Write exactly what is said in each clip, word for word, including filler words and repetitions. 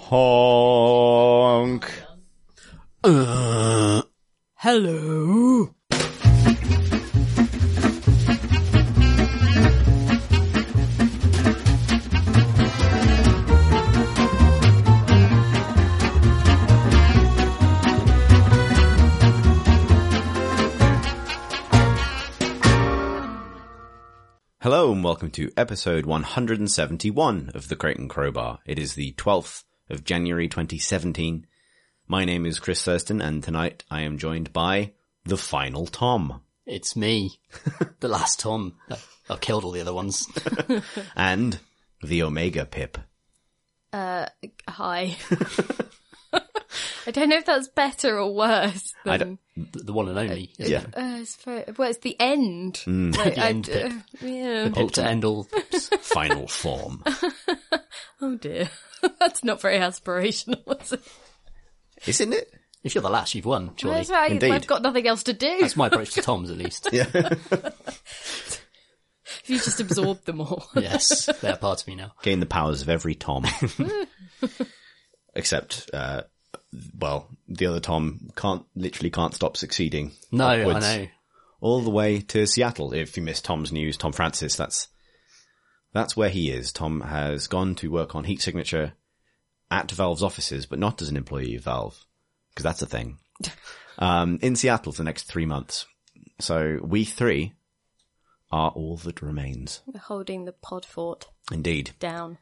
Honk. Uh, hello. Hello and welcome to episode one hundred seventy-one of the Crate and Crowbar. It is the twelfth of January twenty seventeen. My name is Chris Thurston and tonight I am joined by the final Tom. It's me, the last Tom. I killed all the other ones. And the Omega Pip. Uh, hi. I don't know if that's better or worse than... I don't, the, the one and only. Uh, yeah. Uh, it's very, well, it's the end. Mm. Like, The end I, Pip. uh, yeah. The Pip to end all Pips. Final form. Oh dear. That's not very aspirational, is it? Isn't it? If you're the last, you've won, surely. That's right. Indeed. I've got nothing else to do. That's my approach to Toms, at least. Yeah. If you just absorb them all. Yes, they're part of me now. Gain the powers of every Tom. Except, uh, well, the other Tom can't, literally can't stop succeeding. No, upwards, I know. All the way to Seattle. If you missed Tom's news, Tom Francis, that's, that's where he is. Tom has gone to work on heat signature at Valve's offices, but not as an employee of Valve, because that's a thing. Um, in Seattle for the next three months. So we three are all that remains. We're holding the pod fort Indeed. down.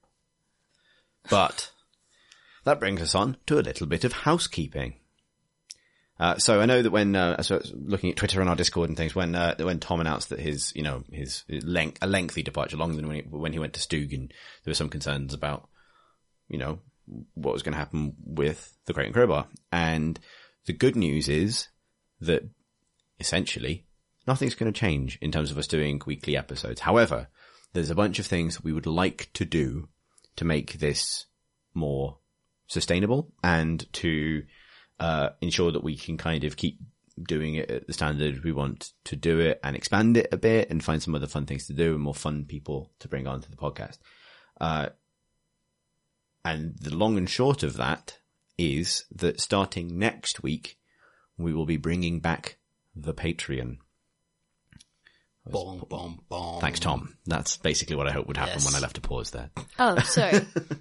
But that brings us on to a little bit of housekeeping. Uh, so I know that when, uh, so looking at Twitter and our Discord and things, when, uh, when Tom announced that his, you know, his length, a lengthy departure, longer than when he, when he went to Stugan, there were some concerns about, you know, what was going to happen with the Crate and Crowbar. And the good news is that essentially nothing's going to change in terms of us doing weekly episodes. However, there's a bunch of things we would like to do to make this more sustainable and to uh ensure that we can kind of keep doing it at the standard we want to do it and expand it a bit and find some other fun things to do and more fun people to bring onto the podcast. Uh and the long and short of that is that starting next week we will be bringing back the Patreon. Bong, bong, bong. Thanks, Tom. That's basically what I hoped would happen Yes. when I left a pause there. Oh, sorry.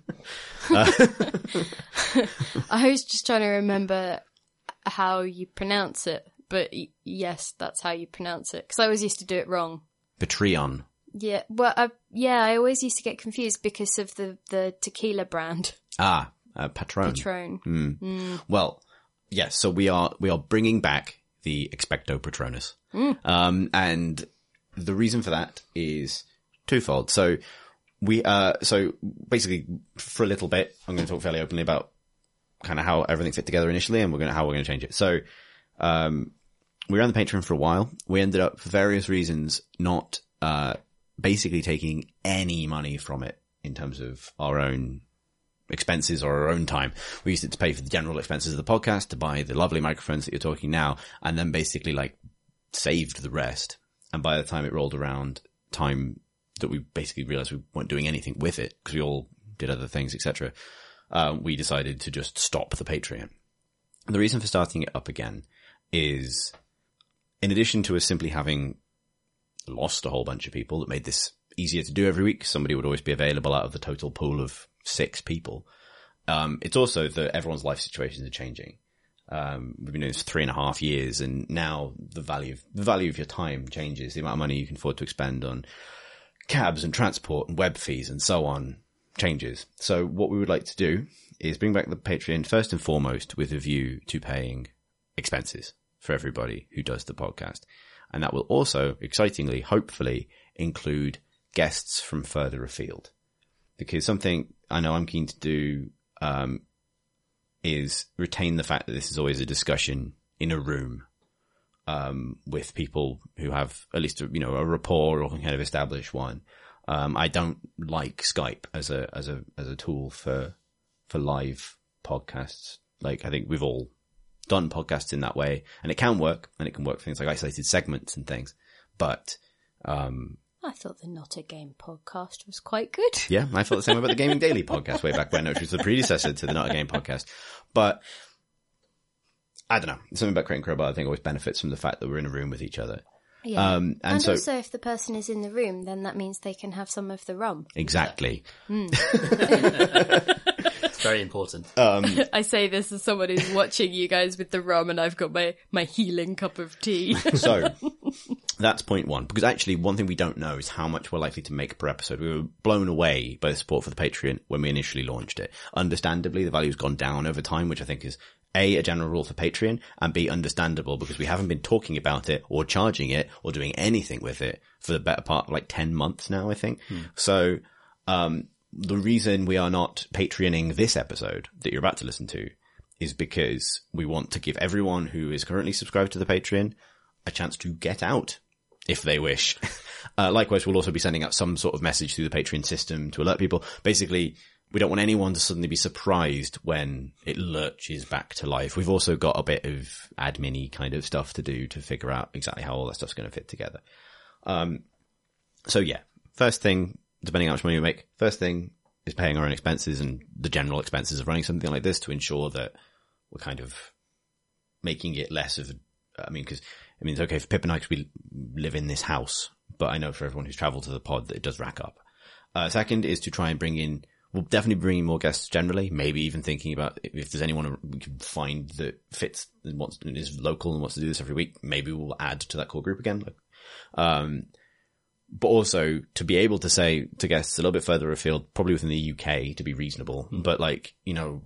I was just trying to remember how you pronounce it, but y- yes, that's how you pronounce it. Because I always used to do it wrong. Patreon. Yeah, well, I, yeah, I always used to get confused because of the, the tequila brand, Ah, uh, Patron. Patron. Mm. Mm. Well, yes, so we are, we are bringing back the Expecto Patronus. Mm. Um, and the reason for that is twofold. So we, uh, so basically for a little bit, I'm going to talk fairly openly about kind of how everything fit together initially and we're going to, how we're going to change it. So, um, we ran the Patreon for a while. We ended up for various reasons not, uh, basically taking any money from it in terms of our own expenses or our own time. We used it to pay for the general expenses of the podcast, to buy the lovely microphones that you're talking now, and then basically like saved the rest. And by the time it rolled around, time that we basically realized we weren't doing anything with it because we all did other things, et cetera. Uh, we decided to just stop the Patreon. And the reason for starting it up again is, in addition to us simply having lost a whole bunch of people that made this easier to do every week, somebody would always be available out of the total pool of six people. Um, it's also that everyone's life situations are changing. Um, we've been doing this for three and a half years and now the value of, the value of your time changes. The amount of money you can afford to expend on cabs and transport and web fees and so on changes. So what we would like to do is bring back the Patreon first and foremost with a view to paying expenses for everybody who does the podcast. And that will also, excitingly, hopefully, include guests from further afield. Because something I know I'm keen to do, um, is retain the fact that this is always a discussion in a room, um, with people who have at least, a, you know, a rapport or kind of establish one. Um, I don't like Skype as a, as a, as a tool for, for live podcasts. Like, I think we've all done podcasts in that way and it can work and it can work for things like isolated segments and things. But, um, I thought the Not a Game podcast was quite good. Yeah, I thought the same about the Gaming Daily podcast way back when, which was the predecessor to the Not a Game podcast. But I don't know. Something about Crate and Crowbar I think always benefits from the fact that we're in a room with each other. Yeah. Um, and, and so, also, if the person is in the room, then that means they can have some of the rum. Exactly. It's very important. Um, I say this as someone who's watching you guys with the rum, and I've got my, my healing cup of tea. So that's point one. Because actually, one thing we don't know is how much we're likely to make per episode. We were blown away by the support for the Patreon when we initially launched it. Understandably, the value's gone down over time, which I think is A, a general rule for Patreon, and B, understandable because we haven't been talking about it or charging it or doing anything with it for the better part of like ten months now, I think. Hmm. So, um, the reason we are not Patreoning this episode that you're about to listen to is because we want to give everyone who is currently subscribed to the Patreon a chance to get out if they wish. Uh, likewise, we'll also be sending out some sort of message through the Patreon system to alert people. Basically, we don't want anyone to suddenly be surprised when it lurches back to life. We've also got a bit of admin-y kind of stuff to do to figure out exactly how all that stuff's going to fit together. Um, so yeah, first thing, depending on how much money we make, first thing is paying our own expenses and the general expenses of running something like this to ensure that we're kind of making it less of, I mean, because, I mean, it's okay for Pip and I because we live in this house, but I know for everyone who's traveled to the pod that it does rack up. Uh, second is to try and bring in, we'll definitely bring in more guests generally, maybe even thinking about if there's anyone we can find that fits and wants, and is local and wants to do this every week, maybe we'll add to that core group again. Um, but also to be able to say to guests a little bit further afield, probably within the U K to be reasonable, mm. but like, you know,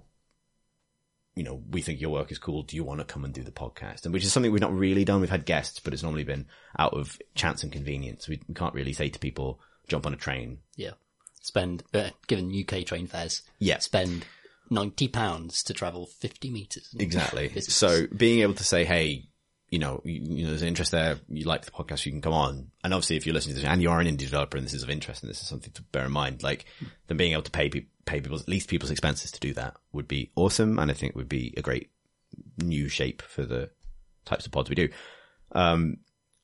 you know, we think your work is cool. Do you want to come and do the podcast? And which is something we've not really done. We've had guests, but it's normally been out of chance and convenience. We can't really say to people, jump on a train. Yeah. Spend, uh, given U K train fares. Yeah. Spend ninety pounds to travel fifty metres. Exactly. So being able to say, hey, you know, you, you know, there's an interest there. You like the podcast, you can come on. And obviously if you're listening to this and you are an indie developer and this is of interest and this is something to bear in mind, like then being able to pay people, pay people's, at least people's expenses to do that would be awesome. And I think would be a great new shape for the types of pods we do. Um,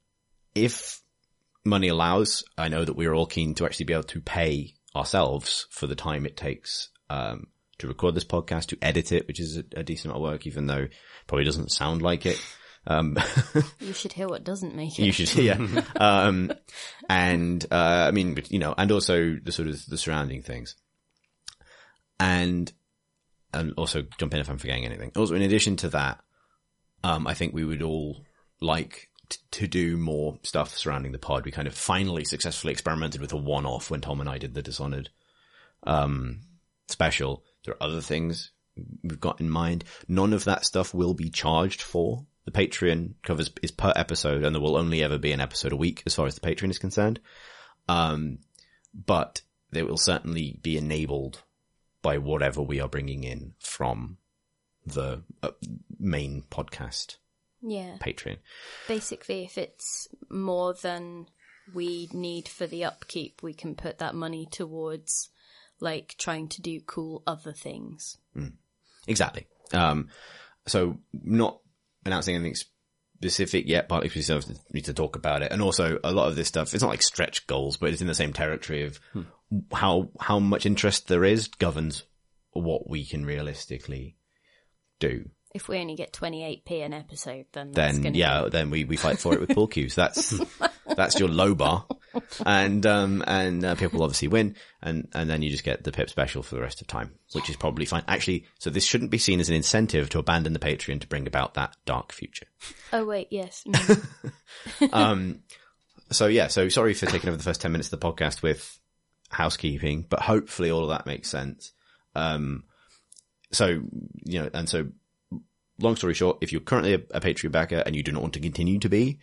if money allows, I know that we're all keen to actually be able to pay ourselves for the time it takes, um, to record this podcast, to edit it, which is a, a decent amount of work, even though it probably doesn't sound like it. Um, you should hear what doesn't make it. You should, yeah. um, and, uh, I mean, you know, and also the sort of the surrounding things. And, and also jump in if I'm forgetting anything. Also, in addition to that, um, I think we would all like t- to do more stuff surrounding the pod. We kind of finally successfully experimented with a one-off when Tom and I did the Dishonored, um, special. There are other things we've got in mind. None of that stuff will be charged for. The Patreon covers is per episode, and there will only ever be an episode a week as far as the Patreon is concerned. Um, but they will certainly be enabled by whatever we are bringing in from the uh, main podcast. Yeah. Patreon. Basically, if it's more than we need for the upkeep, we can put that money towards like trying to do cool other things. Mm. Exactly. Um, so not announcing anything specific yet, partly because we still need to talk about it. And also a lot of this stuff, it's not like stretch goals, but it's in the same territory of hmm. how, how much interest there is governs what we can realistically do. If we only get twenty-eight p an episode, then that's then gonna yeah, be... then we, we fight for it with pool cues. That's that's your low bar, and um and uh, people obviously win, and and then you just get the Pip special for the rest of time, which is probably fine. Actually, so this shouldn't be seen as an incentive to abandon the Patreon to bring about that dark future. Oh wait, yes. No. um, so yeah, so sorry for taking over the first ten minutes of the podcast with housekeeping, but hopefully all of that makes sense. Um, so you know, and so. Long story short, if you're currently a, a Patreon backer and you do not want to continue to be,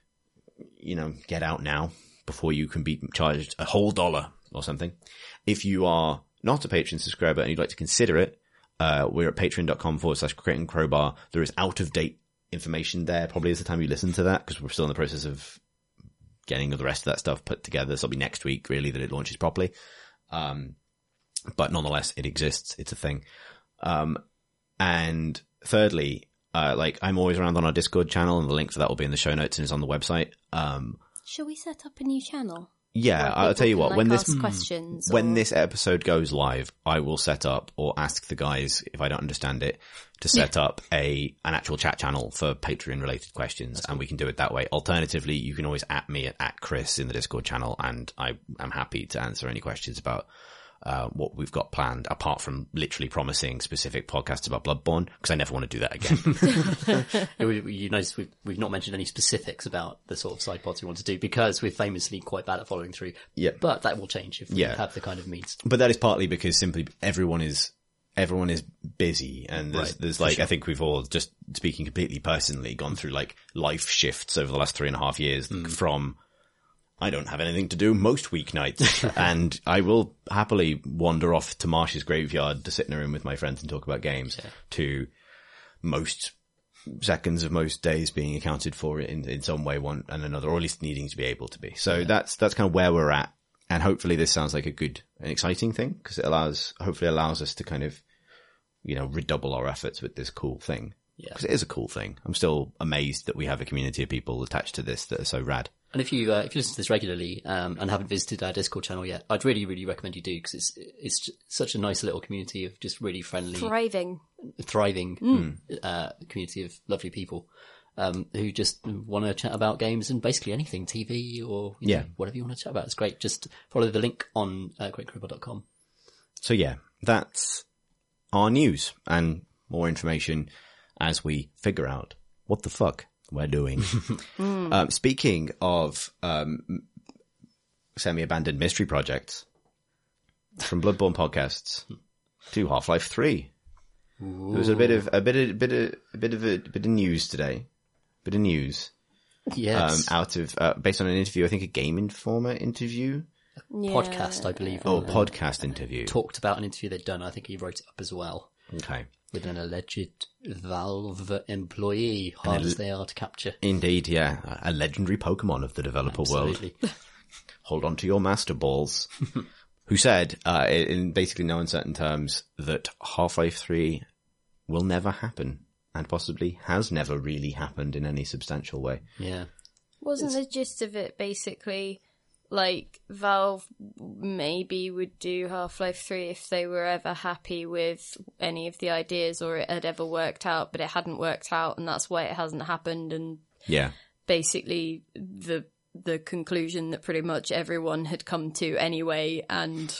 you know, get out now before you can be charged a whole dollar or something. If you are not a Patreon subscriber and you'd like to consider it, uh, we're at patreon.com forward slash Crate and Crowbar. There is out of date information there. Probably is the time you listen to that because we're still in the process of getting the rest of that stuff put together. So it'll be next week really that it launches properly. Um, but nonetheless, it exists. It's a thing. Um, and thirdly, uh, like I'm always around on our Discord channel and the link for that will be in the show notes and is on the website. Um, Shall we set up a new channel? Yeah, where I'll people tell you can, what, like, when this ask questions when or- this episode goes live, I will set up or ask the guys, if I don't understand it, to set up a an actual chat channel for Patreon related questions, and we can do it that way. Alternatively, you can always at me at, at Chris in the Discord channel, and I am happy to answer any questions about uh, what we've got planned, apart from literally promising specific podcasts about Bloodborne, because I never want to do that again. You notice we've, we've not mentioned any specifics about the sort of side pods we want to do because we're famously quite bad at following through. Yeah. But that will change if we Yeah. have the kind of means. But that is partly because simply everyone is everyone is busy, and there's Right, there's for like sure. I think we've all, just speaking completely personally, gone through like life shifts over the last three and a half years Hmm. from I don't have anything to do most weeknights, and I will happily wander off to Marsh's graveyard to sit in a room with my friends and talk about games, to most seconds of most days being accounted for in in some way, one and another, or at least needing to be able to be. So that's that's kind of where we're at. And hopefully this sounds like a good and exciting thing, because it allows, hopefully allows us to kind of, you know, redouble our efforts with this cool thing. Yeah. Because it is a cool thing. I'm still amazed that we have a community of people attached to this that are so rad. And if you uh, if you listen to this regularly um, and haven't visited our Discord channel yet, I'd really really recommend you do, because it's it's j- such a nice little community of just really friendly, Thriving. thriving uh, community of lovely people um, who just want to chat about games and basically anything, T V or you Yeah. know, whatever you want to chat about. It's great. Just follow the link on uh, great crowbar dot com. So yeah, that's our news, and more information as we figure out what the fuck we're doing. um, speaking of um, semi-abandoned mystery projects, from Bloodborne podcasts to Half-Life three. There was a bit of a bit of bit of a bit of a bit of news today. Bit of news Yes, um, out of uh, based on an interview. I think a Game Informer interview. Yeah. podcast, I believe. Oh, uh, podcast interview. talked about an interview they'd done. I think he wrote it up as well Okay. with an alleged Valve employee, hard al- as they are to capture. Indeed, yeah. A legendary Pokemon of the developer world. Absolutely. Hold on to your master balls. Who said, uh, in basically no uncertain terms, that Half-Life three will never happen, and possibly has never really happened in any substantial way. Yeah. Wasn't the gist of it basically like Valve maybe would do Half-Life three if they were ever happy with any of the ideas or it had ever worked out, but it hadn't worked out and that's why it hasn't happened, and Yeah. basically the the conclusion that pretty much everyone had come to anyway, and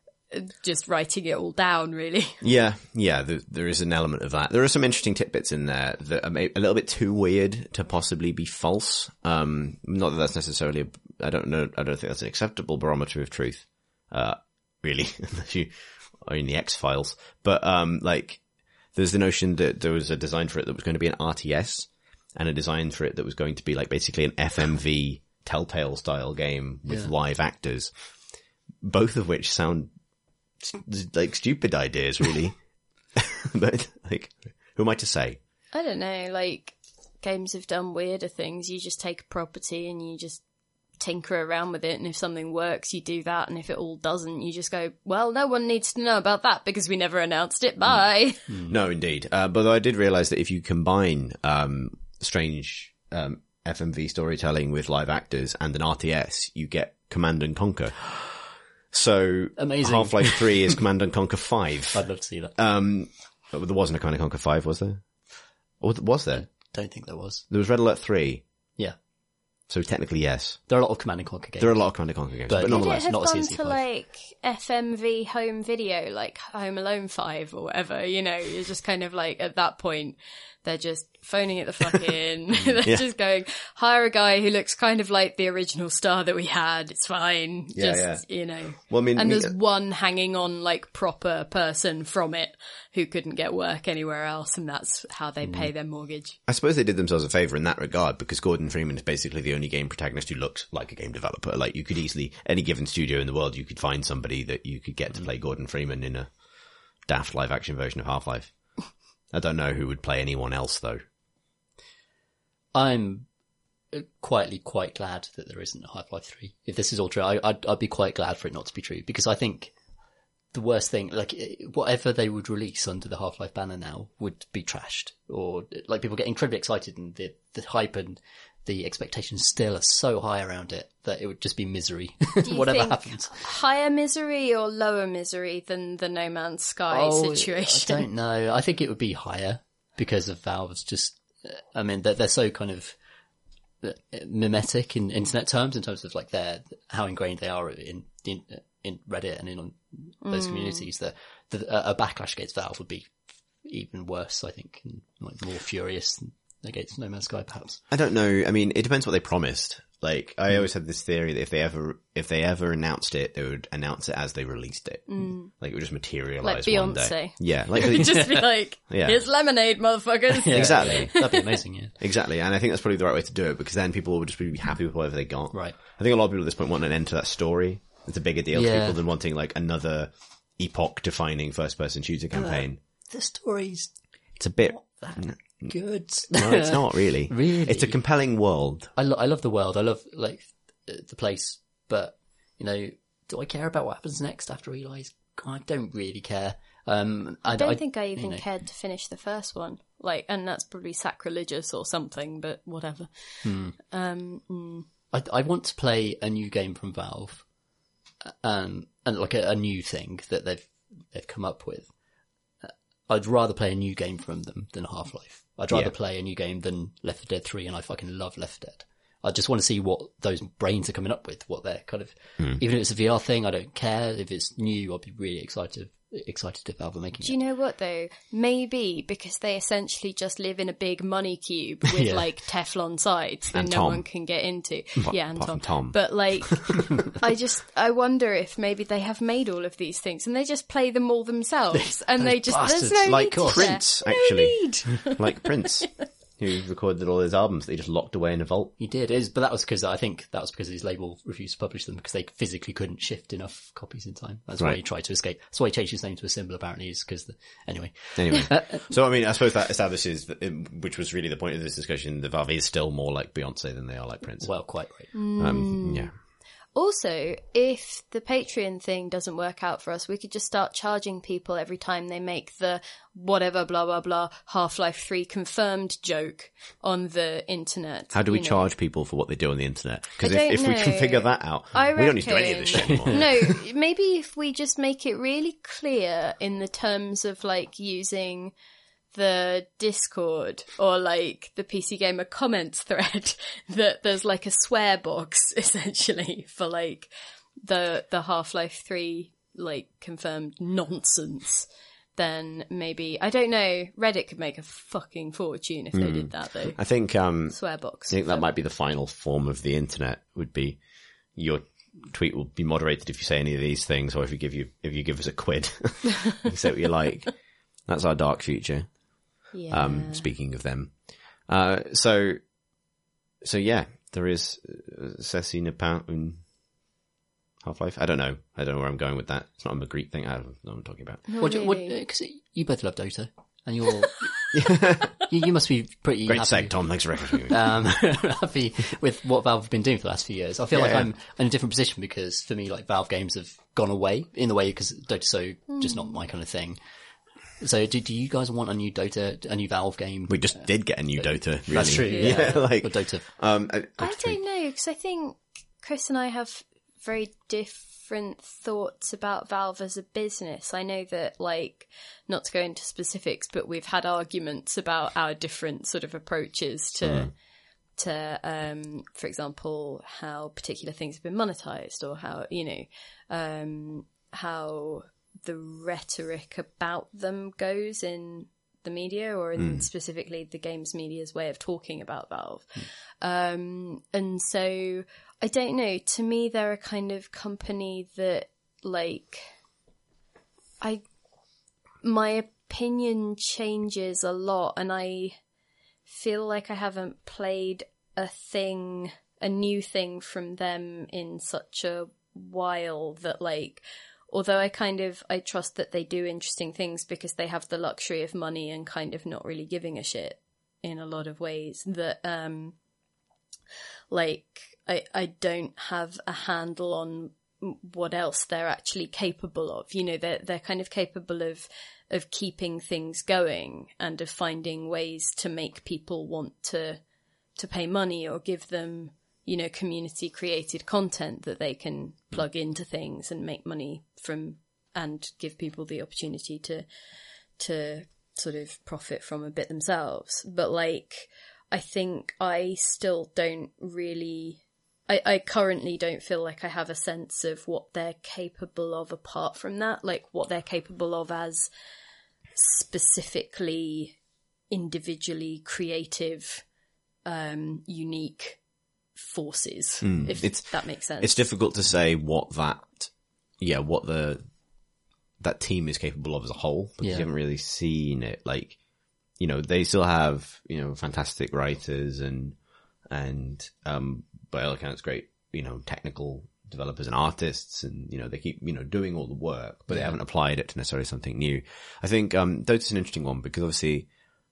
just writing it all down, really. Yeah, yeah, there, there is an element of that. There are some interesting tidbits in there that are maybe a little bit too weird to possibly be false. Um, not that that's necessarily, a, I don't know, I don't think that's an acceptable barometer of truth, uh, really, unless you are in the X-Files. But, um, like, there's the notion that there was a design for it that was going to be an R T S, and a design for it that was going to be like basically an F M V Telltale style game with Yeah. live actors, both of which sound like stupid ideas, really. But like, who am I to say? I don't know, like, games have done weirder things. You just take a property and you just tinker around with it, and if something works, you do that, and if it all doesn't, you just go, well, no one needs to know about that because we never announced it, bye. No, indeed. Uh, but I did realize that if you combine um, strange um, F M V storytelling with live actors and an R T S, you get Command and Conquer. So Amazing. Half-Life three is Command and Conquer five. I'd love to see that. Um, but there wasn't a Command and Conquer five, was there? Or was there? Don't think there was. There was Red Alert three. Yeah. So technically, yes. There are a lot of Command and Conquer games. There are a lot of Command and Conquer games, But but, Could Could it nonetheless. have not a gone C S to, five. like, F M V home video, like Home Alone five or whatever, you know? You're just kind of like, at that point, they're just phoning it the fuck in. They're Yeah. just going, hire a guy who looks kind of like the original star that we had. It's fine. Yeah, just, you know. Well, I mean, And me- there's one hanging on, like, proper person from it who couldn't get work anywhere else, and that's how they pay their mortgage. I suppose they did themselves a favour in that regard, because Gordon Freeman is basically the only game protagonist who looks like a game developer. Like, you could easily, any given studio in the world, you could find somebody that you could get to play Gordon Freeman in a daft live action version of Half-Life. I don't know who would play anyone else, though. I'm uh, quietly quite glad that there isn't a Half-Life three. If this is all true, I, I'd, I'd be quite glad for it not to be true, because I think the worst thing, like, eh, whatever they would release under the Half-Life banner now would be trashed, or like people get incredibly excited and the, the hype and the expectations still are so high around it that it would just be misery, Do you whatever think happens. higher misery or lower misery than the No Man's Sky Oh, situation? I don't know. I think it would be higher because of Valve's just, I mean, they're, they're so kind of mimetic in internet terms, in terms of like their, how ingrained they are in, in, in Reddit and in on those mm. communities, that, that a backlash against Valve would be even worse, I think, and like more furious than against No Man's Sky, perhaps. I don't know. I mean, it depends what they promised. Like, I mm. always had this theory that if they ever, if they ever announced it, they would announce it as they released it. Mm. Like, it would just materialize like one day. Beyonce. Yeah. Like, it would just be like, yeah. here's lemonade, motherfuckers. Yeah, exactly. That'd be amazing, yeah. Exactly. And I think that's probably the right way to do it, because then people would just be happy with whatever they got. Right. I think a lot of people at this point want an end to that story. It's a bigger deal yeah. to people than wanting like another epoch-defining first-person shooter campaign. Uh, the story's It's a bit... that good. No, it's not really. Really? It's a compelling world. I, lo- I love the world. I love, like, the place, but, you know, do I care about what happens next after Eli's gone? I don't really care. Um, I, I don't I, think I even you know. cared to finish the first one. Like, and that's probably sacrilegious or something, but whatever. Hmm. Um, mm. I, I want to play a new game from Valve, um, and like a, a new thing that they've they've come up with. I'd rather play a new game from them than Half-Life. I'd rather yeah. play a new game than Left four Dead three, and I fucking love Left four Dead. I just want to see what those brains are coming up with, what they're kind of, mm. even if it's a V R thing, I don't care. If it's new, I'll be really excited, excited if Valve are making it. Do you know what though? Maybe because they essentially just live in a big money cube with yeah. like Teflon sides that and no Tom. one can get into. P- yeah, and Tom. Tom. But like, I just, I wonder if maybe they have made all of these things and they just play them all themselves and they just, bastards. there's no like need to Prince, share. actually. No need. Like Prince. Who recorded all his albums that he just locked away in a vault. He did, is, but that was because I think that was because his label refused to publish them because they physically couldn't shift enough copies in time. That's right. why he tried to escape. That's why he changed his name to a symbol, apparently, is because the, anyway. Anyway. So, I mean, I suppose that establishes, that it, which was really the point of this discussion, that Valve is still more like Beyonce than they are like Prince. Well, quite right. Mm. Um, yeah. Also, if the Patreon thing doesn't work out for us, we could just start charging people every time they make the whatever, blah, blah, blah, Half-Life three confirmed joke on the internet. How do we you know? charge people for what they do on the internet? Because I if, if don't we can know. figure that out, I we don't need to do any of this shit reckon- anymore. No, maybe if we just make it really clear in the terms of like using the Discord or like the P C Gamer comments thread that there's like a swear box essentially for like the the Half-Life three like confirmed nonsense, then maybe, I don't know, Reddit could make a fucking fortune if they Mm. did that though. I think, um, Swear box. I think that might be the final form of the internet, would be your tweet will be moderated if you say any of these things, or if you give you, if you give us a quid. You say what you like. That's our dark future. Yeah. Um, speaking of them. Uh, so, so yeah, there is uh, Ceci Napin in Half-Life. I don't know. I don't know where I'm going with that. It's not a Magritte thing. I don't know what I'm talking about. Not What, do- what, really. because you both love Dota, and you're, you, you must be pretty Great happy. seg, Tom. Thanks for referencing me. um, happy with what Valve have been doing for the last few years. I feel Yeah, like yeah. I'm in a different position because for me, like Valve games have gone away in the way because Dota's so just not my kind of thing. So do, do you guys want a new Dota, a new Valve game? We just did get a new Dota. Really. That's true. Yeah, Yeah, like Or Dota. um, I, I don't know, because I think Chris and I have very different thoughts about Valve as a business. I know that, like, not to go into specifics, but we've had arguments about our different sort of approaches to, mm. to, um, for example, how particular things have been monetized, or how, you know, um, how the rhetoric about them goes in the media, or in mm. specifically the games media's way of talking about Valve. Mm. Um, and so I don't know, to me they're a kind of company that, like, I, my opinion changes a lot, and I feel like I haven't played a thing, a new thing from them in such a while that, like, although I kind of, I trust that they do interesting things because they have the luxury of money and kind of not really giving a shit in a lot of ways, that, um, like, I, I don't have a handle on what else they're actually capable of. You know, they're, they're kind of capable of, of keeping things going and of finding ways to make people want to to pay money or give them, you know, community created content that they can plug into things and make money from, and give people the opportunity to, to sort of profit from a bit themselves. But like, I think I still don't really, I, I currently don't feel like I have a sense of what they're capable of apart from that, like what they're capable of as specifically individually creative, um, unique forces, mm, if it's, that makes sense. It's difficult to say what that, yeah, what the, that team is capable of as a whole, because yeah. you haven't really seen it. Like, you know, they still have, you know, fantastic writers and, and, um, by all accounts, great, you know, technical developers and artists, and, you know, they keep, you know, doing all the work, but yeah. they haven't applied it to necessarily something new. I think, um, Dota's an interesting one because obviously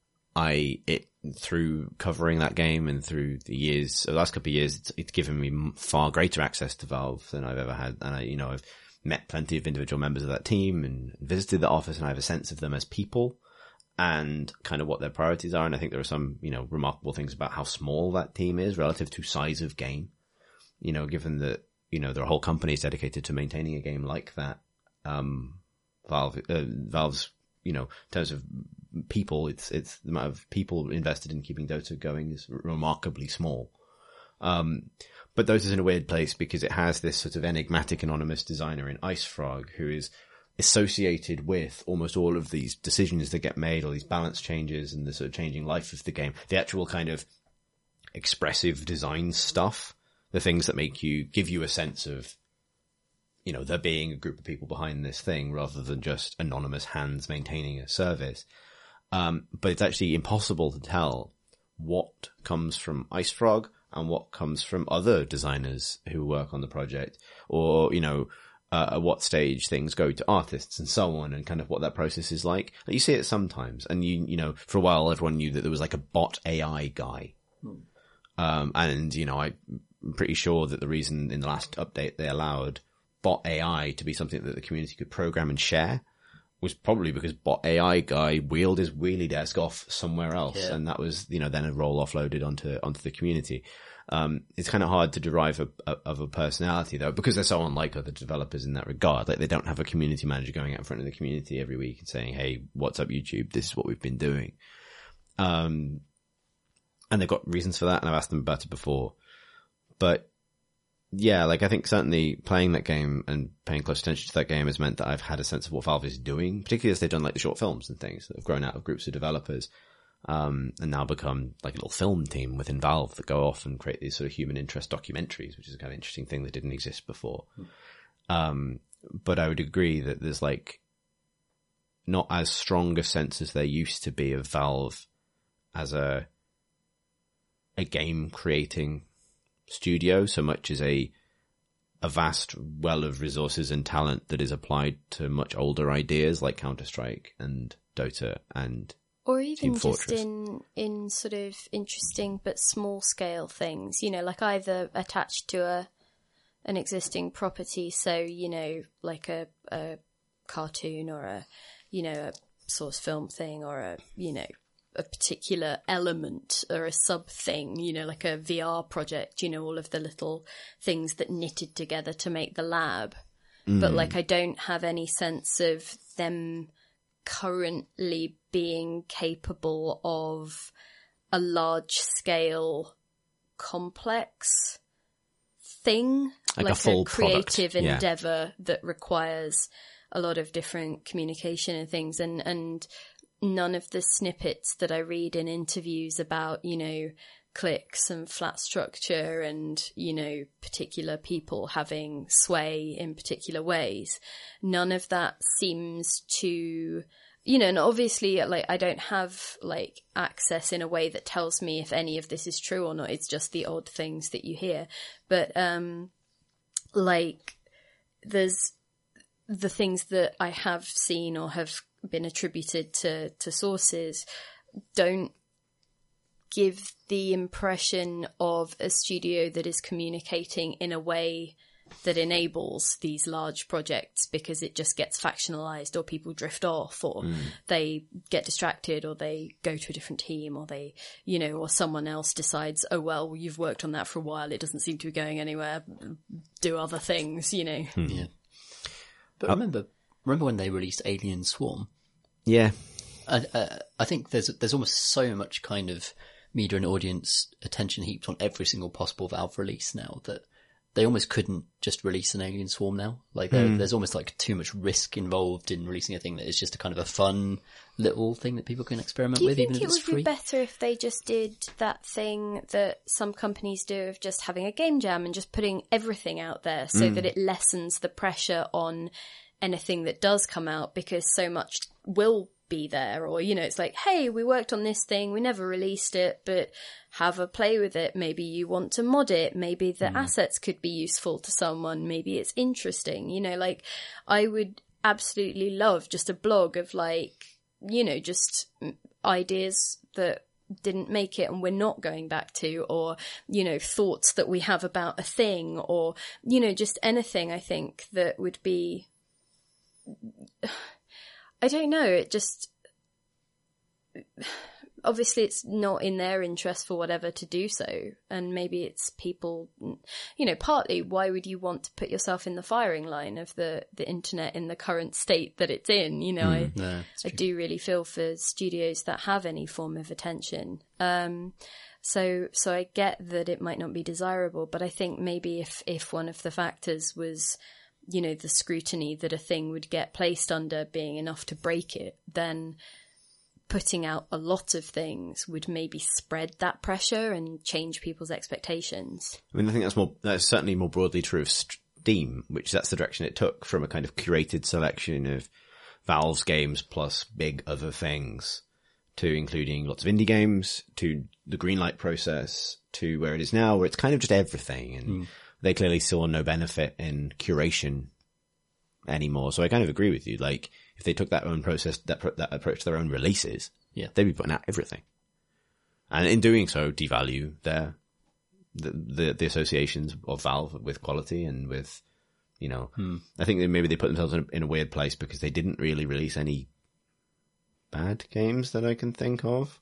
I, it, through covering that game and through the years, the last couple of years, it's, it's given me far greater access to Valve than I've ever had. And I, you know, I've met plenty of individual members of that team and visited the office, and I have a sense of them as people and kind of what their priorities are. And I think there are some, you know, remarkable things about how small that team is relative to size of game, you know, given that, you know, there are whole companies dedicated to maintaining a game like that. Um, Valve, uh, Valve's, you know, in terms of people, it's, it's the amount of people invested in keeping Dota going is remarkably small. Um, but Dota's in a weird place because it has this sort of enigmatic anonymous designer in IceFrog who is associated with almost all of these decisions that get made, all these balance changes and the sort of changing life of the game, the actual kind of expressive design stuff, the things that make you, give you a sense of, you know, there being a group of people behind this thing rather than just anonymous hands maintaining a service. Um, but it's actually impossible to tell what comes from IceFrog and what comes from other designers who work on the project, or, you know, uh, at what stage things go to artists and so on, and kind of what that process is like. Like you see it sometimes, and you, you know, for a while everyone knew that there was like a bot A I guy. Hmm. Um, and, you know, I'm pretty sure that the reason in the last update they allowed bot A I to be something that the community could program and share was probably because bot A I guy wheeled his wheelie desk off somewhere else. Yeah. And that was, you know, then a role offloaded onto, onto the community. Um, it's kind of hard to derive a, a, of a personality though, because they're so unlike other developers in that regard. Like they don't have a community manager going out in front of the community every week and saying, hey, what's up YouTube? This is what we've been doing. Um, and they've got reasons for that, and I've asked them about it before. But yeah, like I think certainly playing that game and paying close attention to that game has meant that I've had a sense of what Valve is doing, particularly as they've done like the short films and things that have grown out of groups of developers, um, and now become like a little film team within Valve that go off and create these sort of human interest documentaries, which is a kind of interesting thing that didn't exist before. Mm. Um, but I would agree that there's like not as strong a sense as there used to be of Valve as a, a game creating studio, so much as a a vast well of resources and talent that is applied to much older ideas like Counter-Strike and Dota and or even Team just Fortress. in in sort of interesting but small scale things, you know, like either attached to a an existing property, so, you know, like a a cartoon or a, you know, a source film thing, or a, you know, a particular element or a sub thing, you know, like a V R project, you know, all of the little things that knitted together to make the lab. Mm. But like, I don't have any sense of them currently being capable of a large scale complex thing, like, like a full a creative product. endeavor yeah. that requires a lot of different communication and things. And, and, none of the snippets that I read in interviews about, you know, clicks and flat structure and, you know, particular people having sway in particular ways, none of that seems to, you know, and obviously, like, I don't have, like, access in a way that tells me if any of this is true or not. It's just the odd things that you hear. But, um, like, there's the things that I have seen or have been attributed to, to sources don't give the impression of a studio that is communicating in a way that enables these large projects, because it just gets factionalized, or people drift off, or mm. they get distracted, or they go to a different team, or they, you know, or someone else decides, oh, well, you've worked on that for a while, it doesn't seem to be going anywhere, do other things, you know. Mm. Yeah. But remember, remember when they released Alien Swarm? Yeah. I, uh, I think there's there's almost so much kind of media and audience attention heaped on every single possible Valve release now that they almost couldn't just release an Alien Swarm now. Like mm. there's almost like too much risk involved in releasing a thing that is just a kind of a fun little thing that people can experiment with, even if it's free. Do you think it would be better if they just did that thing that some companies do of just having a game jam and just putting everything out there so mm. that it lessens the pressure on anything that does come out, because so much will be there? Or, you know, it's like, hey, we worked on this thing, we never released it, but have a play with it. Maybe you want to mod it, maybe the mm. assets could be useful to someone, maybe it's interesting, you know. Like, I would absolutely love just a blog of, like, you know, just ideas that didn't make it and we're not going back to, or, you know, thoughts that we have about a thing, or, you know, just anything. I think that would be, I don't know, it just, obviously it's not in their interest for whatever to do so, and maybe it's people, you know, partly why would you want to put yourself in the firing line of the, the internet in the current state that it's in, you know. Mm, I, no, I do really feel for studios that have any form of attention. Um, so, so I get that it might not be desirable, but I think maybe if, if one of the factors was, you know, the scrutiny that a thing would get placed under being enough to break it, then putting out a lot of things would maybe spread that pressure and change people's expectations. I mean, I think that's more, that's certainly more broadly true of Steam, which that's the direction it took, from a kind of curated selection of Valve's games plus big other things, to including lots of indie games, to the Greenlight process, to where it is now, where it's kind of just everything. And mm. they clearly saw no benefit in curation anymore. So I kind of agree with you. Like, if they took that own process, that pro- that approach to their own releases, yeah, they'd be putting out everything, and in doing so, devalue their the the, the associations of Valve with quality and with, you know, hmm. I think that maybe they put themselves in a, in a weird place because they didn't really release any bad games that I can think of.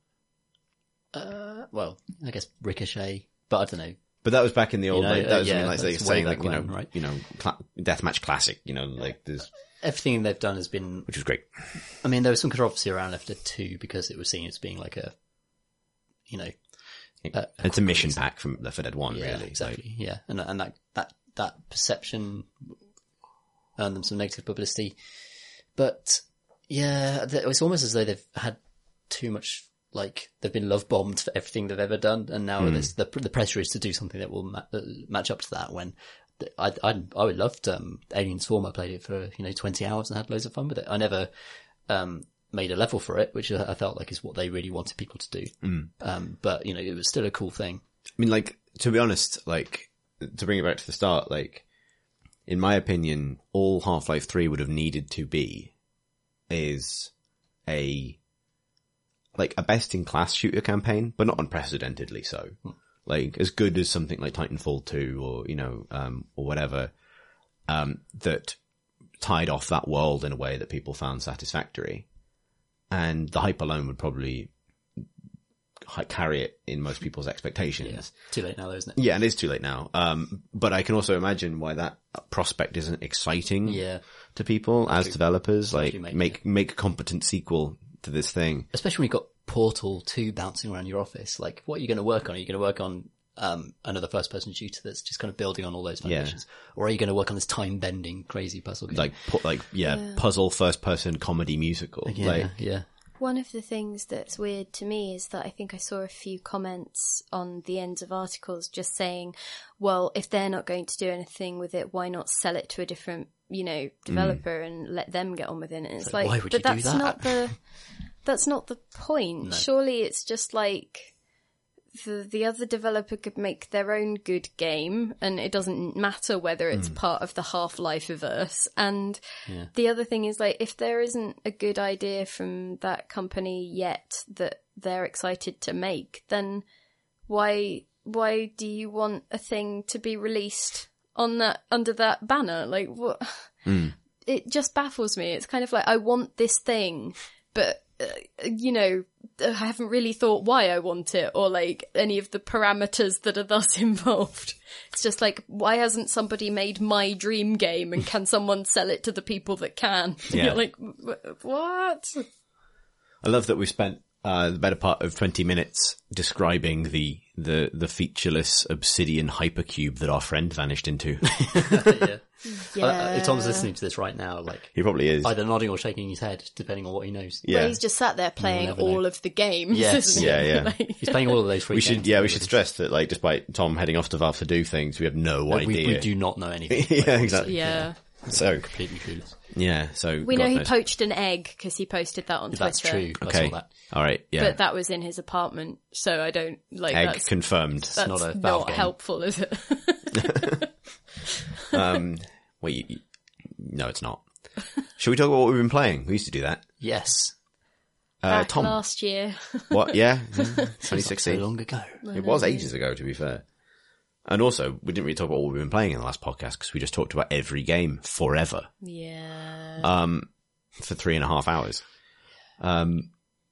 Uh, well, I guess Ricochet, but I don't know. But that was back in the old, you know, like, that was uh, yeah, like, like saying, like, you know, when, right? you know, cl- Deathmatch Classic, you know, like there's everything they've done has been, which was great. I mean, there was some controversy around Left four Dead two because it was seen as being like a, you know, a, it's a mission pack from Left four Dead one, yeah, really. Exactly, like, yeah, and and that that that perception earned them some negative publicity. But yeah, it's almost as though they've had too much. Like, they've been love bombed for everything they've ever done, and now mm. the the pressure is to do something that will ma- match up to that. When I I I would loved um, Alien Swarm. I played it for you know twenty hours and had loads of fun with it. I never um, made a level for it, which I felt like is what they really wanted people to do. Mm. Um, but you know, it was still a cool thing. I mean, like, to be honest, like, to bring it back to the start, like, in my opinion, all Half-Life three would have needed to be is a like a best-in-class shooter campaign, but not unprecedentedly so. Hmm. Like, as good as something like Titanfall two or, you know, um, or whatever, um, that tied off that world in a way that people found satisfactory. And the hype alone would probably carry it in most people's expectations. Yeah. Too late now, though, isn't it? Yeah, and it is too late now. Um, but I can also imagine why that prospect isn't exciting yeah. to people as developers. Like, make, make, make a competent sequel to this thing. Especially when you've got Portal two bouncing around your office. Like, what are you going to work on? Are you going to work on um, another first-person shooter that's just kind of building on all those foundations? Yeah. Or are you going to work on this time-bending, crazy puzzle game? Like, pu- like yeah, yeah, puzzle first-person comedy musical. Yeah, like, yeah. One of the things that's weird to me is that I think I saw a few comments on the ends of articles just saying, well, if they're not going to do anything with it, why not sell it to a different, you know, developer mm. and let them get on with it? And it's like, like, why would but you that's do that? not the, that's not the point. No. Surely it's just like, the, the other developer could make their own good game and it doesn't matter whether it's mm. part of the Half-Life-verse. And yeah. the other thing is, like, if there isn't a good idea from that company yet that they're excited to make, then why why do you want a thing to be released on that under that banner? Like, what? Mm. It just baffles me. It's kind of like, I want this thing, but uh, you know, I haven't really thought why I want it, or like any of the parameters that are thus involved. It's just like, why hasn't somebody made my dream game, and can someone sell it to the people that can? Yeah. You're like, what? I love that we spent uh, the better part of twenty minutes describing the, the, the featureless obsidian hypercube that our friend vanished into. yeah. Yeah. Uh, Tom's listening to this right now, like He probably is. either nodding or shaking his head, depending on what he knows. Yeah. Well, he's just sat there playing never know. all of the games, Yes. isn't he? Yeah, yeah. Like- He's playing all of those free We games. should, yeah, we should stress that, like, despite Tom heading off to Valve to do things, we have no Uh, idea. we, we do not know anything. Yeah, exactly. yeah. So, Completely clueless. yeah, so. We God know he knows. poached an egg because he posted that on That's Twitter. true. I Okay. saw that. All right. Yeah. But that was in his apartment, so I don't like Egg that's confirmed. that's not not, a Valve game. helpful, is it? um, wait, you, you- no, it's not. Should we talk about what we've been playing? We used to do that. Yes. Uh, Back Tom, last year. what? Yeah, twenty So sixteen. long ago. It was ages ago, to be fair. And also, we didn't really talk about what we've been playing in the last podcast because we just talked about every game forever Yeah. um, for three and a half hours. Um,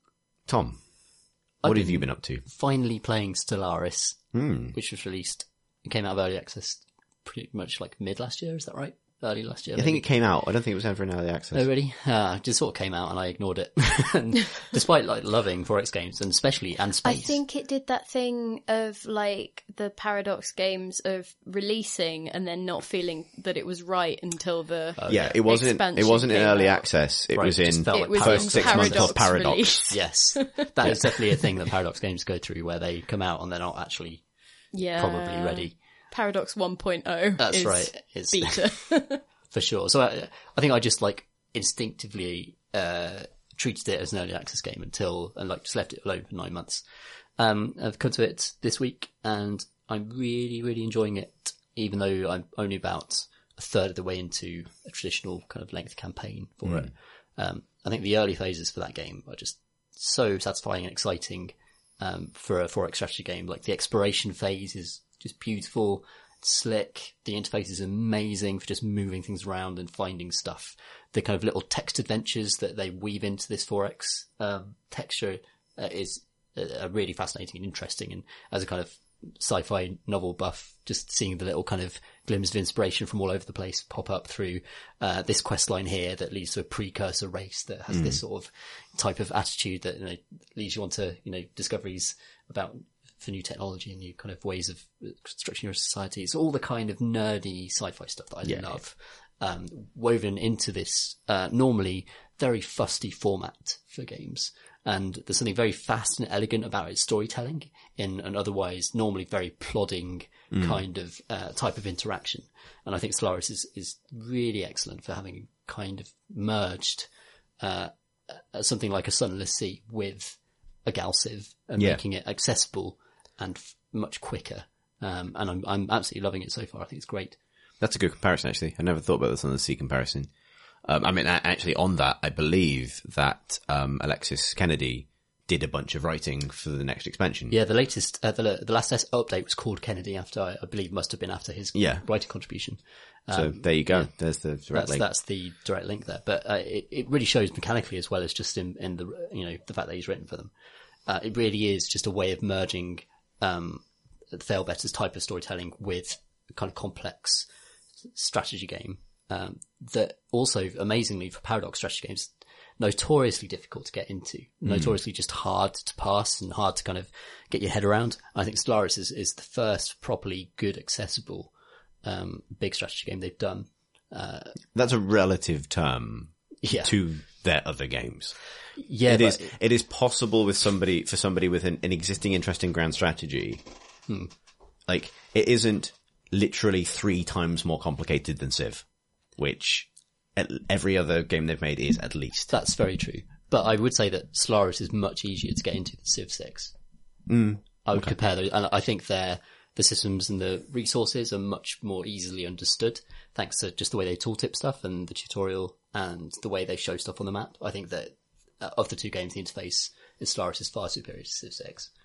Tom, I've what have been- you been up to? Finally playing Stellaris, Hmm. which was released, it came out of early access pretty much like mid last year, is that right? Early last year. I think maybe? it came out. I don't think it was ever in early access. Oh, really? Uh, just sort of came out and I ignored it. And despite like loving four X games and especially and I space. think it did that thing of like the Paradox games of releasing and then not feeling that it was right until the Yeah, it wasn't. It expansion wasn't in came early out. access. It Right, was just in felt It like was first in six Paradox months of Paradox. release. Yes, that is definitely a thing that Paradox games go through where they come out and they're not actually Yeah. probably ready. Paradox one point oh. That's is right. It's Beta. for sure. So I, I think I just like instinctively uh, treated it as an early access game until and like just left it alone for nine months. Um, I've come to it this week and I'm really, really enjoying it, even though I'm only about a third of the way into a traditional kind of length campaign for it. Um, I think the early phases for that game are just so satisfying and exciting um, for a four X strategy game. Like the exploration phase is just beautiful, slick. The interface is amazing for just moving things around and finding stuff. The kind of little text adventures that they weave into this four X um, texture uh, is uh, really fascinating and interesting. And as a kind of sci-fi novel buff, just seeing the little kind of glimmers of inspiration from all over the place pop up through uh, this quest line here that leads to a precursor race that has mm. this sort of type of attitude that, you know, leads you on to, you know, discoveries about for new technology and new kind of ways of structuring your society. It's all the kind of nerdy sci-fi stuff that I yeah. love, um, woven into this uh, normally very fusty format for games. And there's something very fast and elegant about its storytelling in an otherwise normally very plodding mm. kind of uh, type of interaction. And I think Stellaris is, is really excellent for having kind of merged uh, something like a Sunless Sea with a Galciv and yeah. making it accessible and f- much quicker. Um, and I'm, I'm absolutely loving it so far. I think it's great. That's a good comparison, actually. I never thought about the Sunless Sea comparison. Um, I mean, actually on that, I believe that, um, Alexis Kennedy did a bunch of writing for the next expansion. Yeah, the latest, uh, the, the last update was called Kennedy after, I, I believe must have been after his yeah. writing contribution. Um, so there you go. Yeah. There's the direct that's, link. That's the direct link there. But, uh, it, it really shows mechanically as well as just in, in the, you know, the fact that he's written for them. Uh, it really is just a way of merging, um, Failbetter's type of storytelling with a kind of complex strategy game. Um, that also, amazingly for Paradox strategy games, notoriously difficult to get into, mm. notoriously just hard to pass and hard to kind of get your head around. I think Stellaris is, is the first properly good, accessible, um, big strategy game they've done. Uh, That's a relative term yeah. to their other games. Yeah, it is, it is possible with somebody, for somebody with an, an existing interesting grand strategy. Hmm. Like, it isn't literally three times more complicated than Civ. Which every other game they've made is at least. That's very true. But I would say that Stellaris is much easier to get into than Civ six. Mm, I would okay. compare those, and I think the systems and the resources are much more easily understood thanks to just the way they tooltip stuff and the tutorial and the way they show stuff on the map. I think that uh, of the two games, the interface in Stellaris is far superior to Civ six.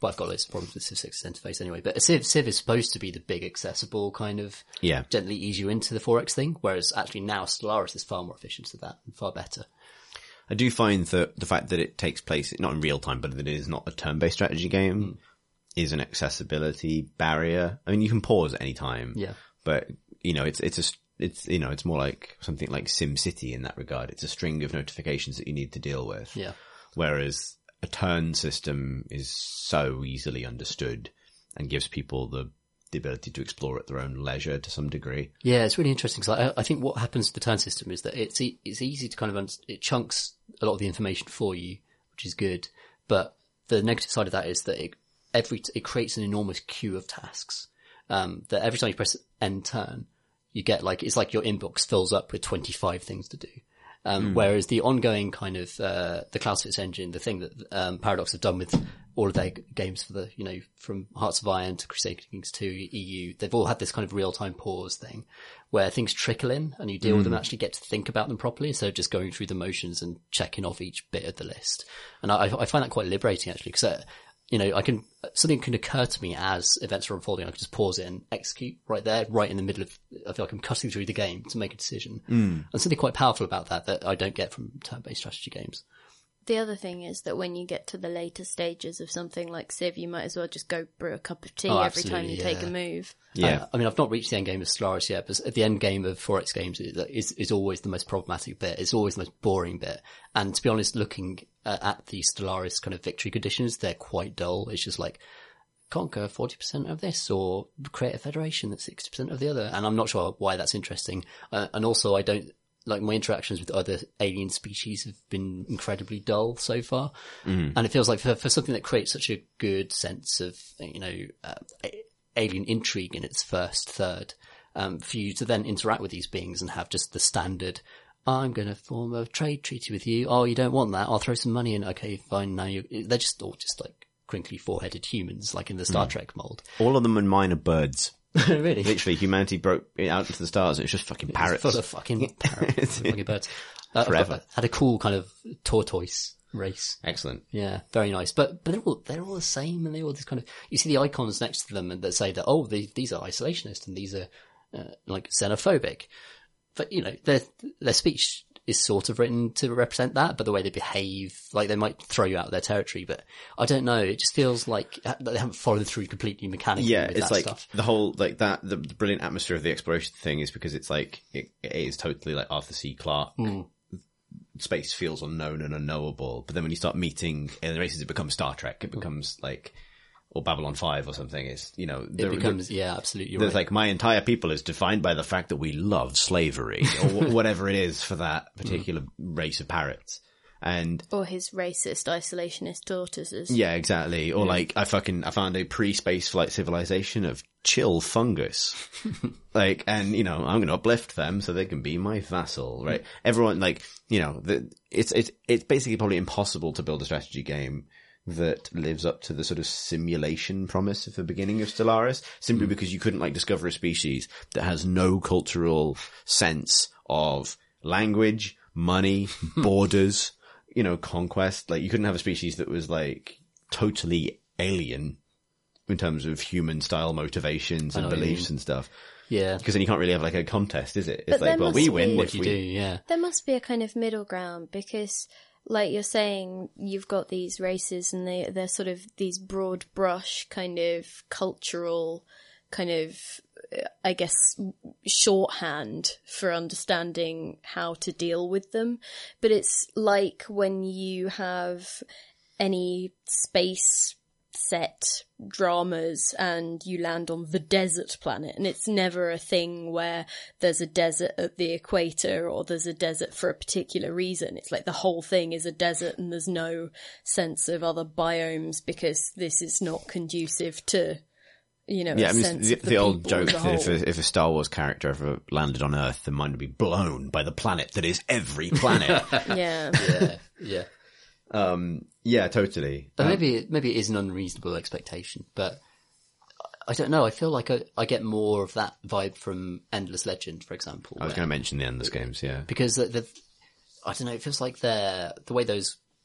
well, I've got loads of problems with Civ six's interface anyway, but Civ, Civ is supposed to be the big accessible kind of Yeah. gently ease you into the four X thing, whereas actually now Stellaris is far more efficient at that and far better. I do find that the fact that it takes place, not in real time, but that it is not a turn-based strategy game, mm. is an accessibility barrier. I mean, you can pause at any time. Yeah. But, you know, it's, it's a, it's, you know, it's more like something like SimCity in that regard. It's a string of notifications that you need to deal with. Yeah. Whereas a turn system is so easily understood and gives people the, the ability to explore at their own leisure to some degree. Yeah, it's really interesting. Cause I, I think what happens to the turn system is that it's, e- it's easy to kind of, un- it chunks a lot of the information for you, which is good. But the negative side of that is that it, every, t- it creates an enormous queue of tasks. Um, that every time you press end turn, you get like, it's like your inbox fills up with twenty-five things to do. Um, mm. Whereas the ongoing kind of, uh, the Clausewitz engine, the thing that, um, Paradox have done with all of their g- games for the, you know, from Hearts of Iron to Crusader Kings two, E U, they've all had this kind of real-time pause thing where things trickle in and you deal mm. with them and actually get to think about them properly instead of just going through the motions and checking off each bit of the list. And I, I find that quite liberating actually because, uh, you know, I can, something can occur to me as events are unfolding. I can just pause it and execute right there, right in the middle of, I feel like I'm cutting through the game to make a decision. Mm. And something quite powerful about that that I don't get from turn-based strategy games. The other thing is that when you get to the later stages of something like Civ, you might as well just go brew a cup of tea oh, every time you yeah. take a move. Yeah. Uh, I mean, I've not reached the end game of Stellaris yet, but at the end game of four X games is, is, is always the most problematic bit. It's always the most boring bit. And to be honest, looking uh, at the Stellaris kind of victory conditions, they're quite dull. It's just like, conquer forty percent of this or create a federation that's sixty percent of the other. And I'm not sure why that's interesting. Uh, and also I don't, like my interactions with other alien species have been incredibly dull so far. Mm. And it feels like for, for something that creates such a good sense of, you know, uh, alien intrigue in its first third, um, for you to then interact with these beings and have just the standard, I'm going to form a trade treaty with you. Oh, you don't want that? I'll throw some money in. Okay, fine. Now you, they're just all just like crinkly four-headed humans, like in the Star mm. Trek mold. All of them are minor birds. Really? Literally, humanity broke out into the stars and it's just fucking parrots. It's full of fucking parrots. fucking birds. Uh, Forever. Had a cool kind of tortoise race. Excellent. Yeah, very nice. But but they're all they're all the same, and they all this kind of, you see the icons next to them and that say that, oh, they, these are isolationist and these are uh, like xenophobic. But you know, their their speech is sort of written to represent that, but the way they behave, like they might throw you out of their territory, but I don't know, it just feels like they haven't followed through completely mechanically yeah, with it's that like stuff. The whole, like that, the, the brilliant atmosphere of the exploration thing is because it's like, it, it is totally like Arthur C. Clarke. Mm. Space feels unknown and unknowable, but then when you start meeting alien races, it becomes Star Trek, it becomes like, or Babylon five or something. Is, you know, it becomes, yeah, absolutely. There's right. like, my entire people is defined by the fact that we love slavery or whatever it is for that particular mm. race of parrots. And, or his racist isolationist tortoises. Yeah, exactly. Or yeah. like, I fucking, I found a pre-space flight civilization of chill fungus. Like, and you know, I'm going to uplift them so they can be my vassal, right? Mm. Everyone, like, you know, the, it's, it's, it's basically probably impossible to build a strategy game that lives up to the sort of simulation promise of the beginning of Stellaris, simply mm. because you couldn't like discover a species that has no cultural sense of language, money, borders, you know, conquest. Like, you couldn't have a species that was like totally alien in terms of human style motivations and beliefs and stuff. Yeah. Because then you can't really have like a contest, is it? It's but like, well, we be, win what if you we do, yeah. There must be a kind of middle ground because, like you're saying, you've got these races and they, they're sort of these broad brush kind of cultural kind of, I guess, shorthand for understanding how to deal with them. But it's like when you have any space set dramas and you land on the desert planet, and it's never a thing where there's a desert at the equator or there's a desert for a particular reason. It's like the whole thing is a desert and there's no sense of other biomes because this is not conducive to, you know, yeah, a I mean, sense the, of the, the old people joke as a that if whole. a, if a Star Wars character ever landed on Earth, the mind would be blown by the planet that is every planet. Yeah. Yeah, yeah. Um, yeah, totally. But um, maybe, maybe it is an unreasonable expectation, but I don't know. I feel like I, I get more of that vibe from Endless Legend, for example. I was going to mention the Endless games, yeah. Because the, the, I don't know, it feels like they're, the way those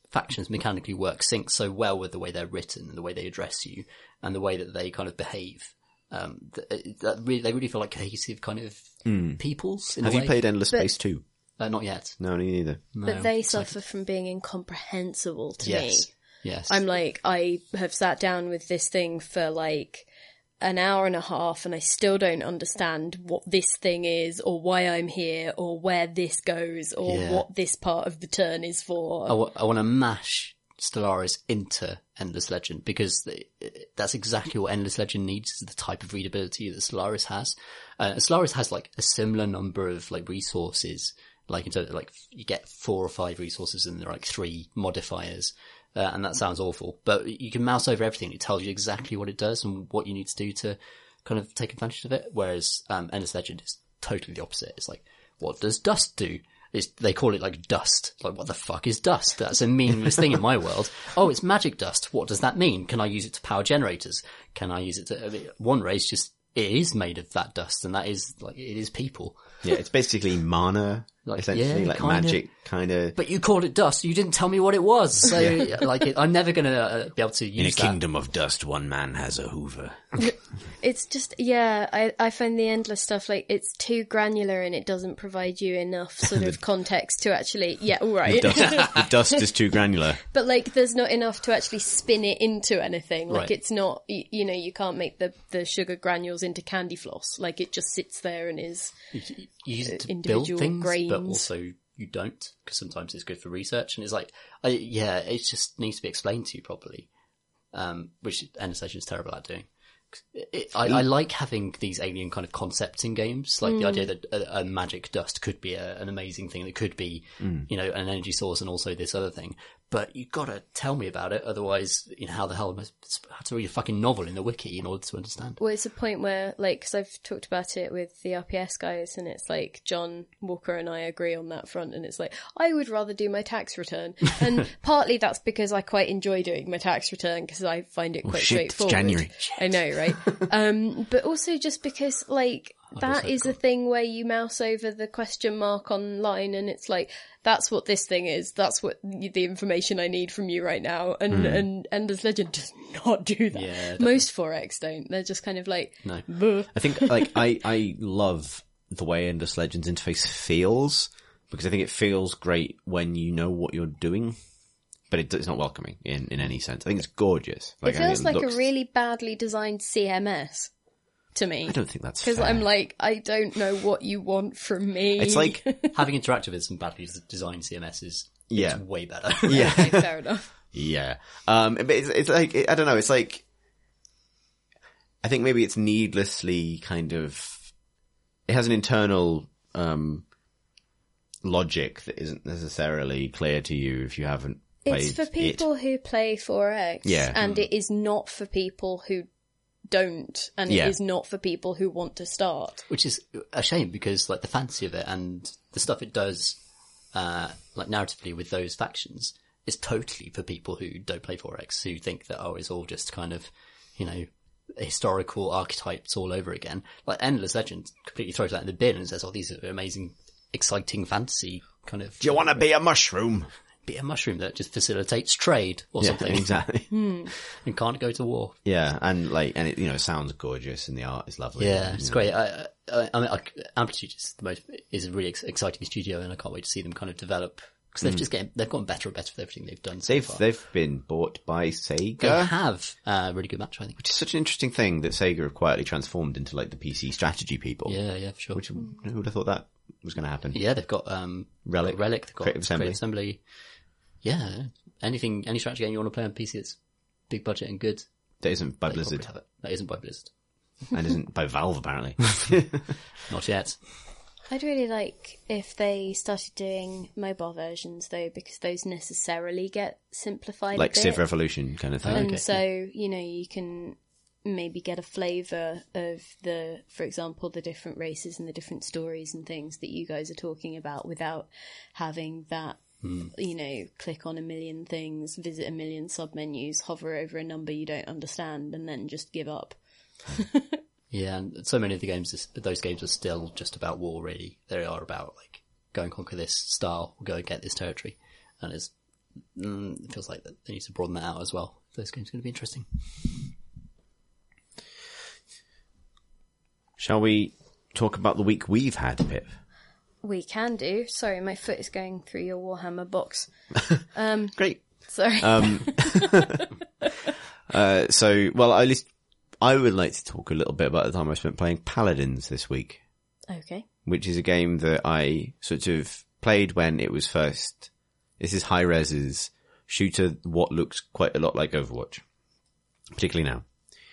factions mechanically work sync so well with the way they're written and the way they address you and the way that they kind of behave. Um, that, that really, they really feel like cohesive kind of mm. peoples. In Have a you way. played Endless but, Space two? Uh, not yet. No, me neither. No. But they suffer from being incomprehensible to yes. me. Yes. I'm like, I have sat down with this thing for like an hour and a half and I still don't understand what this thing is or why I'm here or where this goes or Yeah. what this part of the turn is for. I, w- I want to mash Stellaris into Endless Legend because the, that's exactly what Endless Legend needs, is the type of readability that Stellaris has. Uh, Stellaris has like a similar number of like resources, like in terms of, like you get four or five resources and there are like three modifiers. Uh, and that sounds awful, but you can mouse over everything. It tells you exactly what it does and what you need to do to kind of take advantage of it. Whereas um, Endless Legend is totally the opposite. It's like, what does dust do? It's, they call it like dust. Like, what the fuck is dust? That's a meaningless thing in my world. Oh, it's magic dust. What does that mean? Can I use it to power generators? Can I use it to... I mean, one race just... It is made of that dust, and that is, like, it is people. Yeah, it's basically mana, Like, essentially, yeah, like kinda. magic kind of... But you called it dust. You didn't tell me what it was. So, like, it, I'm never going to uh, be able to use In a that. kingdom of dust, one man has a Hoover. It's just, yeah, I, I find the Endless stuff, like, it's too granular and it doesn't provide you enough sort of context to actually, yeah, all right. Dust, the dust is too granular. But, like, there's not enough to actually spin it into anything. Like, Right. it's not, you, you know, you can't make the, the sugar granules into candy floss. Like, it just sits there and is... You, you use it to build individual things, grains. but also you don't, because sometimes it's good for research. And it's like, I, yeah, it just needs to be explained to you properly, um, which Endless Legend is terrible at doing. It, it, I, I like having these alien kind of concepts in games, like the idea that a, a magic dust could be a, an amazing thing. That could be, you know, an energy source and also this other thing. But you've got to tell me about it, otherwise, you know, how the hell am I supposed to read a fucking novel in the wiki in order to understand? Well, it's a point where, like, because I've talked about it with the R P S guys, and it's like John Walker and I agree on that front, and it's like, I would rather do my tax return. And partly that's because I quite enjoy doing my tax return, because I find it quite Oh, shit, it's straightforward. January. I know, right? um, but also just because, like, that is a thing where you mouse over the question mark online and it's like, that's what this thing is. That's what the information I need from you right now. And, Mm. and Endless Legend does not do that. Yeah, definitely. Most four X don't. They're just kind of like, No. "Buh." I think, like, I, I love the way Endless Legends interface feels, because I think it feels great when you know what you're doing, but it, it's not welcoming in, in any sense. I think it's gorgeous. It I feels think like looks- a really badly designed C M S to me. I don't think that's Because fair. I'm like, I don't know what you want from me. It's like, Having interacted with some badly designed C M Ss, Yeah. it's way better. yeah. Okay, fair enough. Yeah. Um, but it's, it's like, I don't know, it's like, I think maybe it's needlessly kind of, it has an internal, um, logic that isn't necessarily clear to you if you haven't played It's for it. people who play four X. Yeah. And it is not for people who don't. And Yeah. it is not for people who want to start. Which is a shame because like the fantasy of it and the stuff it does, uh, like narratively with those factions is totally for people who don't play four X, who think that, oh, it's all just kind of, you know, historical archetypes all over again. Like Endless Legend completely throws that in the bin and says, oh, these are amazing, exciting fantasy kind of... Do you want to be a mushroom? Be a mushroom that just facilitates trade or Yeah, something exactly. Hmm. and can't go to war. Yeah, and like, and it, you know, sounds gorgeous and the art is lovely. Yeah, and, it's you know, great. I, I, I mean, I, Amplitude is the most is a really ex- exciting studio, and I can't wait to see them kind of develop because they've just getting they've gotten better and better with everything they've done. So They've, far. they've been bought by Sega. They have a really good match, I think. Which is such an interesting thing that Sega have quietly transformed into like the P C strategy people. Yeah, yeah, for sure. Which, who would have thought that was going to happen? Yeah, they've got um, Relic. Relic, they've got Creative Assembly. Assembly. Yeah, anything, any strategy game you want to play on P C that's big budget and good, That isn't by they Blizzard. probably have it. That isn't by Blizzard. And isn't by Valve, apparently. Not yet. I'd really like if they started doing mobile versions though, because those necessarily get simplified Like a bit. Civ Revolution kind of thing. Oh, And okay. so, you know, you can maybe get a flavour of the, for example, the different races and the different stories and things that you guys are talking about without having that, Hmm. you know, click on a million things, visit a million sub-menus, hover over a number you don't understand, and then just give up. Yeah, and so many of the games, is- those games are still just about war, really. They are about, like, go and conquer this style, go and get this territory. And it's mm, it feels like that they need to broaden that out as well. Those games are going to be interesting. Shall we talk about the week we've had, Pip? We can do. Sorry, my foot is going through your Warhammer box. Um, Great. sorry. Um, uh, so, well, at least I would like to talk a little bit about the time I spent playing Paladins this week, Okay. which is a game that I sort of played when it was first. This is Hi-Res's shooter, what looks quite a lot like Overwatch, particularly now.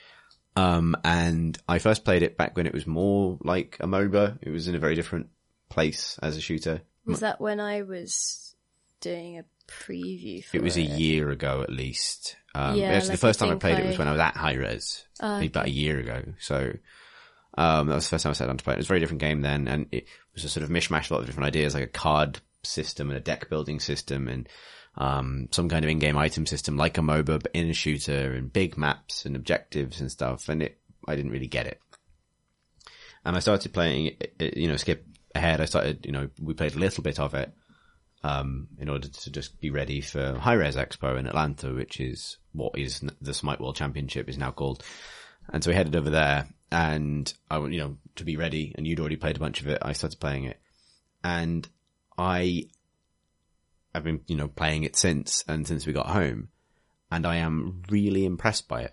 Um, and I first played it back when it was more like a MOBA. It was in a very different place as a shooter. Was that when I was doing a preview for it? It was a year ago at least. Um, Yeah, actually like, the first I time I think played it I- was when I was at Hi-Res, Ah, maybe about a year ago. So, um, that was the first time I sat down to play it. It was a very different game then, and it was a sort of mishmash, a lot of different ideas, like a card system and a deck building system and, um, some kind of in-game item system like a MOBA, but in a shooter, and big maps and objectives and stuff. And it, I didn't really get it. And I started playing it, it, you know, skip ahead. I started, you know, we played a little bit of it, um, in order to just be ready for Hi-Res Expo in Atlanta, which is what is the Smite World Championship is now called. And so we headed over there, and I, you know, to be ready, and you'd already played a bunch of it. I started playing it, and I, I've been, you know, playing it since, and since we got home, and I am really impressed by it,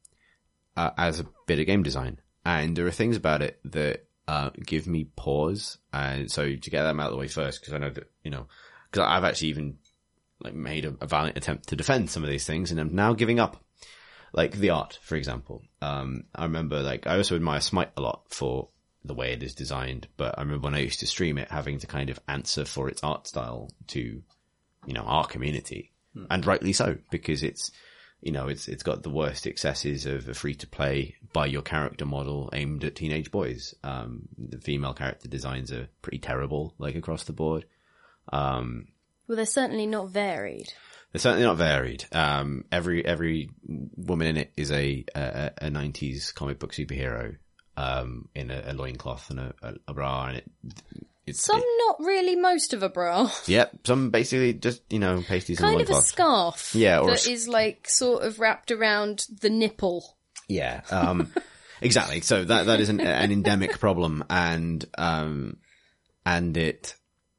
uh, as a bit of game design. And there are things about it that, uh, give me pause. And so to get them out of the way first, because I know that, you know, because I've actually even, like, made a, a valiant attempt to defend some of these things, and I'm now giving up. Like the art, for example. Um, I remember, like, I also admire Smite a lot for the way it is designed, but I remember when I used to stream it, having to kind of answer for its art style to, you know, our community. Hmm. And rightly so, because it's, you know, it's, it's got the worst excesses of a free-to-play buy your character model aimed at teenage boys. Um, the female character designs are pretty terrible, like, across the board. Um, Well, they're certainly not varied. They're certainly not varied. Um, every, every woman in it is a, a, a nineties comic book superhero, um, in a, a loincloth and a, a, a bra, and it, it's, Some it, not really, most of a bra. yep, some basically just, you know, pasties and Kind of a loincloths. scarf. Yeah, or a that s- is like sort of wrapped around the nipple. Yeah, um, exactly. So that, that is an, an endemic problem, and, um, and it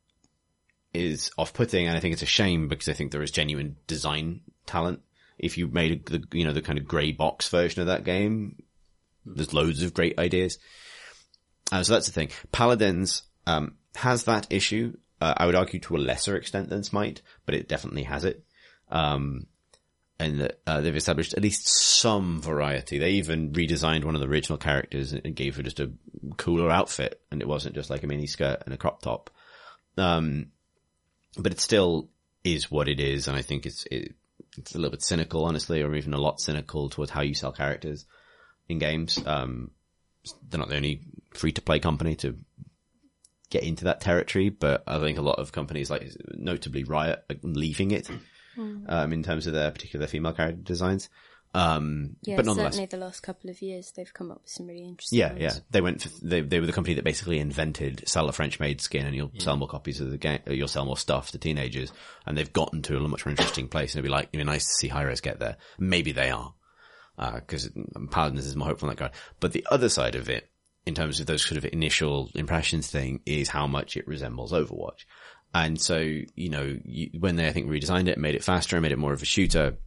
is off-putting, and I think it's a shame because I think there is genuine design talent. If you made a, the, you know, the kind of grey box version of that game, there's loads of great ideas. Uh, so that's the thing. Paladins, um, has that issue. Uh, I would argue to a lesser extent than Smite, but it definitely has it. Um, and that, uh, they've established at least some variety. They even redesigned one of the original characters and gave her just a cooler outfit, and it wasn't just like a mini skirt and a crop top. Um, but it still is what it is, and I think it's it, it's a little bit cynical, honestly, or even a lot cynical towards how you sell characters in games. Um, they're not the only free-to-play company to get into that territory, but I think a lot of companies, like notably Riot, are leaving it, mm. um, in terms of their particular female character designs. Um, yeah, but nonetheless, certainly the last couple of years they've come up with some really interesting Yeah, ones. yeah. They went, for, they, they were the company that basically invented sell a French made skin and you'll yeah. sell more copies of the game, you'll sell more stuff to teenagers, and they've gotten to a much more interesting place, and it'd be like, it'd be nice to see Hi-Res get there. Maybe they are. Uh, cause Paladins is more hopeful in that regard. But the other side of it, in terms of those sort of initial impressions thing, is how much it resembles Overwatch. And so, you know, you, when they, I think, redesigned it, made it faster, and made it more of a shooter,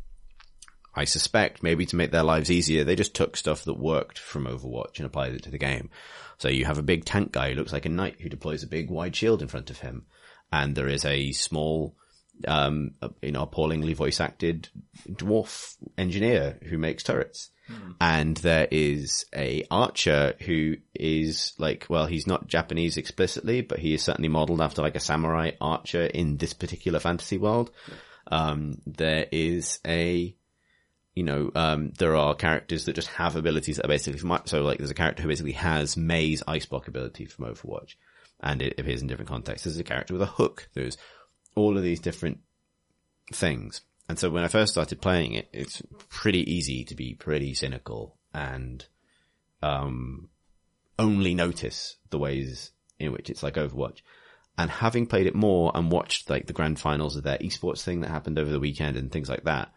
I suspect maybe to make their lives easier, they just took stuff that worked from Overwatch and applied it to the game. So you have a big tank guy who looks like a knight who deploys a big wide shield in front of him. And there is a small, um, you know, appallingly voice acted dwarf engineer who makes turrets. Mm. And there is a archer who is like, well, he's not Japanese explicitly, but he is certainly modeled after like a samurai archer in this particular fantasy world. Yeah. Um, there is a, You know, um, there are characters that just have abilities that are basically from, so like there's a character who basically has Mei's ice block ability from Overwatch, and it appears in different contexts. There's a character with a hook. There's all of these different things. And so when I first started playing it, it's pretty easy to be pretty cynical and, um, only notice the ways in which it's like Overwatch. And having played it more and watched like the grand finals of their esports thing that happened over the weekend and things like that,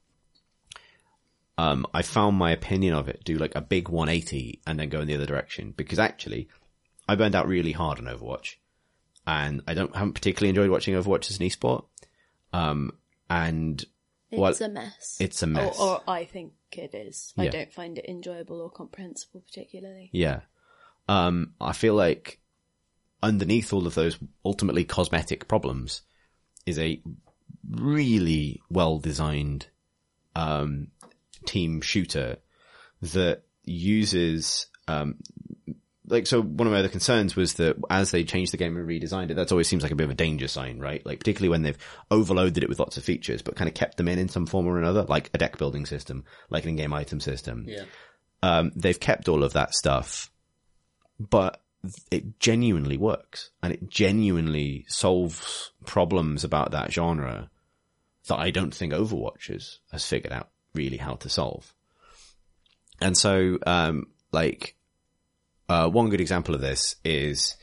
um, I found my opinion of it do like a big one eighty and then go in the other direction, because actually I burned out really hard on Overwatch, and I don't haven't particularly enjoyed watching Overwatch as an esport. Um, and It's well, a mess. it's a mess. Or, or I think it is. I Yeah. don't find it enjoyable or comprehensible particularly. Yeah. Um, I feel like underneath all of those ultimately cosmetic problems is a really well designed, um, team shooter that uses, um, like, so one of my other concerns was that as they changed the game and redesigned it, that always seems like a bit of a danger sign, right? Like, particularly when they've overloaded it with lots of features, but kind of kept them in in some form or another, like a deck building system, like an in-game item system. Yeah. Um, they've kept all of that stuff, but it genuinely works, and it genuinely solves problems about that genre that I don't think Overwatch has, has figured out really how to solve. And so, um, like, uh, one good example of this is,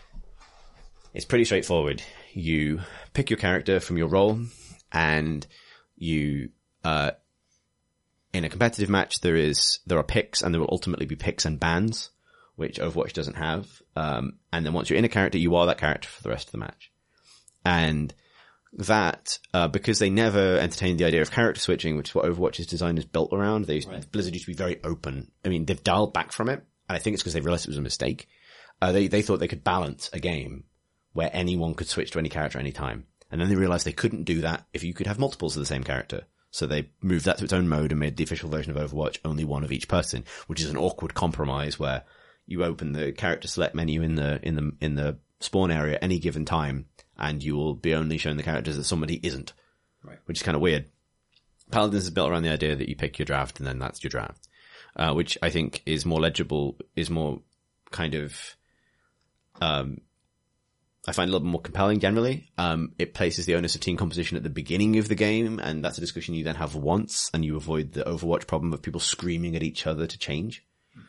it's pretty straightforward. You pick your character from your role, and you, uh, in a competitive match, there is, there are picks, and there will ultimately be picks and bans, which Overwatch doesn't have. Um, and then once you're in a character, you are that character for the rest of the match. And that, uh, because they never entertained the idea of character switching, which is what Overwatch's design is built around, they used, Right. Blizzard used to be very open. I mean, they've dialed back from it, and I think it's because they realized it was a mistake. Uh, they, they thought they could balance a game where anyone could switch to any character anytime. And then they realized they couldn't do that if you could have multiples of the same character. So they moved that to its own mode and made the official version of Overwatch only one of each person, which is an awkward compromise where you open the character select menu in the, in the, in the spawn area at any given time, and you will be only shown the characters that somebody isn't. Right. Which is kind of weird. Paladins is built around the idea that you pick your draft and then that's your draft. Uh, which I think is more legible, is more kind of, um, I find a little bit more compelling generally. Um, it places the onus of team composition at the beginning of the game, and that's a discussion you then have once, and you avoid the Overwatch problem of people screaming at each other to change.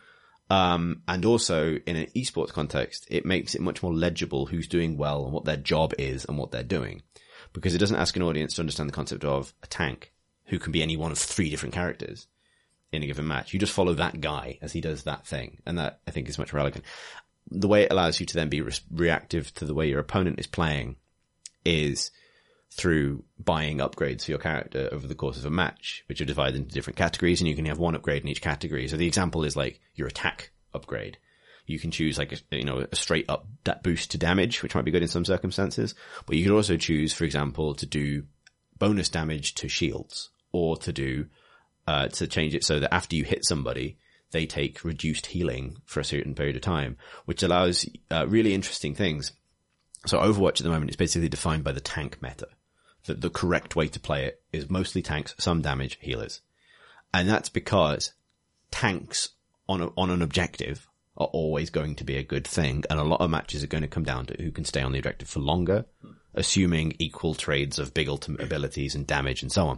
Um, and also in an esports context, it makes it much more legible who's doing well and what their job is and what they're doing. Because it doesn't ask an audience to understand the concept of a tank who can be any one of three different characters in a given match. You just follow that guy as he does that thing. And that, I think, is much more elegant. The way it allows you to then be re- reactive to the way your opponent is playing is through buying upgrades for your character over the course of a match, which are divided into different categories, and you can have one upgrade in each category. So the example is like your attack upgrade. You can choose like a, you know, a straight up da- boost to damage, which might be good in some circumstances, but you could also choose, for example, to do bonus damage to shields, or to do, uh, to change it so that after you hit somebody, they take reduced healing for a certain period of time, which allows uh, really interesting things. So Overwatch at the moment is basically defined by the tank meta. That the correct way to play it is mostly tanks, some damage, healers. And that's because tanks on a, on an objective are always going to be a good thing, and a lot of matches are going to come down to who can stay on the objective for longer, assuming equal trades of big ultimate abilities and damage and so on.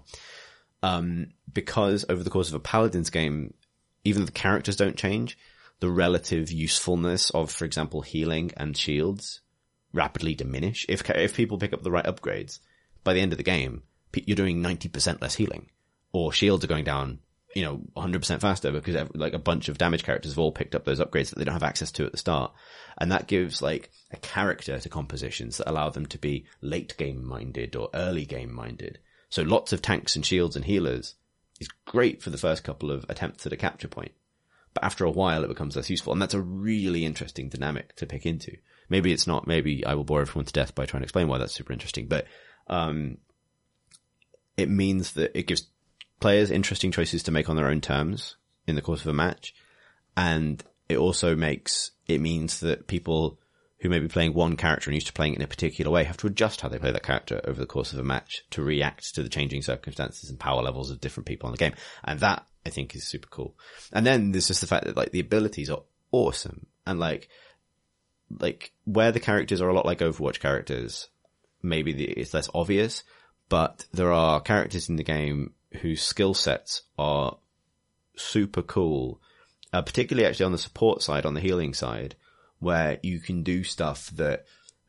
Um, because over the course of a Paladins game, even though the characters don't change, the relative usefulness of, for example, healing and shields rapidly diminish. If if people pick up the right upgrades, by the end of the game, you're doing ninety percent less healing, or shields are going down, you know, one hundred percent faster because like a bunch of damage characters have all picked up those upgrades that they don't have access to at the start. And that gives like a character to compositions that allow them to be late game minded or early game minded. So lots of tanks and shields and healers is great for the first couple of attempts at a capture point. But after a while it becomes less useful. And that's a really interesting dynamic to pick into. Maybe it's not, maybe I will bore everyone to death by trying to explain why that's super interesting, but Um, it means that it gives players interesting choices to make on their own terms in the course of a match. And it also makes, it means that people who may be playing one character and used to playing it in a particular way have to adjust how they play that character over the course of a match to react to the changing circumstances and power levels of different people in the game. And that, I think, is super cool. And then there's just the fact that like the abilities are awesome. And like, like where the characters are a lot like Overwatch characters, maybe the, it's less obvious, but there are characters in the game whose skill sets are super cool, uh, particularly actually on the support side, on the healing side, where you can do stuff that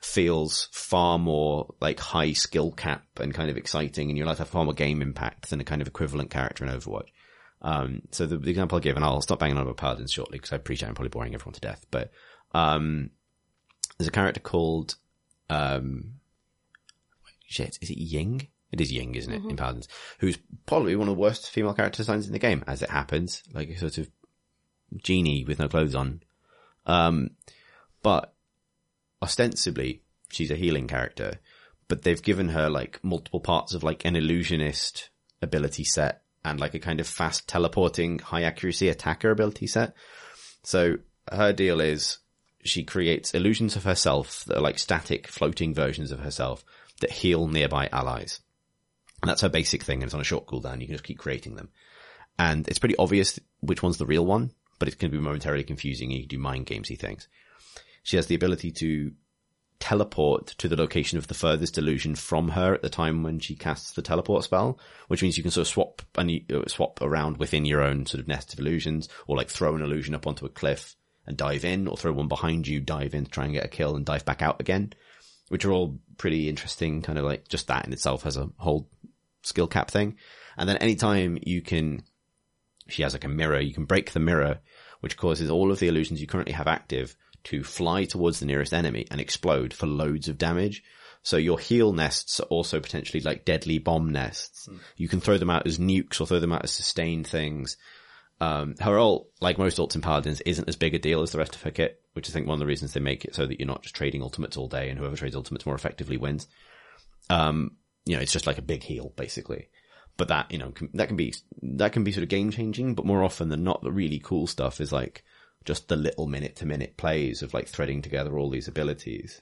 feels far more like high skill cap and kind of exciting, and you're allowed to have far more game impact than a kind of equivalent character in Overwatch. Um, so the, the example I give, and I'll stop banging on about Paladins shortly because I appreciate I'm probably boring everyone to death, but, um, there's a character called, um, shit, is it Ying? It is Ying, isn't it, mm-hmm. in Paladins, who's probably one of the worst female character designs in the game, as it happens, like a sort of genie with no clothes on. Um, but ostensibly, she's a healing character, but they've given her like multiple parts of like an illusionist ability set and like a kind of fast teleporting, high accuracy attacker ability set. So her deal is she creates illusions of herself that are like static floating versions of herself that heal nearby allies. And that's her basic thing, and it's on a short cooldown. You can just keep creating them. And it's pretty obvious which one's the real one, but it can be momentarily confusing. You can do mind gamesy things. She has the ability to teleport to the location of the furthest illusion from her at the time when she casts the teleport spell, which means you can sort of swap and swap around within your own sort of nest of illusions, or like throw an illusion up onto a cliff and dive in, or throw one behind you, dive in to try and get a kill and dive back out again, which are all pretty interesting. Kind of like just that in itself has a whole skill cap thing. And then anytime you can, she has like a mirror, you can break the mirror, which causes all of the illusions you currently have active to fly towards the nearest enemy and explode for loads of damage. So your heal nests are also potentially like deadly bomb nests. Mm. You can throw them out as nukes or throw them out as sustained things. Um, her ult, like most ults in Paladins, isn't as big a deal as the rest of her kit, which I think one of the reasons they make it so that you're not just trading ultimates all day and whoever trades ultimates more effectively wins. Um, you know, it's just like a big heal, basically. But that, you know, can, that can be, that can be sort of game changing, but more often than not, the really cool stuff is like, just the little minute to minute plays of like threading together all these abilities.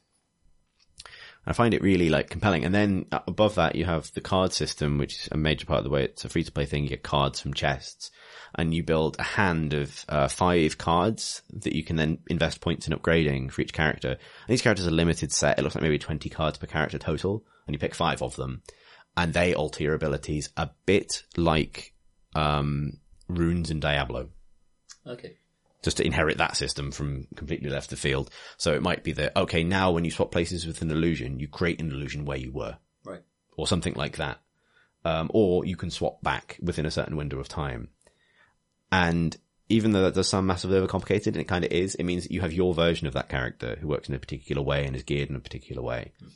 I find it really like compelling. And then above that, you have the card system, which is a major part of the way it's a free to play thing. You get cards from chests and you build a hand of uh, five cards that you can then invest points in upgrading for each character. And these characters are limited set. It looks like maybe twenty cards per character total, and you pick five of them and they alter your abilities a bit like, um, runes in Diablo. Okay. Just to inherit that system from completely left the field. So it might be that, okay, now when you swap places with an illusion, you create an illusion where you were. Right. Or something like that. Um, or you can swap back within a certain window of time. And even though that does sound massively overcomplicated, and it kind of is, it means that you have your version of that character who works in a particular way and is geared in a particular way. Mm.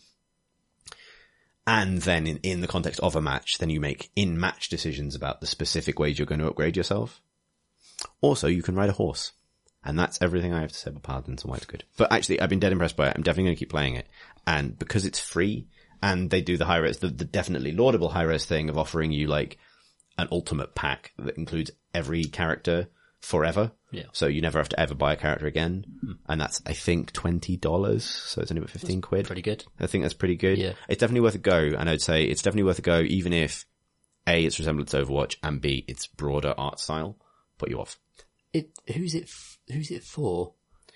And then in, in the context of a match, then you make in-match decisions about the specific ways you're going to upgrade yourself. Also, you can ride a horse. And that's everything I have to say about Paladins and why it's good. But actually, I've been dead impressed by it. I'm definitely going to keep playing it. And because it's free, and they do the high res, the, the definitely laudable high res thing of offering you like an ultimate pack that includes every character forever. Yeah. So you never have to ever buy a character again. Mm. And that's, I think, twenty dollars. So it's only about fifteen quid. Pretty good. I think that's pretty good. Yeah. It's definitely worth a go. And I'd say it's definitely worth a go, even if A, it's resemblance to Overwatch, and B, its broader art style put you off. It, who's it, f- who's it for?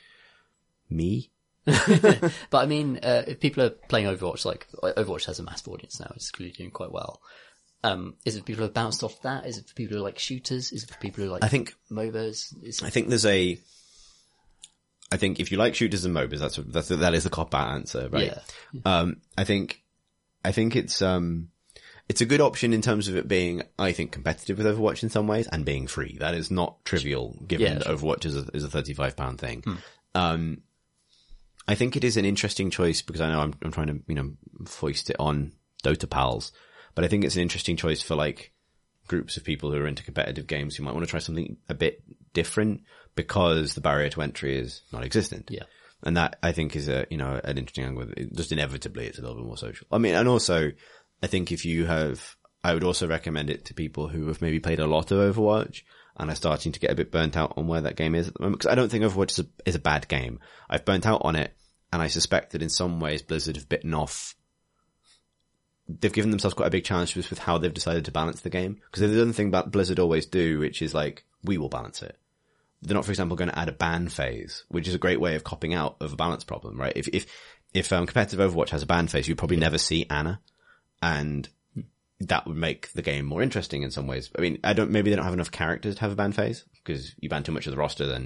Me? But I mean, uh, if people are playing Overwatch, like, Overwatch has a massive audience now, it's clearly doing quite well. Um, is it for people who have bounced off that? Is it for people who like shooters? Is it for people who like I think, MOBAs? Is it... I think there's a, I think if you like shooters and MOBAs, that's, that's, that is the cop-out answer, right? Yeah. Um, I think, I think it's, um, it's a good option in terms of it being, I think, competitive with Overwatch in some ways and being free. That is not trivial given yeah, that sure. Overwatch is a, is a thirty-five pound thing. Hmm. Um, I think it is an interesting choice because I know I'm, I'm trying to, you know, foist it on Dota pals, but I think it's an interesting choice for like groups of people who are into competitive games who might want to try something a bit different because the barrier to entry is non-existent. Yeah. And that I think is a, you know, an interesting angle. Just inevitably it's a little bit more social. I mean, and also I think if you have, I would also recommend it to people who have maybe played a lot of Overwatch and are starting to get a bit burnt out on where that game is at the moment. Because I don't think Overwatch is a, is a bad game. I've burnt out on it, and I suspect that in some ways Blizzard have bitten off. They've given themselves quite a big challenge with how they've decided to balance the game. Because there's another thing that Blizzard always do, which is like, we will balance it. They're not, for example, going to add a ban phase, which is a great way of copping out of a balance problem, right? If if if um, competitive Overwatch has a ban phase, you'd probably never see Ana. And that would make the game more interesting in some ways. I mean, I don't, maybe they don't have enough characters to have a ban phase, because you ban too much of the roster, then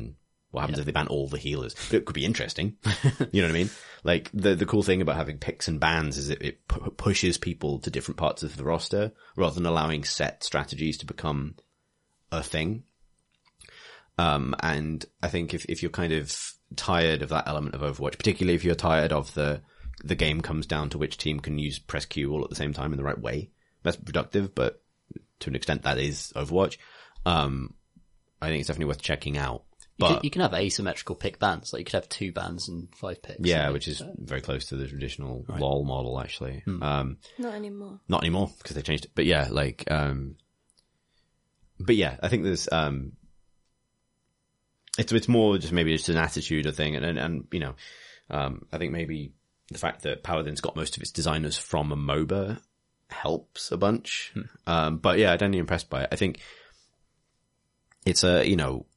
what happens if they ban all the healers? But it could be interesting. You know what I mean? Like, the the cool thing about having picks and bans is it, it pu- pushes people to different parts of the roster rather than allowing set strategies to become a thing. Um, and I think if, if you're kind of tired of that element of Overwatch, particularly if you're tired of the, the game comes down to which team can use press Q all at the same time in the right way, that's productive, but to an extent that is Overwatch. Um, I think it's definitely worth checking out. You, But could, you can have asymmetrical pick bans. Like, you could have two bans and five picks. yeah, like, which is uh, very close to the traditional LoL model, actually. Hmm. Um, Not anymore. not anymore because they changed it. But yeah, like, um, but yeah, I think there's, um, it's, it's more just maybe just an attitude thing. And, and, and, you know, um, I think maybe the fact that Paladin's got most of its designers from a MOBA helps a bunch. Hmm. Um, but yeah, I'm definitely impressed by it. I think it's a, you know,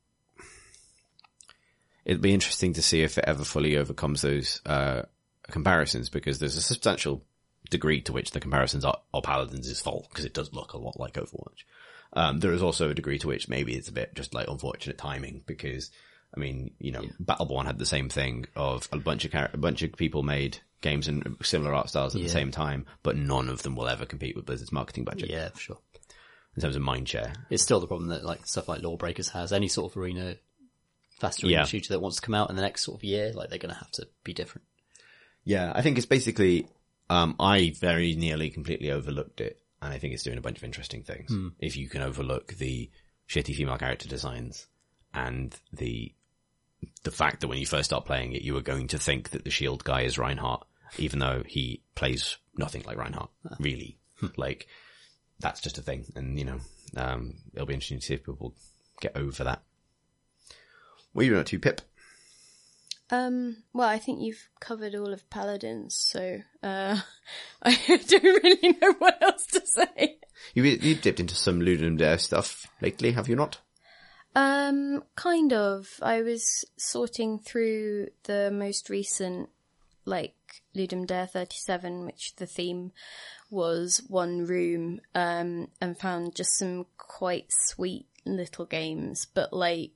it'd be interesting to see if it ever fully overcomes those, uh, comparisons, because there's a substantial degree to which the comparisons are, are Paladins' fault, because it does look a lot like Overwatch. Um, there is also a degree to which maybe it's a bit just like unfortunate timing, because, I mean, you know, yeah. Battleborn had the same thing of a bunch of char- a bunch of people made games in similar art styles at yeah. the same time, but none of them will ever compete with Blizzard's marketing budget. Yeah, for sure. In terms of mindshare. It's still the problem that, like, stuff like Lawbreakers has. Any sort of arena, fast arena yeah. shooter that wants to come out in the next sort of year, like, they're going to have to be different. Yeah, I think it's basically, um, I very nearly completely overlooked it, and I think it's doing a bunch of interesting things. Hmm. If you can overlook the shitty female character designs and the the fact that when you first start playing it, you are going to think that the shield guy is Reinhardt, even though he plays nothing like Reinhardt, really. Like, that's just a thing. And, you know, um, it'll be interesting to see if people get over that. What are you up to, Pip? Um, well, I think you've covered all of Paladins, so, uh, I don't really know what else to say. You, you dipped into some Ludum Dare stuff lately, have you not? Um, kind of. I was sorting through the most recent, like, Ludum Dare thirty-seven, which the theme was one room, um, and found just some quite sweet little games, but like,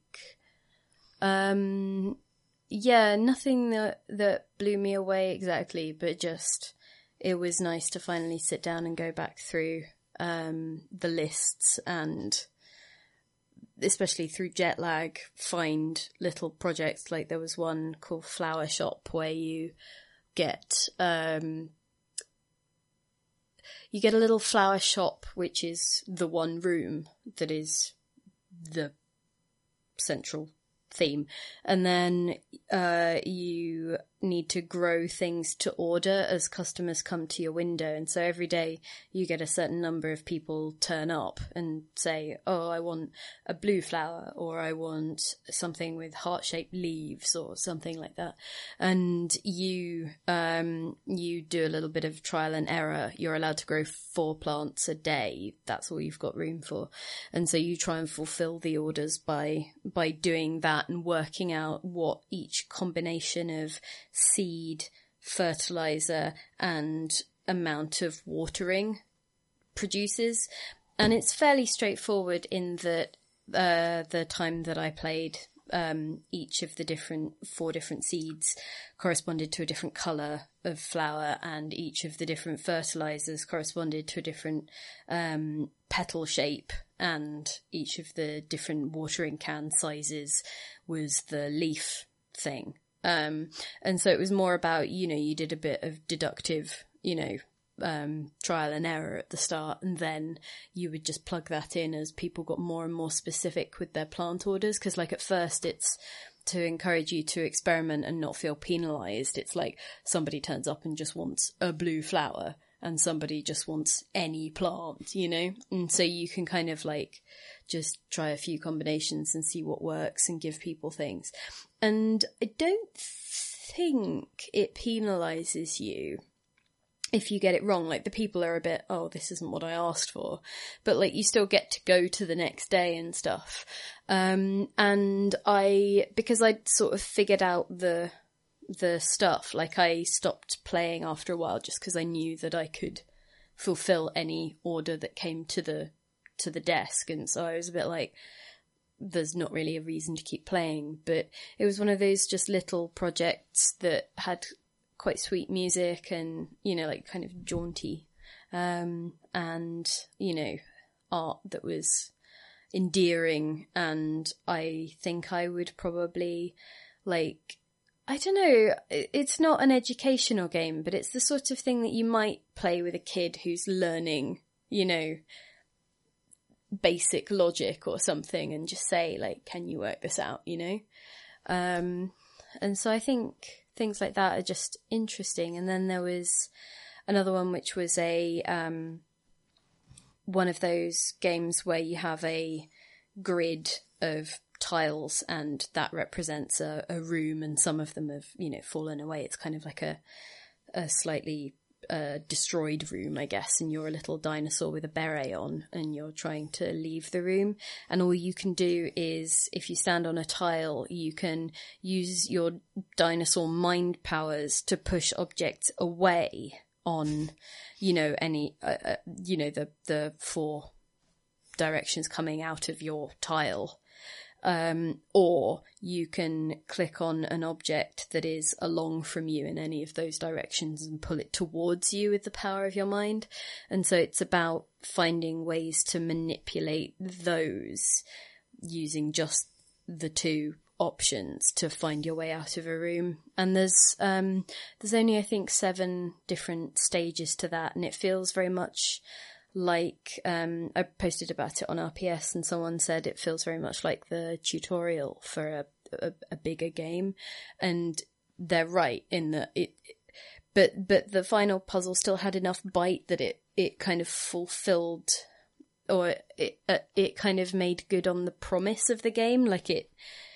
um, yeah, nothing that, that blew me away exactly, but just, it was nice to finally sit down and go back through, um, the lists and, especially through jet lag, find little projects. Like there was one called Flower Shop where you get, um, you get a little flower shop, which is the one room that is the central theme. And then, uh, you need to grow things to order as customers come to your window. And so every day you get a certain number of people turn up and say, oh, I want a blue flower, or I want something with heart-shaped leaves, or something like that. And you, um, you do a little bit of trial and error. You're allowed to grow four plants a day. That's all you've got room for. And so you try and fulfill the orders by, by doing that and working out what each combination of seed, fertilizer, and amount of watering produces. And it's fairly straightforward in that uh, the time that I played, um, each of the different four different seeds corresponded to a different colour of flower, and each of the different fertilizers corresponded to a different um, petal shape, and each of the different watering can sizes was the leaf thing. Um, and so it was more about, you know, you did a bit of deductive, you know, um, trial and error at the start, and then you would just plug that in as people got more and more specific with their plant orders. Cause like at first it's to encourage you to experiment and not feel penalized. It's like somebody turns up and just wants a blue flower, and somebody just wants any plant, you know? And so you can kind of like just try a few combinations and see what works and give people things. And I don't think it penalizes you if you get it wrong. Like the people are a bit, oh, this isn't what I asked for. But like you still get to go to the next day and stuff. Um, and I, because I'd sort of figured out the, the stuff, like I stopped playing after a while just because I knew that I could fulfill any order that came to the to the desk. And so I was a bit like, there's not really a reason to keep playing. But it was one of those just little projects that had quite sweet music and, you know, like kind of jaunty, um, and, you know, art that was endearing. And I think I would probably, like, I don't know, it's not an educational game, but it's the sort of thing that you might play with a kid who's learning, you know, basic logic or something, and just say, like, can you work this out, you know? Um, and so I think things like that are just interesting. And then there was another one which was a um, one of those games where you have a grid of tiles and that represents a, a room, and some of them have, you know, fallen away. It's kind of like a, a slightly uh, destroyed room, I guess, and you're a little dinosaur with a beret on and you're trying to leave the room. And all you can do is, if you stand on a tile, you can use your dinosaur mind powers to push objects away on, you know, any, uh, uh, you know, the, the four directions coming out of your tile. Um, or you can click on an object that is along from you in any of those directions and pull it towards you with the power of your mind. And so it's about finding ways to manipulate those using just the two options to find your way out of a room. And there's um, there's only, I think, seven different stages to that, and it feels very much like, um, I posted about it on R P S and someone said it feels very much like the tutorial for a, a, a bigger game. And they're right in that it, but, but the final puzzle still had enough bite that it, it kind of fulfilled, or it, uh, it kind of made good on the promise of the game. Like it,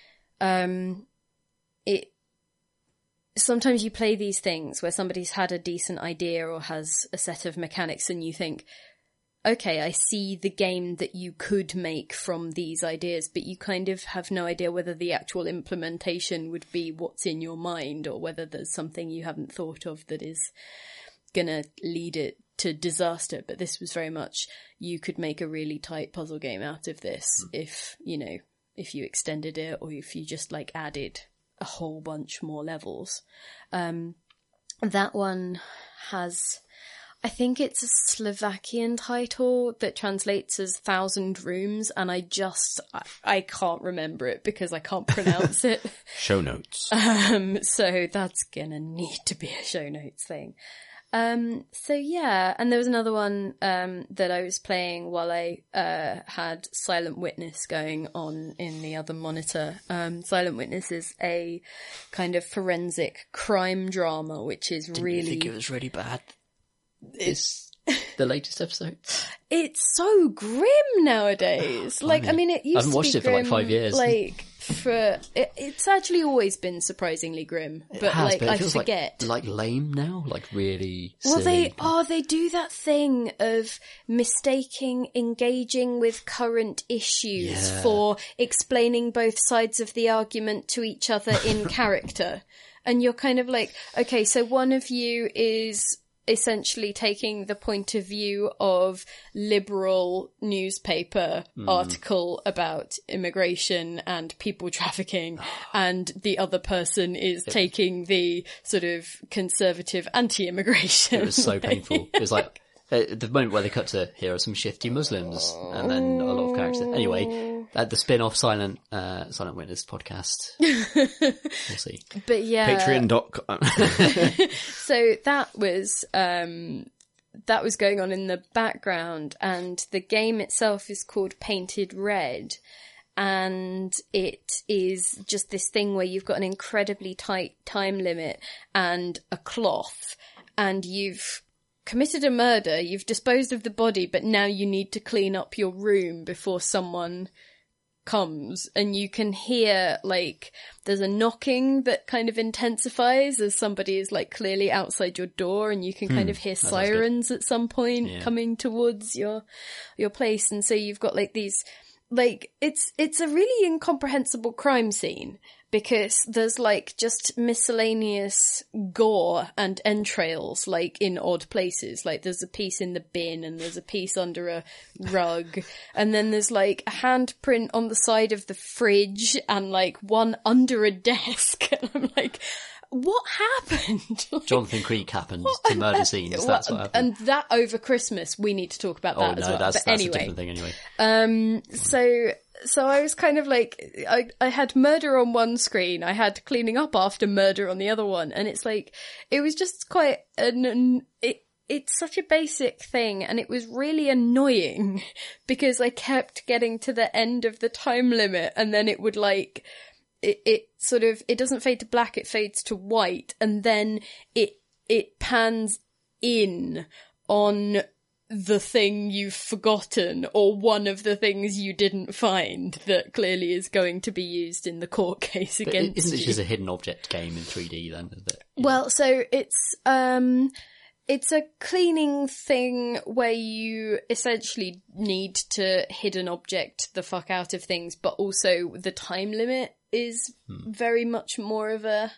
um, it, sometimes you play these things where somebody's had a decent idea or has a set of mechanics and you think, okay, I see the game that you could make from these ideas, but you kind of have no idea whether the actual implementation would be what's in your mind, or whether there's something you haven't thought of that is gonna lead it to disaster. But this was very much, you could make a really tight puzzle game out of this mm. if, you know, if you extended it, or if you just like added a whole bunch more levels. Um, that one has, I think it's a Slovakian title that translates as Thousand Rooms, and I just, I, I can't remember it because I can't pronounce it. Show notes. Um, so that's gonna need to be a show notes thing. Um, so yeah, and there was another one, um, that I was playing while I, uh, had Silent Witness going on in the other monitor. Um, Silent Witness is a kind of forensic crime drama, which is Didn't really... you think it was really bad? It's the latest episode. It's so grim nowadays. Oh, like, I mean, it used I haven't to watched be it for grim, like five years. Like, for it, it's actually always been surprisingly grim, but it has, like but it I feels forget. Like, like lame now, like really. Well, silly. they oh they do that thing of mistaking engaging with current issues Yeah. for explaining both sides of the argument to each other in character, and you're kind of like, okay, so one of you is essentially taking the point of view of liberal newspaper mm. article about immigration and people trafficking, and the other person is it, taking the sort of conservative anti-immigration. It was so painful. It was like at the moment where they cut to, here are some shifty Muslims, and then a lot of characters. Anyway, at the spin-off Silent uh, Silent Witness podcast. We'll see. But yeah, Patreon dot com. So that was um, that was going on in the background, and the game itself is called Painted Red, and it is just this thing where you've got an incredibly tight time limit and a cloth, and you've committed a murder, you've disposed of the body, but now you need to clean up your room before someone comes, and you can hear, like, there's a knocking that kind of intensifies as somebody is like clearly outside your door, and you can kind hmm, of hear sirens at some point yeah. coming towards your your place. And so you've got like these like, it's, it's a really incomprehensible crime scene because there's like just miscellaneous gore and entrails, like in odd places. Like there's a piece in the bin and there's a piece under a rug. And then there's like a handprint on the side of the fridge and like one under a desk. And I'm like, what happened? Like, Jonathan Creek happened to murder scenes. That's what happened. And that over Christmas, we need to talk about that oh, as no, well. that's, but that's anyway, a different thing anyway. Um, so, so I was kind of like, I, I had murder on one screen, I had cleaning up after murder on the other one, and it's like, it was just quite an, an it, it's such a basic thing, and it was really annoying because I kept getting to the end of the time limit, and then it would like, It, it sort of, it doesn't fade to black, it fades to white, and then it, it pans in on the thing you've forgotten, or one of the things you didn't find that clearly is going to be used in the court case But against isn't it you. just a hidden object game in three D then? Is it? Well, so it's, um, it's a cleaning thing where you essentially need to hidden object the fuck out of things, but also the time limit is hmm. very much more of a,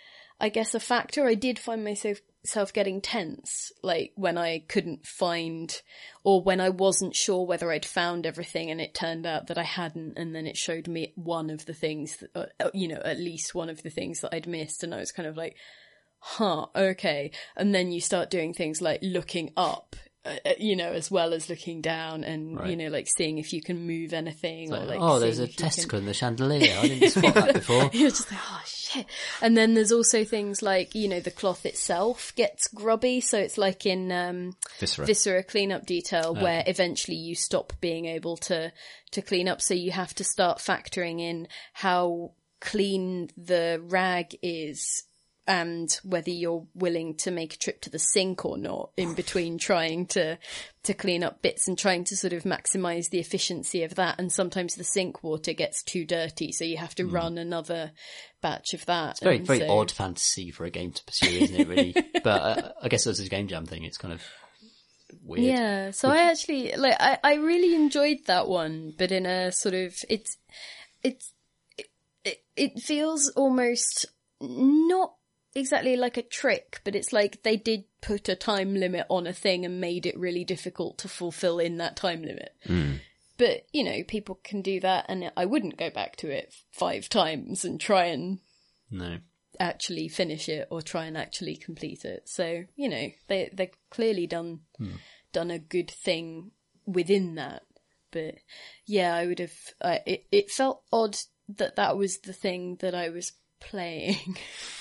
I guess, a factor. I did find myself self getting tense, like when I couldn't find, or when I wasn't sure whether I'd found everything and it turned out that I hadn't, and then it showed me one of the things, that, uh, you know, at least one of the things that I'd missed, and I was kind of like, huh, okay. And then you start doing things like looking up, uh, you know, as well as looking down, and, right. you know, like seeing if you can move anything. Like, or like, oh, there's a testicle can... in the chandelier. I didn't spot that before. You're just like, oh shit. And then there's also things like, you know, the cloth itself gets grubby. So it's like in um, Viscera. Viscera cleanup detail, Oh. where eventually you stop being able to, to clean up. So you have to start factoring in how clean the rag is, and whether you're willing to make a trip to the sink or not in between trying to to clean up bits and trying to sort of maximize the efficiency of that. And sometimes the sink water gets too dirty, so you have to mm. run another batch of that. It's very, and very so... odd fantasy for a game to pursue, isn't it, really? But uh, I guess as a game jam thing, it's kind of weird. Yeah, so Would I you... actually, like, I, I really enjoyed that one, but in a sort of, it's, it's, it, it, it feels almost not exactly like a trick, but it's like they did put a time limit on a thing and made it really difficult to fulfill in that time limit. Mm. But, you know, people can do that, and I wouldn't go back to it five times and try and no. actually finish it or try and actually complete it. So, you know, they, they've clearly done, hmm. done a good thing within that. But yeah, I would have, uh, it, it felt odd that that was the thing that I was playing.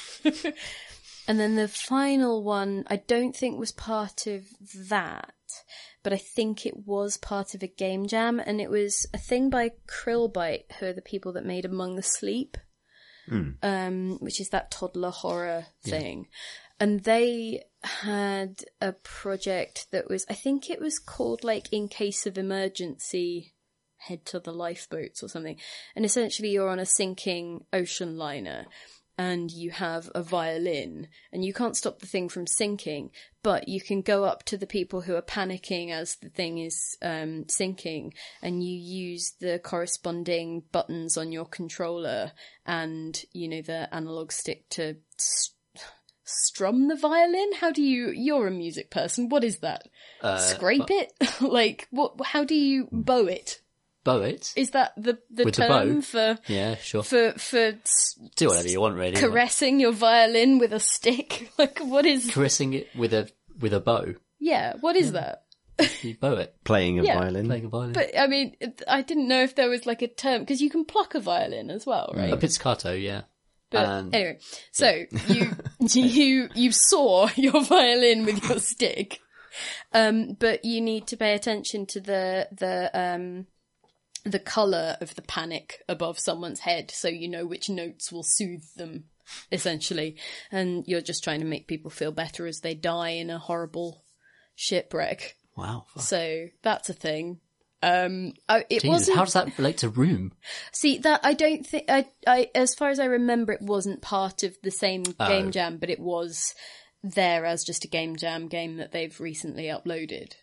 And then the final one, I don't think was part of that, but I think it was part of a game jam, and it was a thing by Krillbite, who are the people that made Among the Sleep, mm. um, which is that toddler horror thing. Yeah. And they had a project that was, I think it was called like In Case of Emergency, Head to the Lifeboats or something. And essentially you're on a sinking ocean liner, and you have a violin, and you can't stop the thing from sinking, but you can go up to the people who are panicking as the thing is um, sinking, and you use the corresponding buttons on your controller and, you know, the analog stick to st- strum the violin? How do you... You're a music person. What is that? Uh, Scrape uh, it? Like, what? How do you bow it? Bow it? Is that the, the with term the for... Yeah, sure. For, for... Do whatever you want, really. Caressing your violin with a stick? Like, what is... Caressing it with a with a bow? Yeah, what is yeah. that? You bow it. Playing a yeah. violin. Playing a violin. But, I mean, I didn't know if there was, like, a term... Because you can pluck a violin as well, right? A pizzicato, yeah. But and... anyway, so yeah. you you you saw your violin with your stick, um, but you need to pay attention to the the um the colour of the panic above someone's head, so you know which notes will soothe them, essentially. And you're just trying to make people feel better as they die in a horrible shipwreck. Wow. Fuck. So that's a thing. Um, I, it Jesus, wasn't. how does that relate to Room? See, that I don't think. I, I, as far as I remember, it wasn't part of the same Oh. game jam, but it was there as just a game jam game that they've recently uploaded.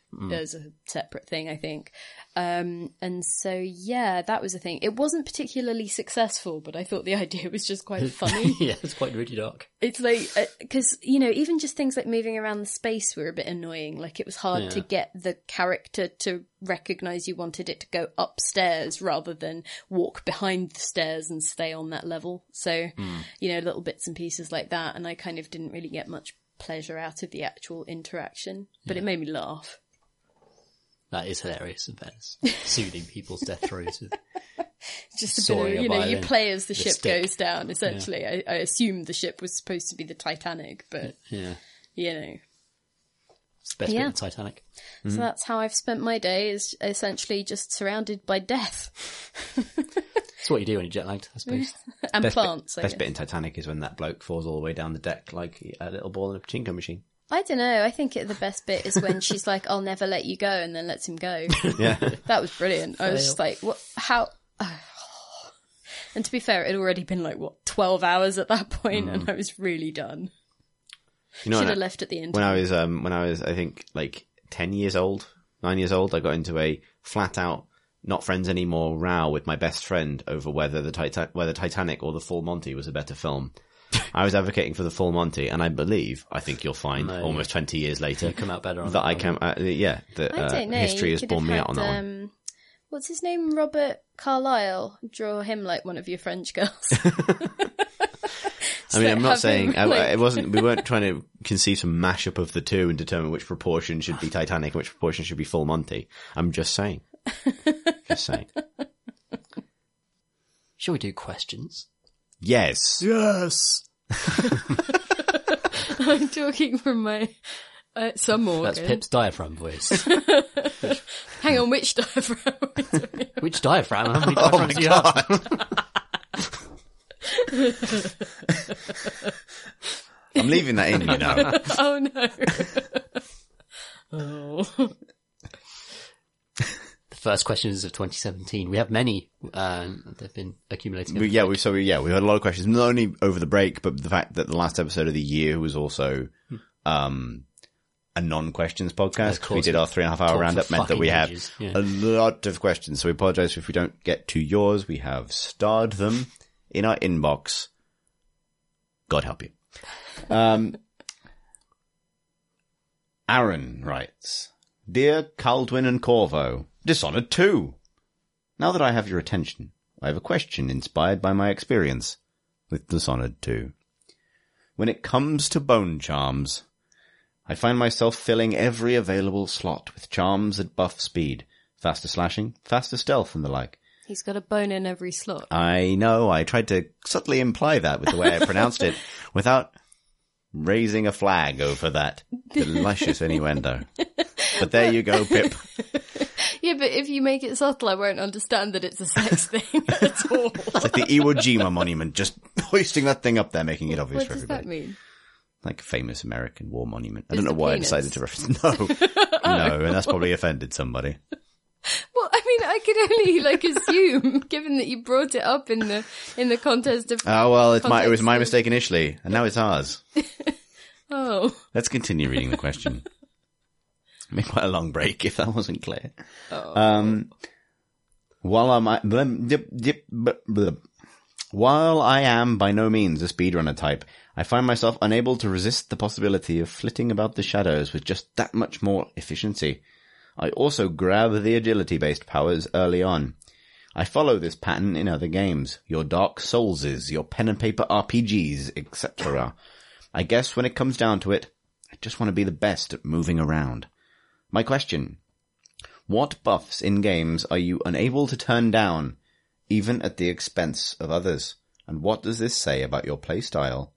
mm. as a separate thing, I think. Um, and so, yeah, that was a thing. It wasn't particularly successful, but I thought the idea was just quite funny. Yeah, it's quite really dark. It's like, because, uh, you know, even just things like moving around the space were a bit annoying. Like, it was hard Yeah. to get the character to recognise you wanted it to go upstairs rather than walk behind the stairs and stay on that level. So, mm. you know, little bits and pieces like that. And I kind of didn't really get much pleasure out of the actual interaction, but yeah. it made me laugh. That is hilarious, in fairness. Soothing people's death throes with just a bit of, you know, you play as the ship stick. goes down, essentially. Yeah. I, I assumed the ship was supposed to be the Titanic, but, yeah. you know. It's the best yeah. bit of the Titanic. So mm-hmm. that's how I've spent my day, is essentially just surrounded by death. That's what you do when you're jet lagged, I suppose. And best plants. Bit, best bit in Titanic is when that bloke falls all the way down the deck like a little ball in a pachinko machine. I don't know. I think it, the best bit is when she's like, "I'll never let you go," and then lets him go. Yeah, that was brilliant. I was just like, "What? How?" And to be fair, it had already been like what twelve hours at that point, mm. and I was really done. You know, should have left at the end. When I was, um, when I was, I think like ten years old, nine years old, I got into a flat out not friends anymore row with my best friend over whether the Titan- whether Titanic or the Full Monty was a better film. I was advocating for the Full Monty, and I believe, I think you'll find, no, almost twenty years later, you come out better on that I can, uh, yeah, that uh, history has borne me out on that um, one. What's his name? Robert Carlyle. Draw him like one of your French girls. I mean, I'm not saying him, like... I, it wasn't. We weren't trying to conceive some mashup of the two and determine which proportion should be Titanic and which proportion should be Full Monty. I'm just saying. Just saying. Shall we do questions? Yes. Yes. I'm talking from my uh, some organ. That's Pip's diaphragm voice. Hang on, which diaphragm? Which diaphragm? How many diaphragms do you have? I'm leaving that in, you know. Oh no. Oh. First questions of twenty seventeen. We have many. Um, they've been accumulating. We, yeah, we so we, yeah we had a lot of questions, not only over the break, but the fact that the last episode of the year was also um, a non-questions podcast. Because we did our three and a half hour roundup, meant that we have yeah. a lot of questions. So we apologise if we don't get to yours. We have starred them in our inbox. God help you. Um, Aaron writes, "Dear Caldwin and Corvo, Dishonored two. Now that I have your attention, I have a question inspired by my experience with Dishonored two. When it comes to bone charms, I find myself filling every available slot with charms at buff speed, faster slashing, faster stealth and the like. He's got a bone in every slot. I know, I tried to subtly imply that with the way I pronounced it, without raising a flag over that delicious innuendo. But there you go, Pip. Yeah, but if you make it subtle, I won't understand that it's a sex thing at all. It's like the Iwo Jima monument, just hoisting that thing up there, making it obvious what for everybody. What does that mean? Like a famous American war monument. I It's don't know why penis. I decided to reference. No, no, and that's probably offended somebody. Well, I mean, I could only like assume, given that you brought it up in the in the contest of. Oh well, it's my it was my of... mistake initially, and now it's ours. Oh. Let's continue reading the question. Made quite a long break, if that wasn't clear. Oh. Um, while I'm, I, dip, dip, while I am by no means a speedrunner type, I find myself unable to resist the possibility of flitting about the shadows with just that much more efficiency. I also grab the agility-based powers early on. I follow this pattern in other games, your Dark Soulses, your pen and paper R P Gs, et cetera. I guess when it comes down to it, I just want to be the best at moving around. My question, what buffs in games are you unable to turn down, even at the expense of others? And what does this say about your playstyle?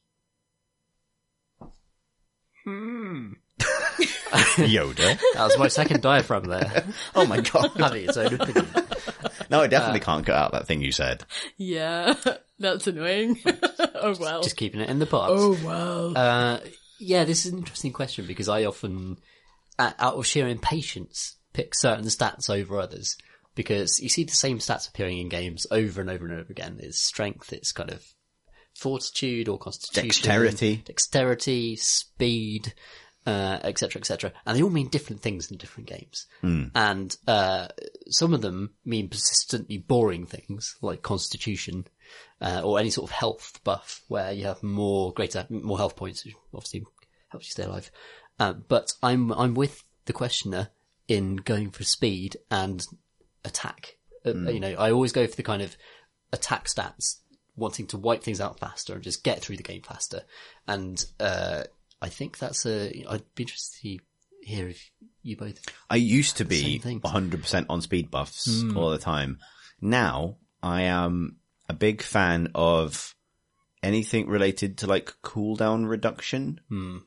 Hmm. Yoda? That was my second diaphragm there. Oh my god. Having its own opinion. No, I definitely uh, can't cut out that thing you said. Yeah, that's annoying. Oh well. Just keeping it in the pot. Oh wow. Uh, yeah, this is an interesting question because I often, out of sheer impatience, pick certain stats over others because you see the same stats appearing in games over and over and over again. There's strength, it's kind of fortitude or constitution. Dexterity. Dexterity, speed, uh, et cetera, et cetera. And they all mean different things in different games. Mm. And, uh, some of them mean persistently boring things like Constitution, uh, or any sort of health buff where you have more greater, more health points, which obviously helps you stay alive. Um, but I'm, I'm with the questioner in going for speed and attack. Uh, mm. You know, I always go for the kind of attack stats, wanting to wipe things out faster and just get through the game faster. And, uh, I think that's a, I'd be interested to hear if you both. I used to be one hundred percent on speed buffs mm. all the time. Now I am a big fan of anything related to like cooldown reduction mm.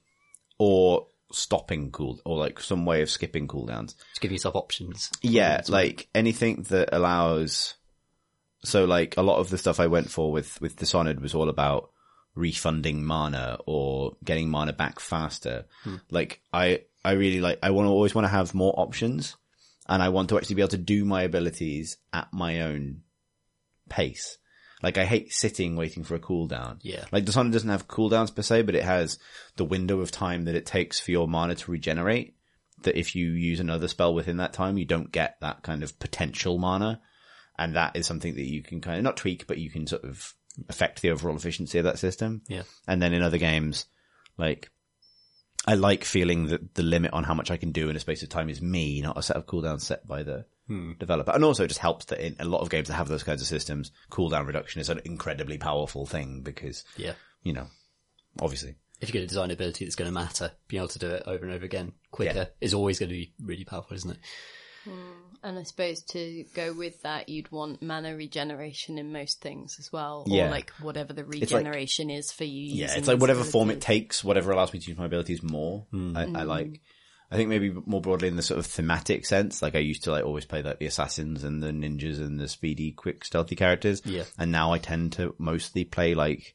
or stopping cool, or like some way of skipping cooldowns. Just give yourself options. Yeah. Like anything that allows, so like a lot of the stuff I went for with, with Dishonored was all about refunding mana or getting mana back faster. Hmm. Like I, I really like, I want to always want to have more options, and I want to actually be able to do my abilities at my own pace. Like I hate sitting waiting for a cooldown. Yeah. Like Dishonored doesn't have cooldowns per se, but it has the window of time that it takes for your mana to regenerate, that if you use another spell within that time, you don't get that kind of potential mana. And that is something that you can kind of not tweak, but you can sort of affect the overall efficiency of that system. Yeah. And then in other games, like, I like feeling that the limit on how much I can do in a space of time is me, not a set of cooldowns set by the hmm. developer. And also it just helps that in a lot of games that have those kinds of systems, cooldown reduction is an incredibly powerful thing because, yeah, you know, obviously. If you're going to design an ability that's going to matter, being able to do it over and over again quicker yeah. is always going to be really powerful, isn't it? Mm. And I suppose to go with that, you'd want mana regeneration in most things as well. Or yeah. like whatever the regeneration like, is for you. Yeah, it's like whatever form it takes, whatever allows me to use my abilities more. Mm. I, mm. I like, I think maybe more broadly in the sort of thematic sense, like I used to like always play like the assassins and the ninjas and the speedy, quick, stealthy characters. Yeah. And now I tend to mostly play like,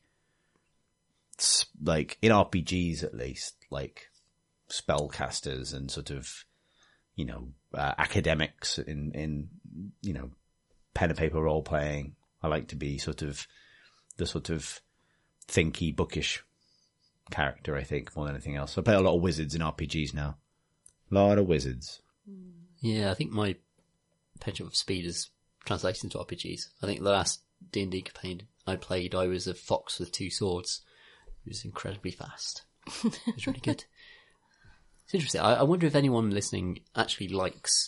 like in R P Gs at least, like spellcasters and sort of, you know, uh, academics in, in, you know, pen and paper role playing. I like to be sort of the sort of thinky, bookish character, I think, more than anything else. I play a lot of wizards in R P Gs now. A lot of wizards. Yeah, I think my penchant for speed is translated into R P Gs. I think the last D and D campaign I played, I was a fox with two swords. It was incredibly fast. It was really good. It's interesting. I, I wonder if anyone listening actually likes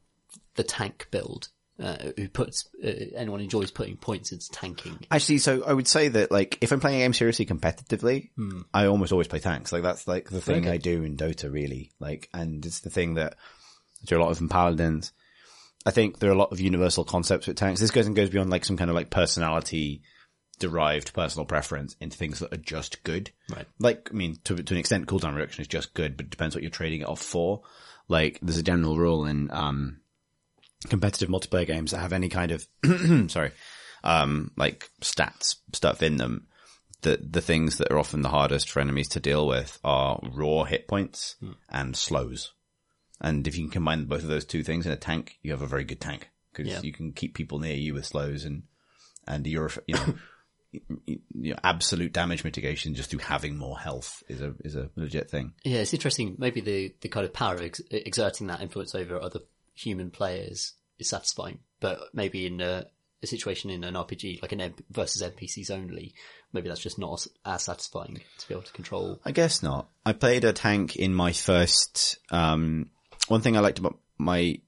the tank build. Uh, who puts uh, anyone enjoys putting points into tanking? Actually, so I would say that like if I'm playing a game seriously competitively, hmm. I almost always play tanks. Like that's like the thing okay. I do in Dota, really. Like, and it's the thing that I do a lot of in Paladins. I think there are a lot of universal concepts with tanks. This goes and goes beyond like some kind of like personality derived personal preference into things that are just good. Right. Like, I mean, to, to an extent, cooldown reduction is just good, but it depends what you're trading it off for. Like, there's a general rule in, um, competitive multiplayer games that have any kind of, sorry, um, like stats stuff in them, that the things that are often the hardest for enemies to deal with are raw hit points hmm. and slows. And if you can combine both of those two things in a tank, you have a very good tank. Because yeah. you can keep people near you with slows and, and you're, you know, you know, absolute damage mitigation just through having more health is a is a legit thing. Yeah, it's interesting. Maybe the, the kind of power of ex- exerting that influence over other human players is satisfying, but maybe in a, a situation in an R P G like an M- versus N P Cs only, maybe that's just not as, as satisfying to be able to control. I guess not. I played a tank in my first. Um, one thing I liked about my.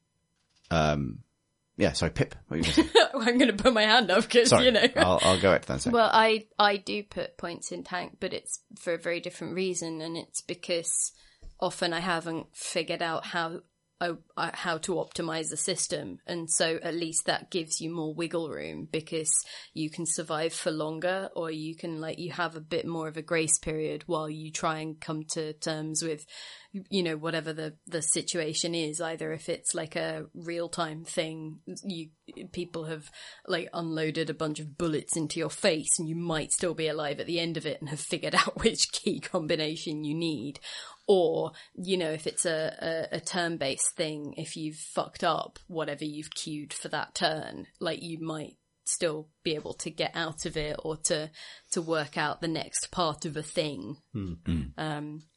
Um, Yeah, sorry, Pip. What were you going to say? I'm going to put my hand up because, you know. I'll, I'll go at that. Well, I, I do put points in tank, but it's for a very different reason, and it's because often I haven't figured out how uh, how to optimize the system, and so at least that gives you more wiggle room because you can survive for longer, or you can like you have a bit more of a grace period while you try and come to terms with, you know, whatever the, the situation is, either if it's like a real time thing, you, people have like unloaded a bunch of bullets into your face and you might still be alive at the end of it and have figured out which key combination you need. Or, you know, if it's a, a, a turn-based thing, if you've fucked up whatever you've queued for that turn, like you might still be able to get out of it or to, to work out the next part of a thing. Mm-hmm. Um,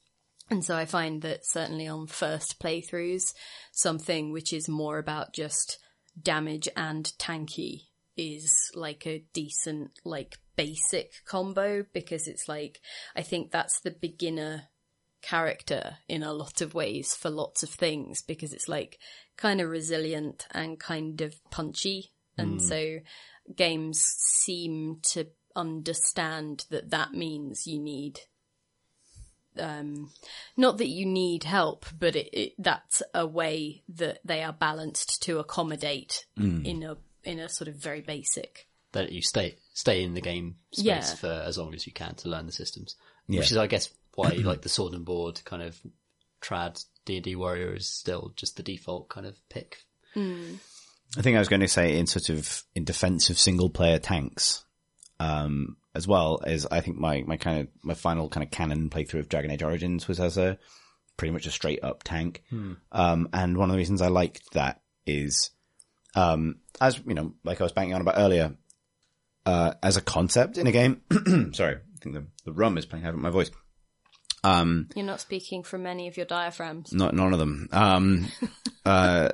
And so I find that certainly on first playthroughs, something which is more about just damage and tanky is like a decent, like, basic combo, because it's like, I think that's the beginner character in a lot of ways for lots of things, because it's like kind of resilient and kind of punchy. And mm. so games seem to understand that that means you need um not that you need help, but it, it that's a way that they are balanced to accommodate mm. in a in a sort of very basic, that you stay stay in the game space yeah. for as long as you can to learn the systems, yeah. which is I guess why like the sword and board kind of trad D and D warrior is still just the default kind of pick. mm. I think I was going to say in sort of in defense of single player tanks um as well, as I think my, my kind of, my final kind of canon playthrough of Dragon Age Origins was as a pretty much a straight up tank. Hmm. Um, and one of the reasons I liked that is, um, as, you know, like I was banging on about earlier, uh, as a concept in a game, sorry, I think the, the rum is playing havoc with my voice. Um, You're not speaking from any of your diaphragms. Not, none of them. Um, uh,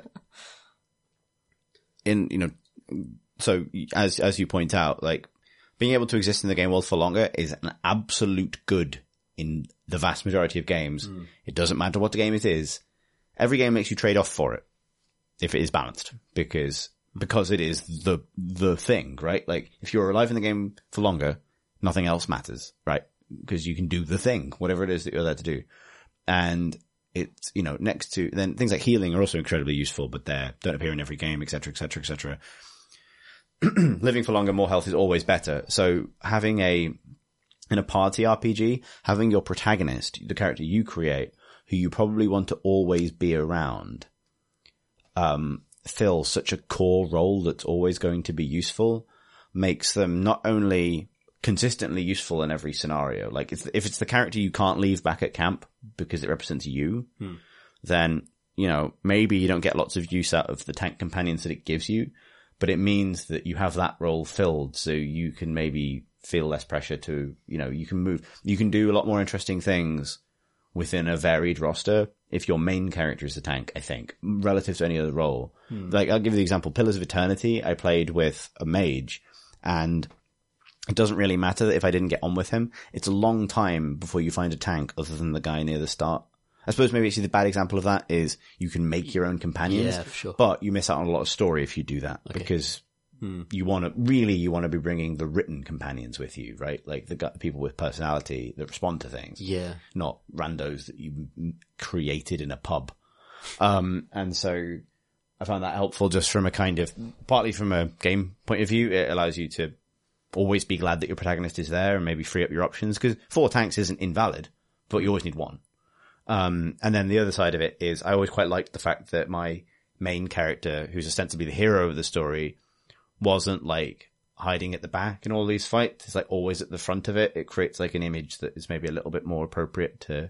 in, you know, so as, as you point out, like, being able to exist in the game world for longer is an absolute good in the vast majority of games. Mm. It doesn't matter what the game it is. Every game makes you trade off for it if it is balanced, because because it is the the thing, right? Like, if you're alive in the game for longer, nothing else matters, right? Because you can do the thing, whatever it is that you're there to do. And it's, you know, next to, then things like healing are also incredibly useful, but they don't appear in every game, et cetera, et cetera, et cetera. Living for longer, more health is always better. So having a, in a party R P G, having your protagonist, the character you create, who you probably want to always be around, um, fill such a core role that's always going to be useful, makes them not only consistently useful in every scenario. Like, if, if it's the character you can't leave back at camp because it represents you, hmm. then, you know, maybe you don't get lots of use out of the tank companions that it gives you, but it means that you have that role filled, so you can maybe feel less pressure to, you know, you can move, you can do a lot more interesting things within a varied roster if your main character is the tank, I think, relative to any other role. Hmm. Like, I'll give you the example, Pillars of Eternity, I played with a mage, and it doesn't really matter if I didn't get on with him. It's a long time before you find a tank other than the guy near the start. I suppose maybe actually the bad example of that is you can make your own companions, yeah, for sure. but you miss out on a lot of story if you do that, okay. because hmm. you want to, really you want to be bringing the written companions with you, right? Like the people with personality that respond to things. Yeah. Not randos that you created in a pub. Um, and so I found that helpful just from a kind of, partly from a game point of view, it allows you to always be glad that your protagonist is there and maybe free up your options, because four tanks isn't invalid, but you always need one. Um, and then the other side of it is I always quite liked the fact that my main character, who's ostensibly the hero of the story, wasn't like hiding at the back in all these fights. It's like always at the front of it. It creates like an image that is maybe a little bit more appropriate to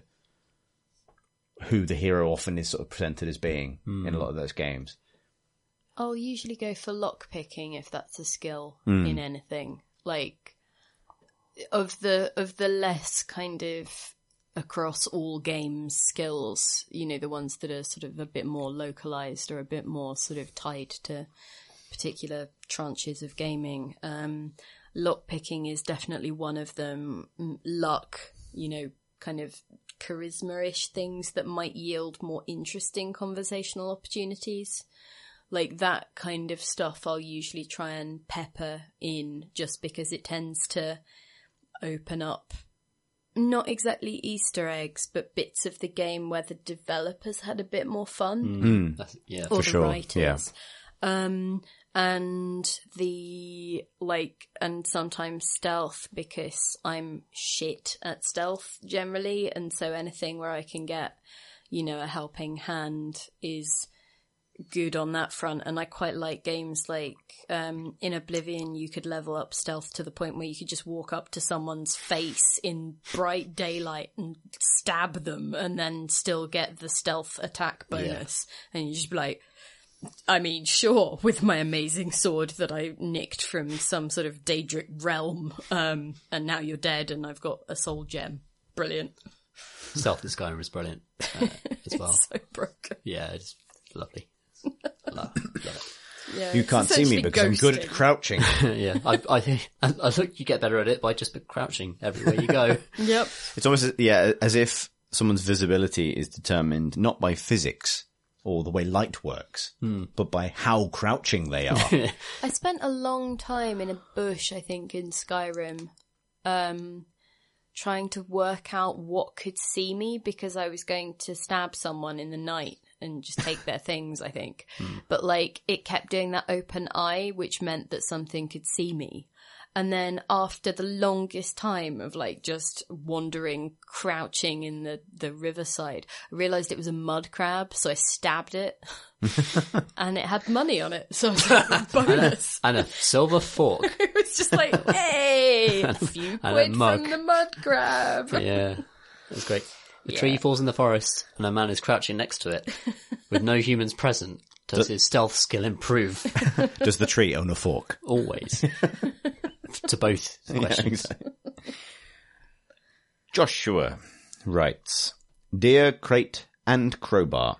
who the hero often is sort of presented as being mm. in a lot of those games. I'll usually go for lock picking if that's a skill mm. in anything. Like, of the, of the less kind of across all games skills, you know, the ones that are sort of a bit more localized or a bit more sort of tied to particular tranches of gaming. Um, lock picking is definitely one of them. Luck, you know, kind of charisma-ish things that might yield more interesting conversational opportunities. Like that kind of stuff I'll usually try and pepper in, just because it tends to open up not exactly Easter eggs, but bits of the game where the developers had a bit more fun. Mm. That's, yeah, or for the sure. writers. Yeah. Um, and the, like, and sometimes stealth, because I'm shit at stealth generally. And so anything where I can get, you know, a helping hand is good on that front. And I quite like games like um in Oblivion, you could level up stealth to the point where you could just walk up to someone's face in bright daylight and stab them and then still get the stealth attack bonus. Yeah. And you just be like, I mean, sure, with my amazing sword that I nicked from some sort of Daedric realm, um and now you're dead and I've got a soul gem. Brilliant. Stealth in Skyrim is brilliant uh, as well. It's so broken. Yeah, it's lovely. I love, love it. Yeah, You it's can't see me essentially because I'm good at ghosting. crouching. Yeah, I, I think I, I think you get better at it by just crouching everywhere you go. Yep. It's almost, yeah, as if someone's visibility is determined not by physics or the way light works, but by how crouching they are. I spent a long time in a bush, I think, in Skyrim, um, trying to work out what could see me because I was going to stab someone in the night and just take their things, I think. But, like, it kept doing that open eye, which meant that something could see me. And then after the longest time of, like, just wandering, crouching in the, the riverside, I realised it was a mud crab, so I stabbed it. And it had money on it, so I was like, bonus. And a silver fork. It was just like, hey, a few And a quid mug. from the mud crab. Yeah, that's great. The Yeah. tree falls in the forest, and a man is crouching next to it, with no humans present. Does his stealth skill improve? Does the tree own a fork? Always. To both Yeah, questions. exactly. Joshua writes, Dear Crate and Crowbar.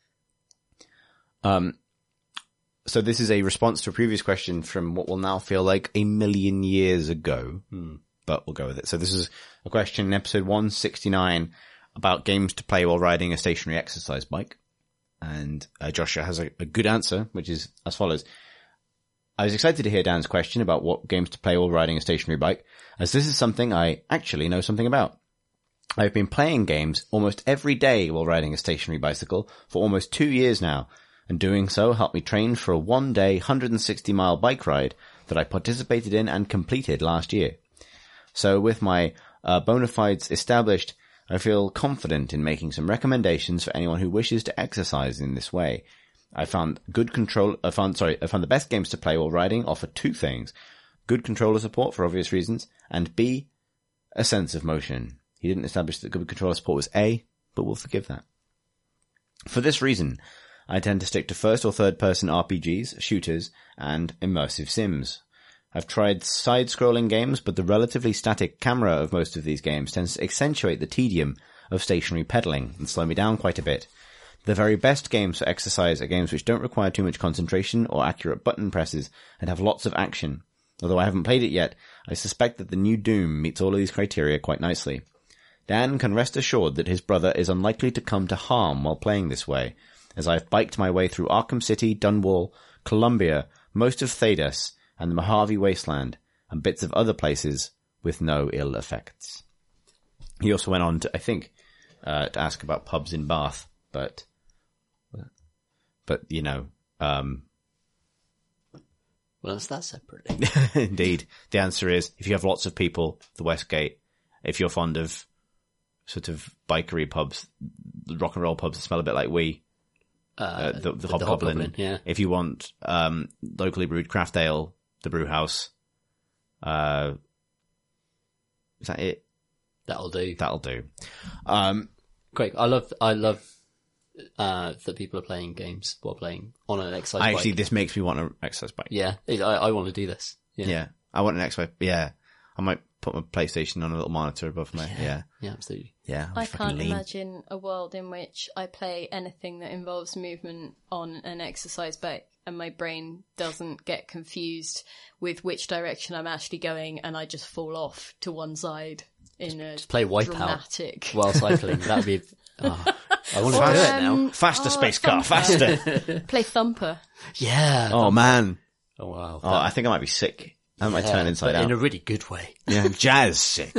Um, so this is a response to a previous question from what will now feel like a million years ago, but we'll go with it. So this is a question in episode one sixty-nine about games to play while riding a stationary exercise bike. And uh, Joshua has a, a good answer, which is as follows. I was excited to hear Dan's question about what games to play while riding a stationary bike, as this is something I actually know something about. I've been playing games almost every day while riding a stationary bicycle for almost two years now, and doing so helped me train for a one-day, one hundred sixty mile bike ride that I participated in and completed last year. So with my uh, bona fides established, I feel confident in making some recommendations for anyone who wishes to exercise in this way. I found good control, I found, sorry, I found the best games to play while riding offer two things. Good controller support for obvious reasons, and B, a sense of motion. He didn't establish that good controller support was A, but we'll forgive that. For this reason, I tend to stick to first or third person R P Gs, shooters, and immersive sims. I've tried side-scrolling games, but the relatively static camera of most of these games tends to accentuate the tedium of stationary pedaling and slow me down quite a bit. The very best games for exercise are games which don't require too much concentration or accurate button presses and have lots of action. Although I haven't played it yet, I suspect that the new Doom meets all of these criteria quite nicely. Dan can rest assured that his brother is unlikely to come to harm while playing this way, as I've biked my way through Arkham City, Dunwall, Columbia, most of Thedas, and the Mojave Wasteland, and bits of other places with no ill effects. He also went on to, I think, uh, to ask about pubs in Bath, but, but, you know, um, Well, that's that separately. indeed, the answer is, if you have lots of people, the Westgate. If you're fond of sort of bikery pubs, rock and roll pubs that smell a bit like we, Uh, uh, the, the, the Hobgoblin. Hobgoblin, yeah. If you want, um, locally brewed craft ale, the brew house, uh, is that it? That'll do. That'll do. Um, Great. I love, I love, uh, that people are playing games while playing on an exercise bike. actually, this makes me want an exercise bike. Yeah. I, I want to do this. Yeah. Yeah. I want an exercise. Yeah. I might put my PlayStation on a little monitor above my, yeah. Yeah, absolutely. Yeah. I'll be I fucking can't lean. imagine a world in which I play anything that involves movement on an exercise bike and my brain doesn't get confused with which direction I'm actually going and I just fall off to one side in a Just play Wipeout dramatic... while cycling. That would be, oh, I want to do it now. Um, Faster, oh, space car, Thumper. faster. Play Thumper. Yeah. Oh, man. Oh, wow. Oh, I think I might be sick. I might Yeah, turn inside but out. in a really good way. Yeah, jazz sick.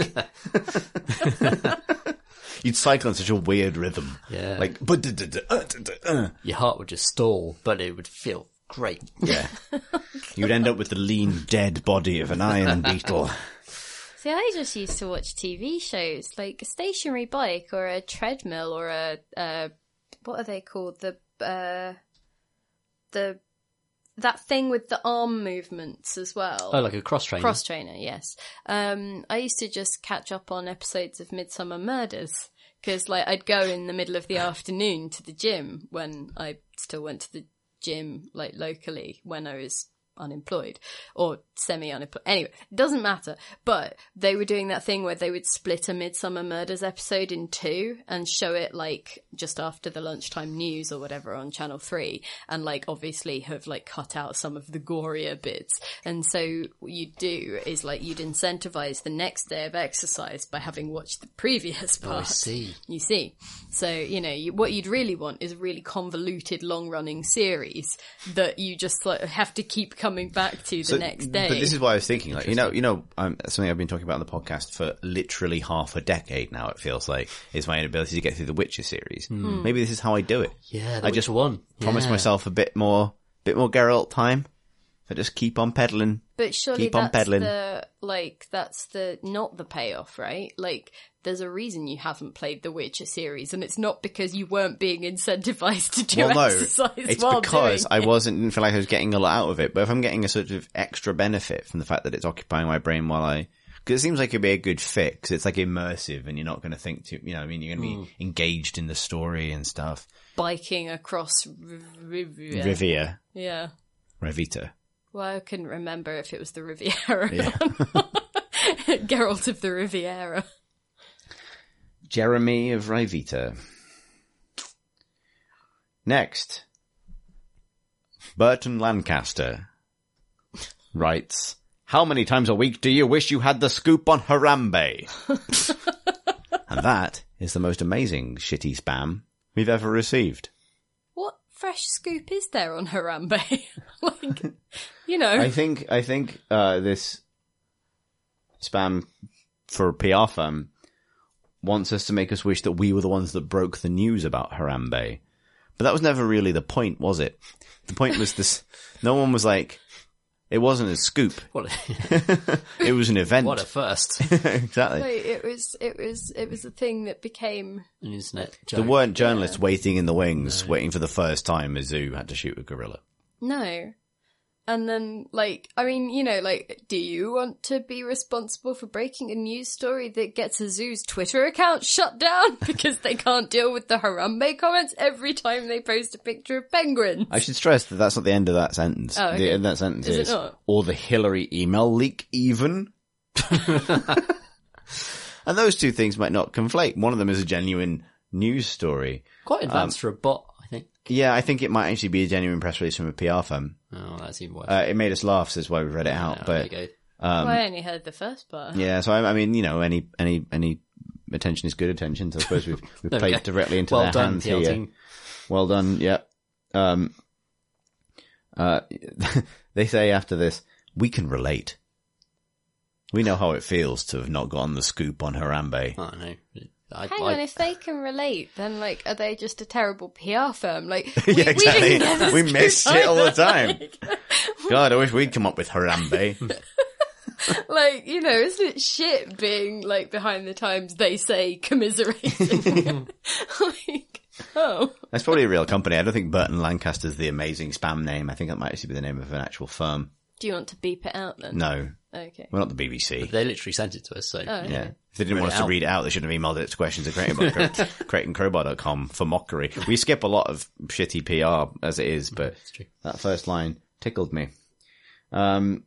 You'd cycle in such a weird rhythm. Yeah. Like, uh, Your heart would just stall, but it would feel great. yeah. You'd end up with the lean, dead body of an iron beetle. See, I just used to watch T V shows, like a stationary bike or a treadmill or a, uh, what are they called? The, uh, the, that thing with the arm movements as well. Oh, like a cross trainer. Cross trainer, yes. Um, I used to just catch up on episodes of Midsummer Murders because, like, I'd go in the middle of the afternoon to the gym when I still went to the gym, like, locally when I was unemployed or semi-unemployed. Anyway, it doesn't matter. But they were doing that thing where they would split a Midsummer Murders episode in two and show it like just after the lunchtime news or whatever on Channel three, and like obviously have like cut out some of the gorier bits. And so what you'd do is like you'd incentivize the next day of exercise by having watched the previous part. Oh, I see. You see. So, you know, you, what you'd really want is a really convoluted, long-running series that you just like have to keep coming back to the So- next day. But this is why I was thinking, like, you know, you know, um, something I've been talking about on the podcast for literally half a decade now, it feels like, is my inability to get through the Witcher series. Hmm. Maybe this is how I do it. Yeah, the I just Witcher one. promise Yeah. myself a bit more, bit more Geralt time. I just keep on peddling. But surely Keep on that's peddling. the, like, that's the, not the payoff, right? Like, there's a reason you haven't played the Witcher series, and it's not because you weren't being incentivized to do Well, no, exercise it's while because doing I it. wasn't, didn't feel like I was getting a lot out of it. But if I'm getting a sort of extra benefit from the fact that it's occupying my brain while I, because it seems like it'd be a good fit, because it's like immersive and you're not going to think too, you know, I mean, you're going to be engaged in the story and stuff. Biking across Riviera. Rivia, Yeah. Revita. Well, I couldn't remember if it was the Riviera or not. Geralt of the Riviera. Jeremy of Rivita. Next, Burton Lancaster writes, how many times a week do you wish you had the scoop on Harambe? And that is the most amazing shitty spam we've ever received. What fresh scoop is there on Harambe? Like, you know. I think I think uh, this spam for a P R firm wants us to make us wish that we were the ones that broke the news about Harambe. But that was never really the point, was it? The point was this, no one was like, it wasn't a scoop. What a, It was an event. what a first. Exactly. Like, it was, it was, it was a thing that became. An internet There joke. weren't journalists waiting in the wings, waiting for the first time a zoo had to shoot a gorilla. No. And then, like, I mean, you know, like, do you want to be responsible for breaking a news story that gets a zoo's Twitter account shut down because they can't deal with the Harambe comments every time they post a picture of penguins? I should stress that that's not the end of that sentence. Oh, okay. The end of that sentence Is is, it not? or the Hillary email leak even. And those two things might not conflate. One of them is a genuine news story. Quite advanced for a bot, I think. Yeah, I think it might actually be a genuine press release from a P R firm. Oh, that's even worse. Uh, it made us laugh, so that's why we read it out. Oh, but there you go. well, I only heard the first part. yeah, so I, I mean, you know, any any any attention is good attention. So I suppose we've we've There we played go. directly into Well their done, hands P L here. team. Well done. Yeah. Um. Uh, they say after this, we can relate. We know how it feels to have not gotten the scoop on Harambe. Oh, no. I, Hang I, on, if they can relate, then, like, are they just a terrible P R firm? Like, Yeah, we, we exactly. didn't get the We scoop miss shit all the either. time. God, I wish we'd come up with Harambe. Like, you know, isn't it shit being, like, behind the times they say commiserating? Like, oh. That's probably a real company. I don't think Burton Lancaster's the amazing spam name. I think that might actually be the name of an actual firm. Do you want to beat it out then? No, Okay. we're not the B B C. they literally sent it to us, so. Oh, okay. Yeah. If they didn't Read want it us to out. read it out, they should have emailed it to questions at crate and crowbar dot com for mockery. We skip a lot of shitty P R as it is, but It's true. that first line tickled me. Um,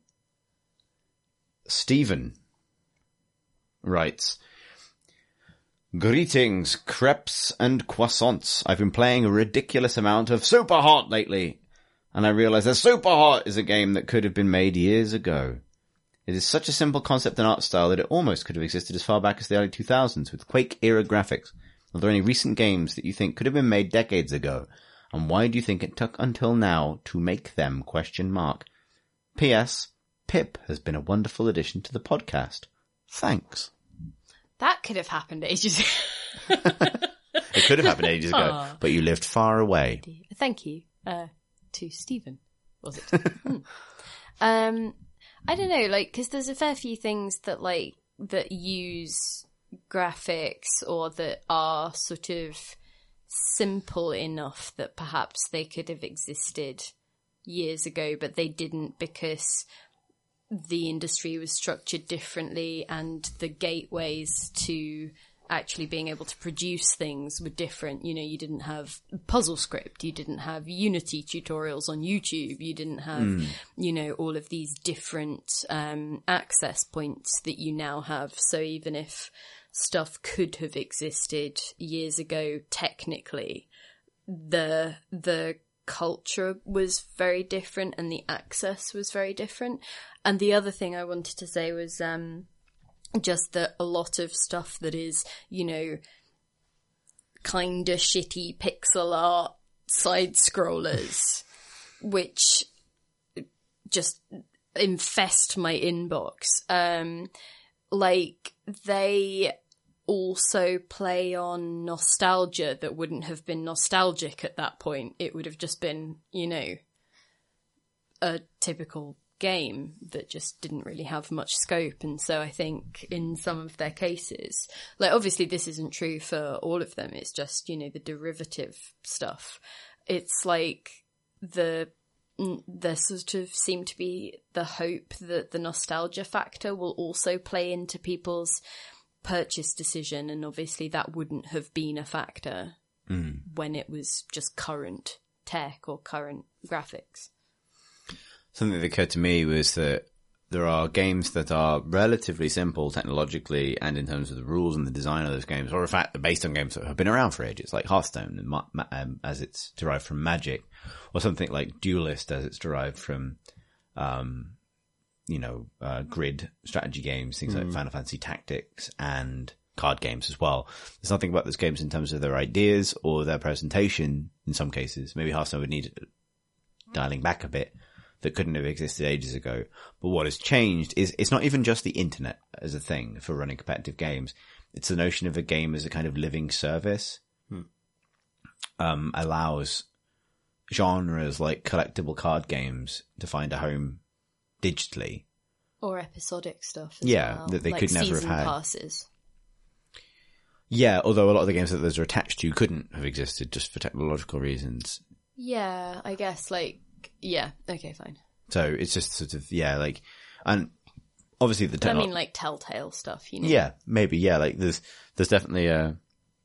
Stephen writes, greetings, crepes and croissants. I've been playing a ridiculous amount of Super Hot lately, and I realize that Super Hot is a game that could have been made years ago. It is such a simple concept and art style that it almost could have existed as far back as the early two thousands with Quake-era graphics. Are there any recent games that you think could have been made decades ago? And why do you think it took until now to make them? Question mark. P S. Pip has been a wonderful addition to the podcast. Thanks. That could have happened ages ago. It could have happened ages ago, Aw. but you lived far away. Thank you, uh, to Stephen, was it? Hmm. Um, I don't know, like, because there's a fair few things that, like, that use graphics or that are sort of simple enough that perhaps they could have existed years ago, but they didn't because the industry was structured differently and the gateways to actually being able to produce things were different. You know, you didn't have Puzzle Script, you didn't have Unity tutorials on YouTube, you didn't have, mm. you know, all of these different um, access points that you now have. So even if stuff could have existed years ago, technically, the the culture was very different and the access was very different. And the other thing I wanted to say was um, just that a lot of stuff that is, you know, kind of shitty pixel art side scrollers, which just infest my inbox, um, like they also play on nostalgia that wouldn't have been nostalgic at that point. It would have just been, you know, a typical game that just didn't really have much scope. And so I think in some of their cases, like obviously this isn't true for all of them, it's just, you know, the derivative stuff. It's like the there sort of seemed to be the hope that the nostalgia factor will also play into people's purchase decision, and obviously that wouldn't have been a factor mm. when it was just current tech or current graphics. Something that occurred to me was that there are games that are relatively simple technologically and in terms of the rules and the design of those games, or in fact, they're based on games that have been around for ages, like Hearthstone, and ma- ma- um, as it's derived from Magic, or something like Duelist as it's derived from, um, you know, uh, grid strategy games, things mm. like Final Fantasy Tactics and card games as well. There's nothing about those games in terms of their ideas or their presentation in some cases. Maybe Hearthstone would need dialing back a bit, that couldn't have existed ages ago. But what has changed is it's not even just the internet as a thing for running competitive games. It's the notion of a game as a kind of living service. Hmm. Um, allows genres like collectible card games to find a home digitally. Or episodic stuff as yeah, well. that they like could never have had. Passes. Yeah, although a lot of the games that those are attached to couldn't have existed just for technological reasons. Yeah, I guess, like, yeah, okay, fine. So it's just sort of, yeah, like, and obviously the technology. I mean, like Telltale stuff, you know? Yeah, maybe, yeah, like there's, there's definitely a,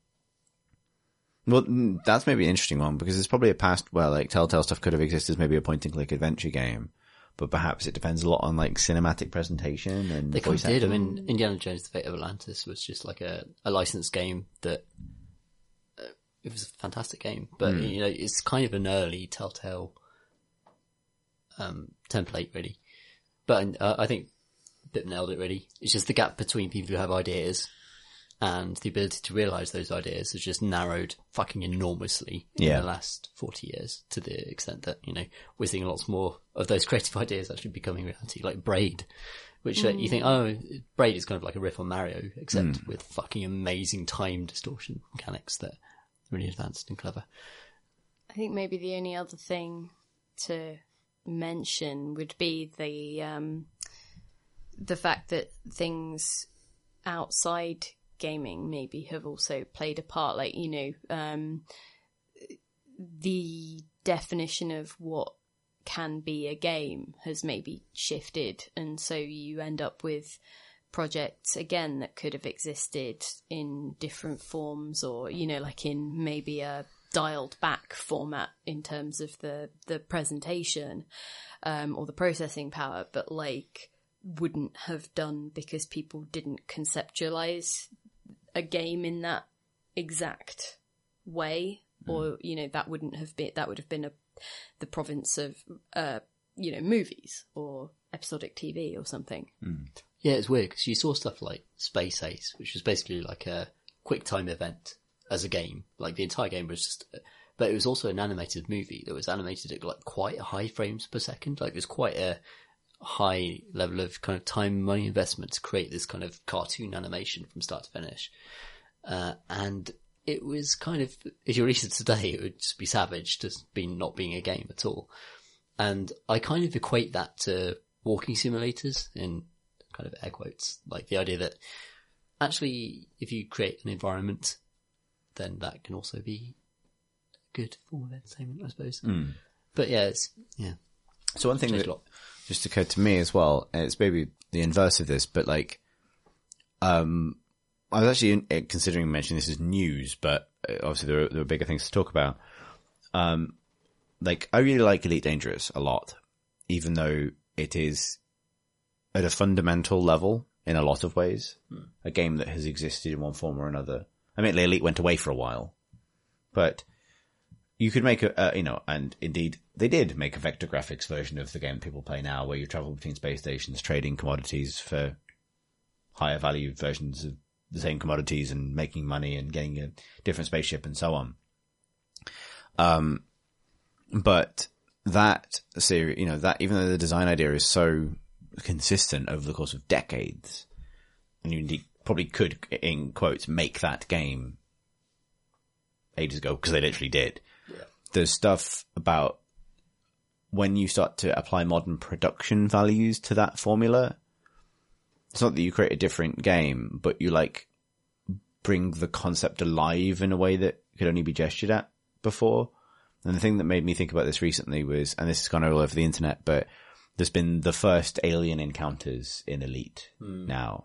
well, that's maybe an interesting one because there's probably a past where like Telltale stuff could have existed as maybe a point and click adventure game, but perhaps it depends a lot on like cinematic presentation and they kind voice of did. acting. I mean, Indiana Jones: The Fate of Atlantis was just like a, a licensed game that, uh, it was a fantastic game, but mm. you know, it's kind of an early Telltale Um, template really, but uh, I think Bip nailed it really. It's just the gap between people who have ideas and the ability to realise those ideas has just narrowed fucking enormously in yeah. the last forty years, to the extent that, you know, we're seeing lots more of those creative ideas actually becoming reality, like Braid, which uh, mm. you think, oh, Braid is kind of like a riff on Mario, except mm. with fucking amazing time distortion mechanics that are really advanced and clever. I think maybe the only other thing to mention would be the um the fact that things outside gaming maybe have also played a part, like, you know, um the definition of what can be a game has maybe shifted, and so you end up with projects again that could have existed in different forms, or, you know, like in maybe a dialed back format in terms of the the presentation um or the processing power, but like wouldn't have done because people didn't conceptualize a game in that exact way, mm. or, you know, that wouldn't have been that would have been a the province of uh you know, movies or episodic T V or something. mm. Yeah, it's weird because you saw stuff like Space Ace, which was basically like a quick time event as a game. Like the entire game was just, but it was also an animated movie that was animated at like quite a high frames per second. Like it was quite a high level of kind of time and money investment to create this kind of cartoon animation from start to finish. Uh, and it was kind of, if you release it today, it would just be savage to be not being a game at all. And I kind of equate that to walking simulators in kind of air quotes, like the idea that actually if you create an environment, then that can also be a good form of entertainment, I suppose. Mm. But yeah, it's, yeah. So one thing that just occurred to me as well, and it's maybe the inverse of this, but like, um, I was actually in, considering mentioning this as news, but obviously there are, there are bigger things to talk about. Um, like, I really like Elite Dangerous a lot, even though it is at a fundamental level in a lot of ways, hmm. a game that has existed in one form or another. I mean, Elite went away for a while, but you could make a, uh, you know, and indeed they did make a vector graphics version of the game people play now, where you travel between space stations, trading commodities for higher value versions of the same commodities and making money and getting a different spaceship and so on. Um, but that series, you know, that even though the design idea is so consistent over the course of decades, and you indeed probably could, in quotes, make that game ages ago, because they literally did. Yeah. There's stuff about when you start to apply modern production values to that formula. It's not that you create a different game, but you like bring the concept alive in a way that could only be gestured at before. And the thing that made me think about this recently was, and this has gone all over the internet, but there's been the first alien encounters in Elite mm. now.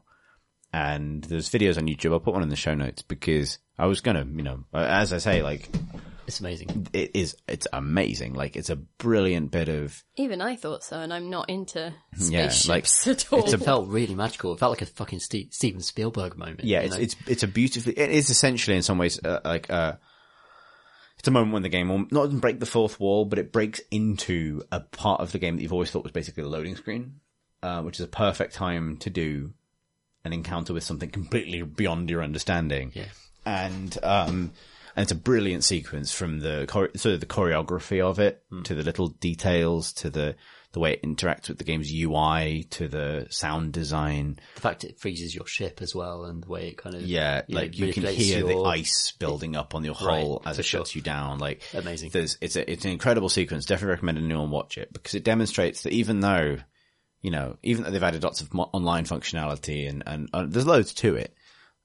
And there's videos on YouTube. I'll put one in the show notes because I was going to, you know, as I say, like, it's amazing. It is. It's amazing. Like, it's a brilliant bit of. Even I thought so, and I'm not into yeah, spaceships like, at all. It felt really magical. It felt like a fucking Steve, Steven Spielberg moment. Yeah, it's, it's it's a beautifully. It is essentially, in some ways, uh, like uh, it's a moment when the game will not even break the fourth wall, but it breaks into a part of the game that you've always thought was basically a loading screen, uh, which is a perfect time to do an encounter with something completely beyond your understanding. Yeah, and um. And it's a brilliant sequence, from the sort of the choreography of it mm. to the little details, to the the way it interacts with the game's U I, to the sound design. The fact it freezes your ship as well, and the way it kind of yeah, you like know, you can hear your... the ice building up on your hull right, as it sure. shuts you down. Like amazing. There's it's a, it's an incredible sequence. Definitely recommend anyone watch it, because it demonstrates that even though you know even though they've added lots of mo- online functionality and and uh, there's loads to it.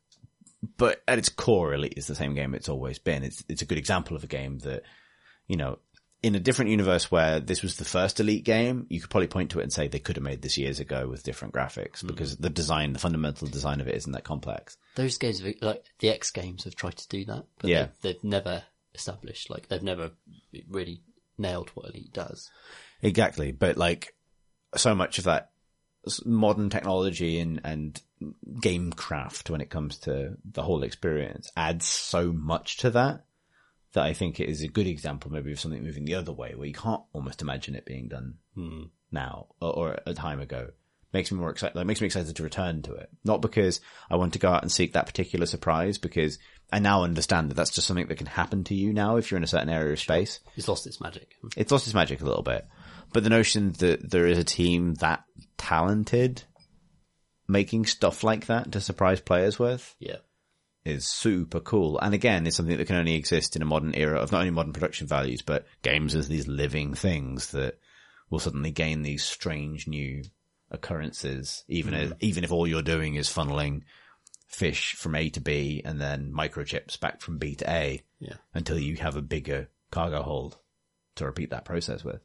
But at its core, Elite is the same game it's always been. It's it's a good example of a game that, you know, in a different universe where this was the first Elite game, you could probably point to it and say they could have made this years ago with different graphics, mm. because the design, the fundamental design of it isn't that complex. Those games, like the X games, have tried to do that, but yeah. they've, they've never established, like they've never really nailed what Elite does. Exactly, but like so much of that modern technology and and game craft when it comes to the whole experience adds so much to that that I think it is a good example maybe of something moving the other way, where you can't almost imagine it being done hmm. now or, or a time ago. Makes me more excited. Like, makes me excited to return to it, not because I want to go out and seek that particular surprise, because I now understand that that's just something that can happen to you now if you're in a certain area of space. It's lost its magic. It's lost its magic a little bit. But the notion that there is a team that talented making stuff like that to surprise players with yeah. is super cool. And again, it's something that can only exist in a modern era of not only modern production values, but games as these living things that will suddenly gain these strange new occurrences, even mm. as, even if all you're doing is funneling fish from A to B and then microchips back from B to A yeah. until you have a bigger cargo hold to repeat that process with.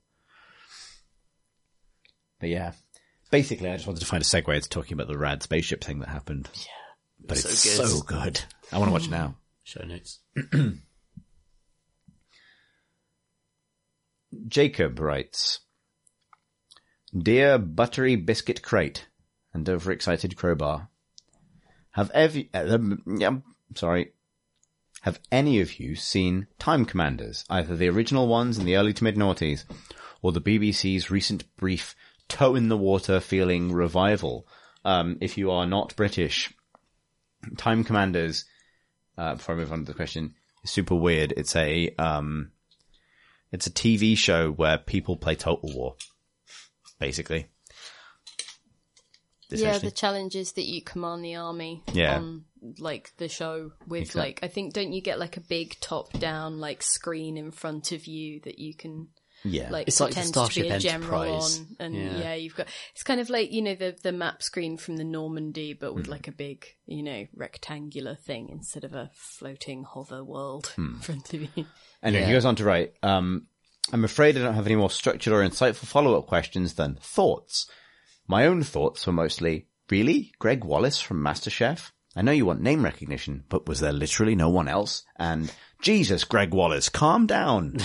But yeah, basically I just wanted to find a segue to talking about the rad spaceship thing that happened. Yeah. But so it's good. so good. I want to watch it now. Show notes. Jacob writes, Dear Buttery Biscuit Crate and Overexcited Crowbar, have every, uh, yeah, sorry, have any of you seen Time Commanders, either the original ones in the early to mid-noughties, or the B B C's recent brief toe in the water feeling revival? Um, if you are not British, Time Commanders, uh, before I move on to the question, is super weird. It's a, um, it's a T V show where people play Total War, basically. Yeah, the challenge is that you command the army yeah. on, like, the show with, exactly. like, I think, don't you get, like, a big top-down, like, screen in front of you that you can... Yeah, like it's like the pretend Starship to be a general Enterprise. on, and yeah. yeah, you've got it's kind of like, you know, the the map screen from the Normandy, but with mm. like a big, you know, rectangular thing instead of a floating hover world mm. in front of you. Anyway, yeah. he goes on to write, um, I'm afraid I don't have any more structured or insightful follow-up questions than thoughts. My own thoughts were mostly, really? Greg Wallace from MasterChef? I know you want name recognition, but was there literally no one else? And Jesus, Greg Wallace, calm down.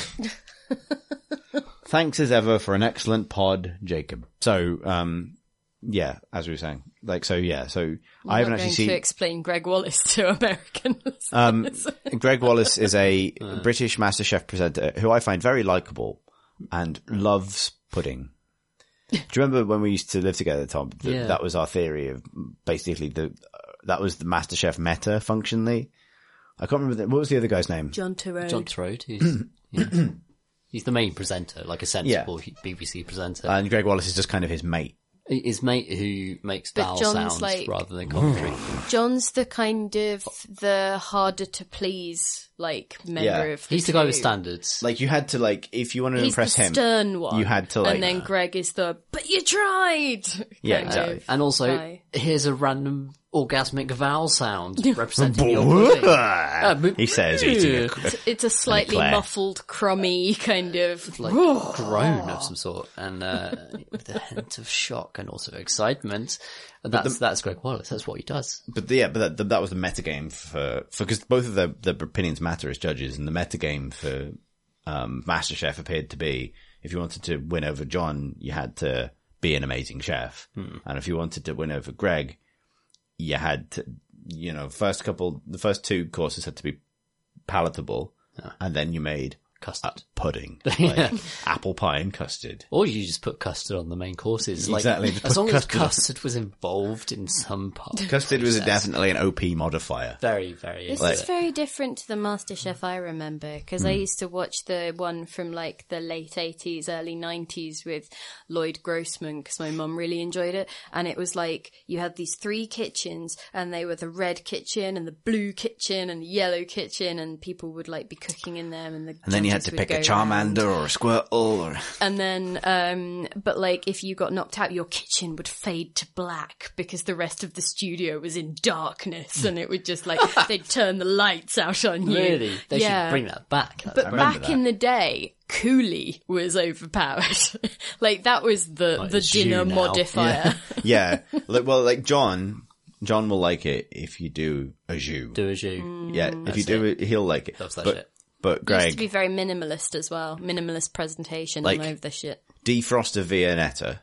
Thanks as ever for an excellent pod, Jacob. So, um, yeah, as we were saying, like, so yeah, so You're I haven't not actually going seen. to explain Greg Wallace to American listeners. Um, Greg Wallace is a British MasterChef presenter who I find very likable and loves pudding. Do you remember when we used to live together, Tom? Th- Yeah. That was our theory of basically the, uh, that was the MasterChef meta functionally. I can't remember, the, what was the other guy's name? John Turode. John Trode, who's, yeah. He's the main presenter, like a sensible B B C presenter. And Greg Wallace is just kind of his mate. His mate who makes But vowel John's sounds like- rather than commentary. John's the kind of the harder to please, like, member Yeah. of the He's the guy with two. standards. Like, you had to, like, if you wanted to He's impress the him. stern one. you had to, like- And then Greg is the, but you tried! Yeah, kind exactly. of And also, guy. here's a random orgasmic vowel sound representing your pudding. Uh, but- He says, eating a, It's, it's a slightly Claire. muffled, crummy kind of, like groan of some sort, and uh, with a hint of shock and also excitement. And that's that's Greg Wallace. That's what he does. But the, yeah, but that, that was the metagame for, for, cause both of their, their opinions matter as judges, and the metagame for, um, MasterChef appeared to be, if you wanted to win over John, you had to be an amazing chef. Hmm. And if you wanted to win over Greg, you had to, you know, first couple, the first two courses had to be palatable, yeah. And then you made Custard. pudding, like apple pie and custard. Or you just put custard on the main courses. Like, Exactly. Just as put long as custard on. custard was involved in some part. of Custard the was process. definitely an O P modifier. Very, very. This into is it. very different to the MasterChef I remember, because Hmm. I used to watch the one from like the late eighties, early nineties with Lloyd Grossman, because my mum really enjoyed it. And it was like, you had these three kitchens, and they were the red kitchen, and the blue kitchen, and the yellow kitchen, and people would like be cooking in them, and the And then you had judges to would pick a go round. Charmander or a Squirtle or... And then, um, but like, if you got knocked out, your kitchen would fade to black because the rest of the studio was in darkness, and it would just like, they'd turn the lights out on you. Really? They yeah. should bring that back. That's But remember back that. in the day, Cooley was overpowered. Like, that was the, Like the Jus dinner now. modifier. Yeah. Like, well, like John, John will like it if you do a jus. Do as you. Mm. Yeah, if you do it, he'll like it. Loves that but, shit. but Used Greg, to be very minimalist as well. Minimalist presentation Like- all over the shit. defrost a Viennetta,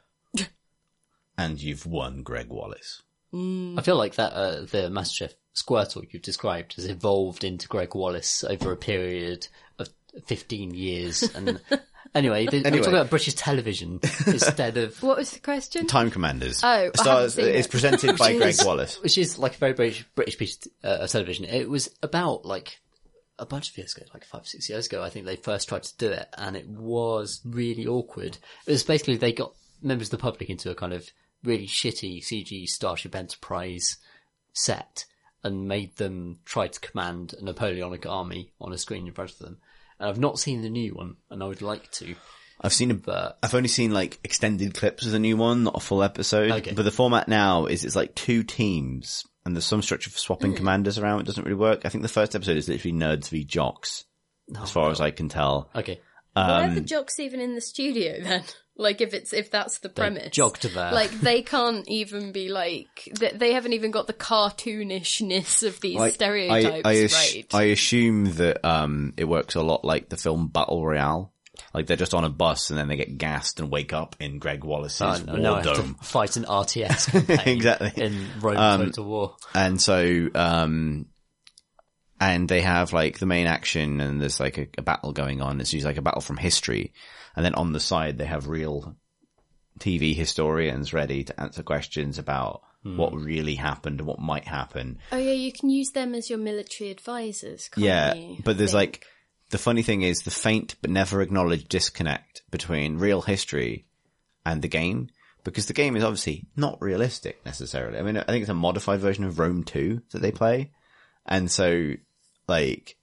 and you've won Greg Wallace. I feel like that uh, the MasterChef Squirtle you've described has evolved into Greg Wallace over a period of fifteen years. And anyway, they, Anyway. I'm talking about British television instead of, What was the question? Time Commanders. Oh, I haven't Stars, seen it's it. presented by Which Greg is- Wallace. which is like a very British British piece uh, of television. It was about like a bunch of years ago, like five, six years ago. I think they first tried to do it, and it was really awkward. It was basically they got members of the public into a kind of really shitty C G Starship Enterprise set and made them try to command a Napoleonic army on a screen in front of them. And I've not seen the new one, and I would like to. I've seen a, But- I've only seen like extended clips of the new one, not a full episode. Okay. But the format now is it's like two teams, and there's some structure for swapping Hmm. commanders around. It doesn't really work. I think the first episode is literally nerds v jocks, as far as I can tell. Okay. Why Um, are the jocks even in the studio then? Like, if it's if that's the premise, jogged there. Like, they can't even be like they, they haven't even got the cartoonishness of these Like, stereotypes, I, I, ass- right? I assume that um, it works a lot like the film Battle Royale. Like they're just on a bus and then they get gassed and wake up in Greg Wallace's Oh, war no, no, I have dome. to fight an R T S campaign Exactly. in Rome Um, Total War. And so, um, and they have like the main action and there's like a, a battle going on. It's usually like a battle from history. And then on the side, they have real T V historians ready to answer questions about what really happened and what might happen. oh yeah, you can use them as your military advisors. Can't Yeah. you, But there's I think? like, the funny thing is the faint but never acknowledged disconnect between real history and the game. Because the game is obviously not realistic necessarily. I mean, I think it's a modified version of Rome two that they play. And so, like,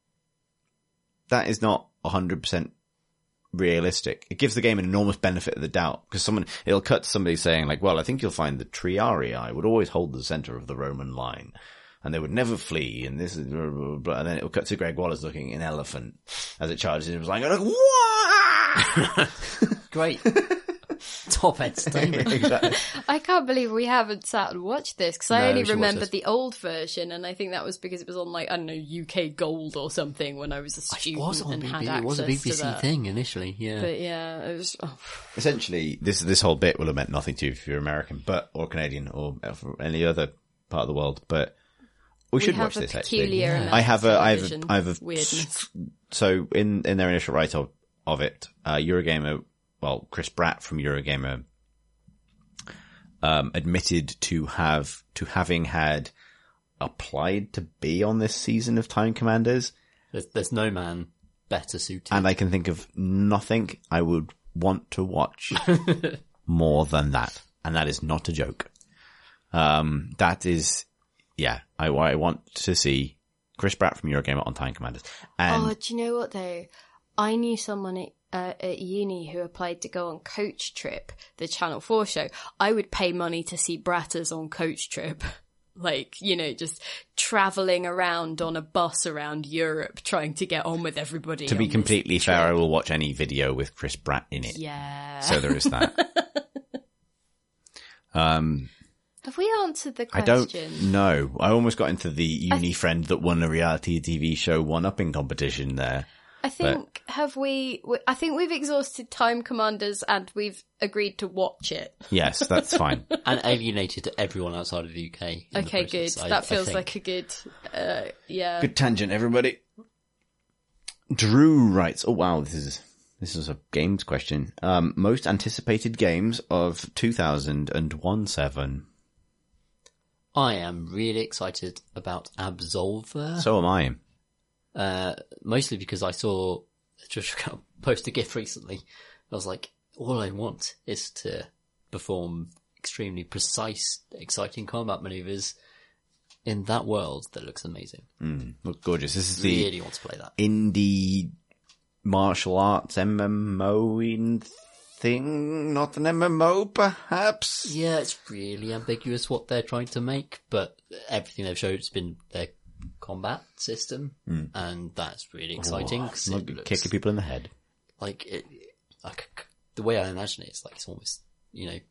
that is not one hundred percent realistic. It gives the game an enormous benefit of the doubt. Because someone, it'll cut to somebody saying, like, well, I think you'll find the Triarii would always hold the center of the Roman line. And they would never flee, and this is blah, blah, blah. And then it'll cut to Greg Wallace looking an elephant as it charges in. It was like, Wah! Great. Top entertainment. Exactly. I can't believe we haven't sat and watched this because I No, only we should watch remember this. the old version, and I think that was because it was on, like, I don't know, U K Gold or something when I was a It student was on and B B, had it access was a B B to C that. thing initially, yeah. But yeah, it was. Oh. Essentially, this this whole bit will have meant nothing to you if you're American, but or Canadian or any other part of the world. But we, We should have watch a this. Actually, peculiar Yeah. amount I have a, I have television a, I have a. weirdness. So in in their initial write up of it, uh, Eurogamer, well, Chris Bratt from Eurogamer, um, admitted to have to having had applied to be on this season of Time Commanders, There's, there's no man better suited. and I can think of nothing I would want to watch more than that, and that is not a joke. Um, that is, yeah, I, I want to see Chris Bratt from Eurogamer on Time Commanders, and Oh, do you know what though? I knew someone at, uh, at uni who applied to go on Coach Trip, the Channel four show. I would pay money to see Bratters on Coach Trip. Like, you know, just travelling around on a bus around Europe trying to get on with everybody. to be on this completely fair, I trip. will watch any video with Chris Bratt in it. Yeah. So there is that. um, Have we answered the I question? don't know. I almost got into the uni friend that won a reality T V show one-upping competition there. I think, have we, we, I think we've exhausted Time Commanders and we've agreed to watch it. Yes, that's fine. And alienated to everyone outside of the U K. in the Okay, good. process, I- that I feels think. like a good, uh, yeah. Good tangent, everybody. Drew writes, oh wow, this is, this is a games question. Um, most anticipated games of two thousand one seven. I am really excited about Absolver. So am I. Uh, mostly because I saw Joshua Cow post a GIF recently. I was like, all I want is to perform extremely precise, exciting combat maneuvers in that world that looks amazing. Mm, look gorgeous. This is the Really want to play that. indie martial arts M M O thing, not an M M O perhaps? Yeah, it's really ambiguous what they're trying to make, but everything they've showed has been their combat system, and that's really exciting. 'cause Oh, it looks kicking people in the head. like it, like the way I imagine it, it's like it's almost, you know,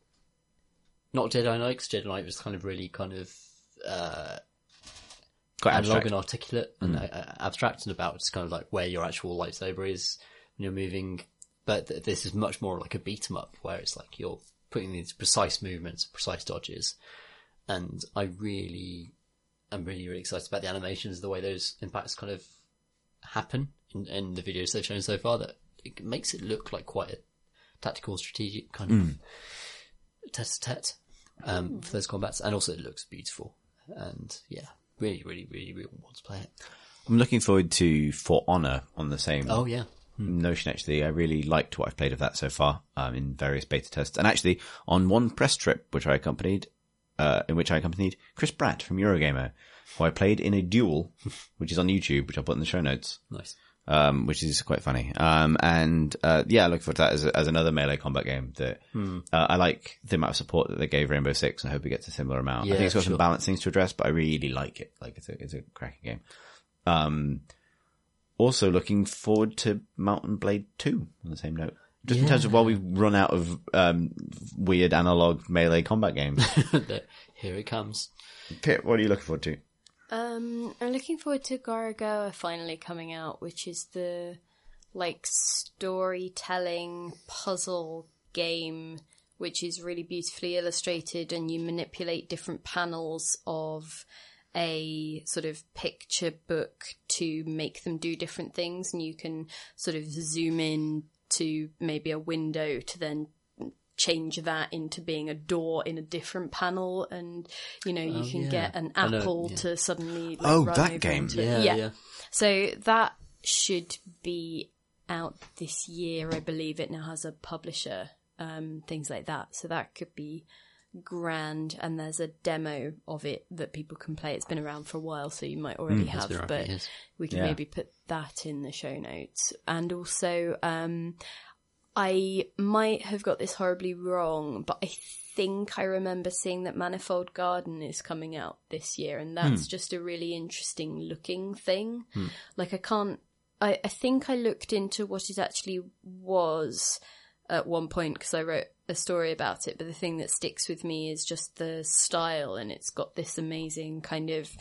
not Jedi Knight, 'cause Jedi Knight was kind of really kind of uh, Quite analog abstract. and articulate and uh, abstract and about just kind of like where your actual lightsaber is when you're moving. But th- this is much more like a beat 'em up, where it's like you're putting these precise movements, precise dodges, and I really, I'm really, really excited about the animations, the way those impacts kind of happen in, in the videos they've shown so far. That it makes it look like quite a tactical, strategic kind of tete-a-tete um, for those combats, and also it looks beautiful. And yeah, really, really, really, really want to play it. I'm looking forward to For Honor on the same Oh yeah. notion, actually. I really liked what I've played of that so far, um, in various beta tests. And actually, on one press trip, which I accompanied, uh, in which I accompanied Chris Bratt from Eurogamer, who I played in a duel, which is on YouTube, which I'll put in the show notes, Nice. um, which is quite funny. Um, and, uh, yeah, I look forward to that as, as another melee combat game that, uh, I like the amount of support that they gave Rainbow Six, and I hope it gets a similar amount. I Yeah, think it's got some sure. balance things to address, but I really like it. Like, it's a, it's a cracking game. Um, also looking forward to Mountain Blade two on the same note. Just in terms of while we run out of, um, weird analog melee combat games. Here it comes. Pip, what are you looking forward to? Um, I'm looking forward to Gorogoa finally coming out, which is the, like, storytelling puzzle game, which is really beautifully illustrated, and you manipulate different panels of a sort of picture book to make them do different things, and you can sort of zoom in to maybe a window to then change that into being a door in a different panel, and you know you Oh, can yeah. get an I know, apple yeah. to suddenly like, Oh, run that over game. into- Yeah, yeah yeah. so that should be out this year, I believe. It now has a publisher, um things like that, so that could be grand. And there's a demo of it that people can play. It's been around for a while, so you might already It's have, been around for but years. we can Yeah. maybe put that in the show notes. And also, um, I might have got this horribly wrong, but I think I remember seeing that Manifold Garden is coming out this year, and that's just a really interesting looking thing. Like, I can't, I, I think I looked into what it actually was at one point because I wrote a story about it, but the thing that sticks with me is just the style, and it's got this amazing kind of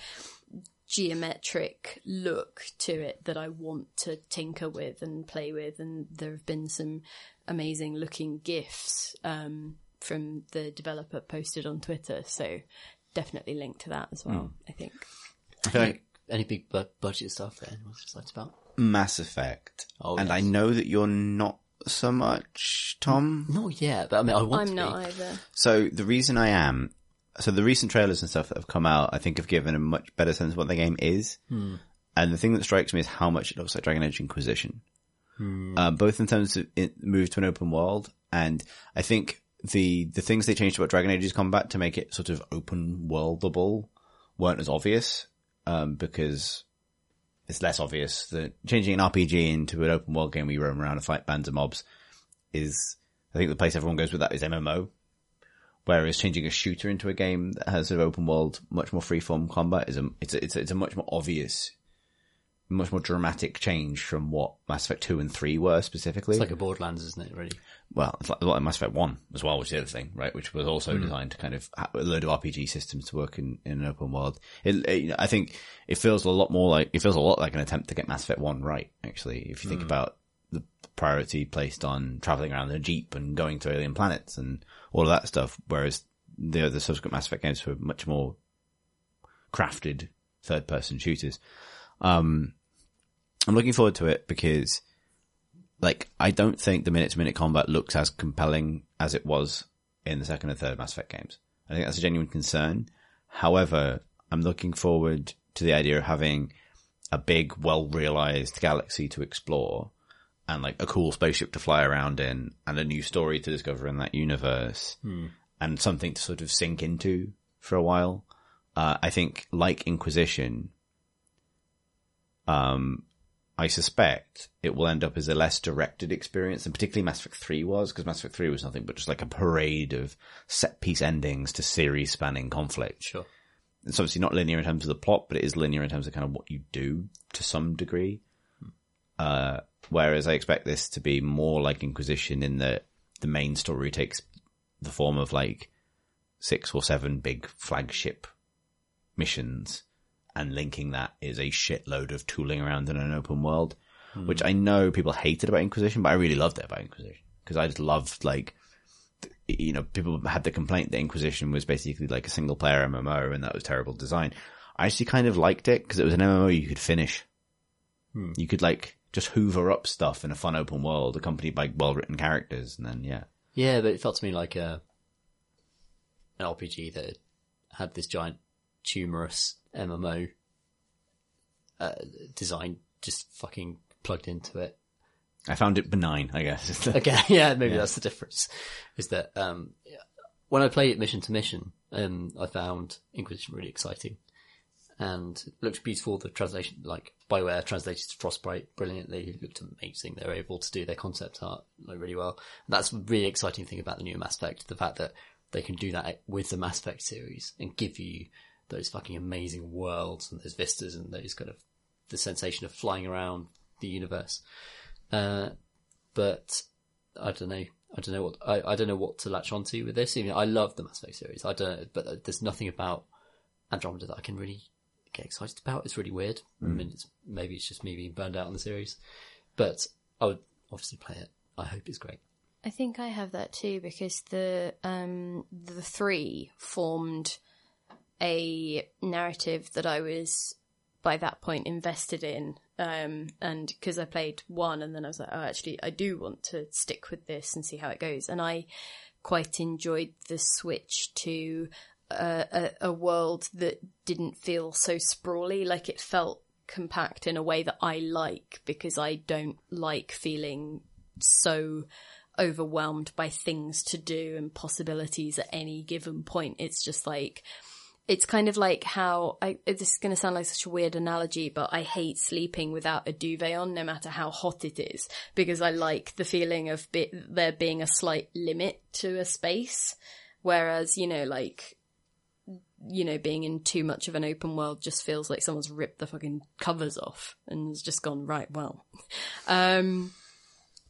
geometric look to it that I want to tinker with and play with, and there have been some amazing looking GIFs um, from the developer posted on Twitter, so definitely link to that as well, mm. I think. I feel like any big bu- budget stuff there? What's excited about? Mass Effect. Oh, and yes. I know that you're not so much, Tom. Not yet, but I mean, I want I'm to be. I'm not either. So the reason I am, so the recent trailers and stuff that have come out, I think have given a much better sense of what the game is. Hmm. And the thing that strikes me is how much it looks like Dragon Age Inquisition. Hmm. Uh, both in terms of it move to an open world, and I think the the things they changed about Dragon Age's combat to make it sort of open worldable weren't as obvious, um, because it's less obvious that changing an R P G into an open world game where you roam around and fight bands of mobs is, I think the place everyone goes with that is M M O. Whereas changing a shooter into a game that has an open world, much more freeform combat is a, it's a, it's a, it's a much more obvious, much more dramatic change from what Mass Effect two and three were specifically. It's like a Borderlands, isn't it, really? Well, it's like, like Mass Effect one as well, which is the other thing, right? Which was also mm. designed to kind of have a load of R P G systems to work in, in an open world. It, it, you know, I think it feels a lot more like, it feels a lot like an attempt to get Mass Effect one right, actually. If you think mm. about the priority placed on traveling around in a Jeep and going to alien planets and all of that stuff, whereas the other subsequent Mass Effect games were much more crafted third-person shooters. Um, I'm looking forward to it because, like, I don't think the minute-to-minute combat looks as compelling as it was in the second and third Mass Effect games. I think that's a genuine concern. However, I'm looking forward to the idea of having a big, well-realized galaxy to explore and, like, a cool spaceship to fly around in and a new story to discover in that universe hmm. and something to sort of sink into for a while. Uh, I think, like Inquisition, um, I suspect it will end up as a less directed experience, and particularly Mass Effect three was, because Mass Effect three was nothing but just like a parade of set-piece endings to series-spanning conflict. Sure. It's obviously not linear in terms of the plot, but it is linear in terms of kind of what you do to some degree. Hmm. Uh, whereas I expect this to be more like Inquisition in that the main story takes the form of like six or seven big flagship missions, and linking that is a shitload of tooling around in an open world, mm. which I know people hated about Inquisition, but I really loved it about Inquisition because I just loved, like, you know, people had the complaint that Inquisition was basically like a single player M M O and that was terrible design. I actually kind of liked it because it was an M M O you could finish. Mm. You could like just hoover up stuff in a fun open world accompanied by well written characters, and then yeah. Yeah, but it felt to me like a an R P G that had this giant tumorous M M O uh, design just fucking plugged into it. I found it benign, I guess. Okay, yeah, maybe yeah. that's the difference. Is that um, when I played it mission to mission, um, I found Inquisition really exciting. And it looked beautiful. The translation, like BioWare translated to Frostbite brilliantly. It looked amazing. They were able to do their concept art like, really well. And that's a really exciting thing about the new Mass Effect. The fact that they can do that with the Mass Effect series and give you those fucking amazing worlds and those vistas and those kind of, the sensation of flying around the universe. Uh, but I don't know. I don't know what, I, I don't know what to latch onto with this. Even I love the Mass Effect series. I don't, but there's nothing about Andromeda that I can really get excited about. It's really weird. Mm. I mean, it's, maybe it's just me being burned out on the series, but I would obviously play it. I hope it's great. I think I have that too because the um the three formed a narrative that I was by that point invested in, um and because I played one and then I was like, oh, actually I do want to stick with this and see how it goes, and I quite enjoyed the switch to Uh, a, a world that didn't feel so sprawly. Like it felt compact in a way that I like, because I don't like feeling so overwhelmed by things to do and possibilities at any given point. It's just like, it's kind of like how I, this is going to sound like such a weird analogy, but I hate sleeping without a duvet on, no matter how hot it is, because I like the feeling of be, there being a slight limit to a space. Whereas, you know, like, you know, being in too much of an open world just feels like someone's ripped the fucking covers off and has just gone, right, well. Um,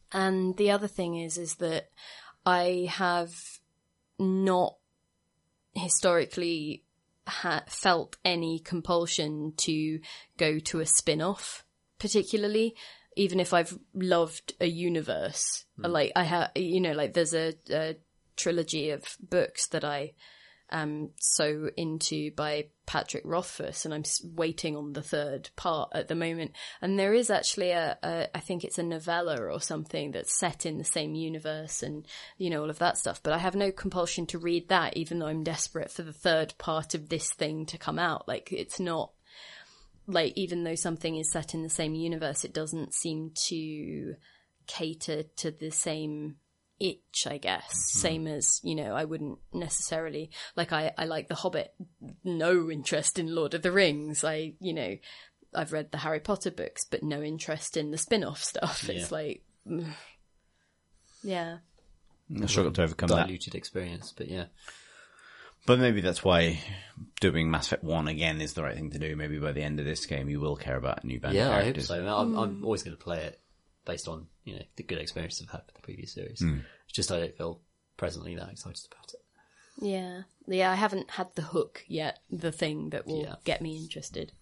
And the other thing is, is that I have not historically ha- felt any compulsion to go to a spin-off, particularly, even if I've loved a universe. Mm. Like, I have, you know, like there's a, a trilogy of books that I am so into by Patrick Rothfuss, and I'm waiting on the third part at the moment. And there is actually a, a I think it's a novella or something that's set in the same universe and, you know, all of that stuff. But I have no compulsion to read that, even though I'm desperate for the third part of this thing to come out. Like, it's not, like, even though something is set in the same universe, it doesn't seem to cater to the same itch, I guess. Mm. Same as, you know, I wouldn't necessarily, like, I, I like The Hobbit, no interest in Lord of the Rings. I, you know, I've read the Harry Potter books, but no interest in the spin-off stuff. Yeah. It's like, mm, yeah. I struggle to overcome diluted that. Diluted experience, but yeah. But maybe that's why doing Mass Effect one again is the right thing to do. Maybe by the end of this game you will care about a new band yeah, of characters. Yeah, I hope so. I'm, I'm always going to play it based on, you know, the good experiences I've had with the previous series. Mm. It's just I don't feel presently that excited about it. Yeah. Yeah, I haven't had the hook yet, the thing that will yeah. get me interested.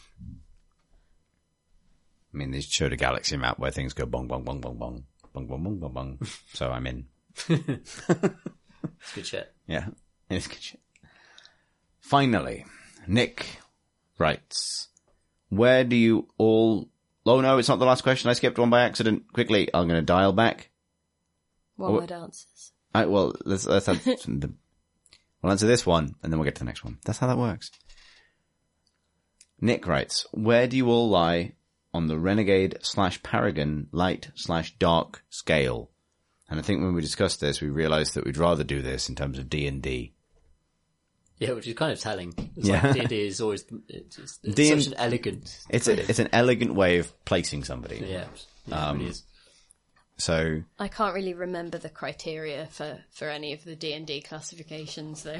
I mean, they showed a galaxy map where things go bong, bong, bong, bong, bong, bong, bong, bong, bong, bong. So I'm in. It's good shit. Yeah, it's good shit. Finally, Nick writes, where do you all... Oh, no, it's not the last question. I skipped one by accident. Quickly, I'm going to dial back. One word answers. I, well, let's, let's have the, we'll answer this one, and then we'll get to the next one. That's how that works. Nick writes, where do you all lie on the Renegade slash Paragon light slash dark scale? And I think when we discussed this, we realized that we'd rather do this in terms of D and D. Yeah, which is kind of telling. It's yeah. like D and D is always it's, it's D and, such an elegant. It's a, it's an elegant way of placing somebody. Yeah, yeah um, it really is. So I can't really remember the criteria for, for any of the D and D classifications, though.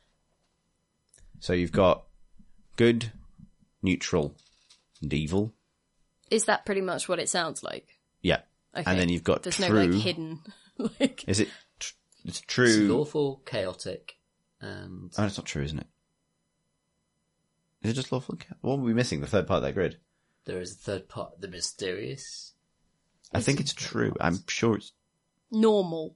So you've got good, neutral, and evil. Is that pretty much what it sounds like? Yeah. Okay. And then you've got There's true. no, like, hidden... like... Is it... Tr- it's true... It's lawful, chaotic, and... Oh, it's not true, isn't it? Is it just lawful? What were we missing? The third part of that grid? There is a third part, the mysterious. I think it's true. I'm sure it's... Normal.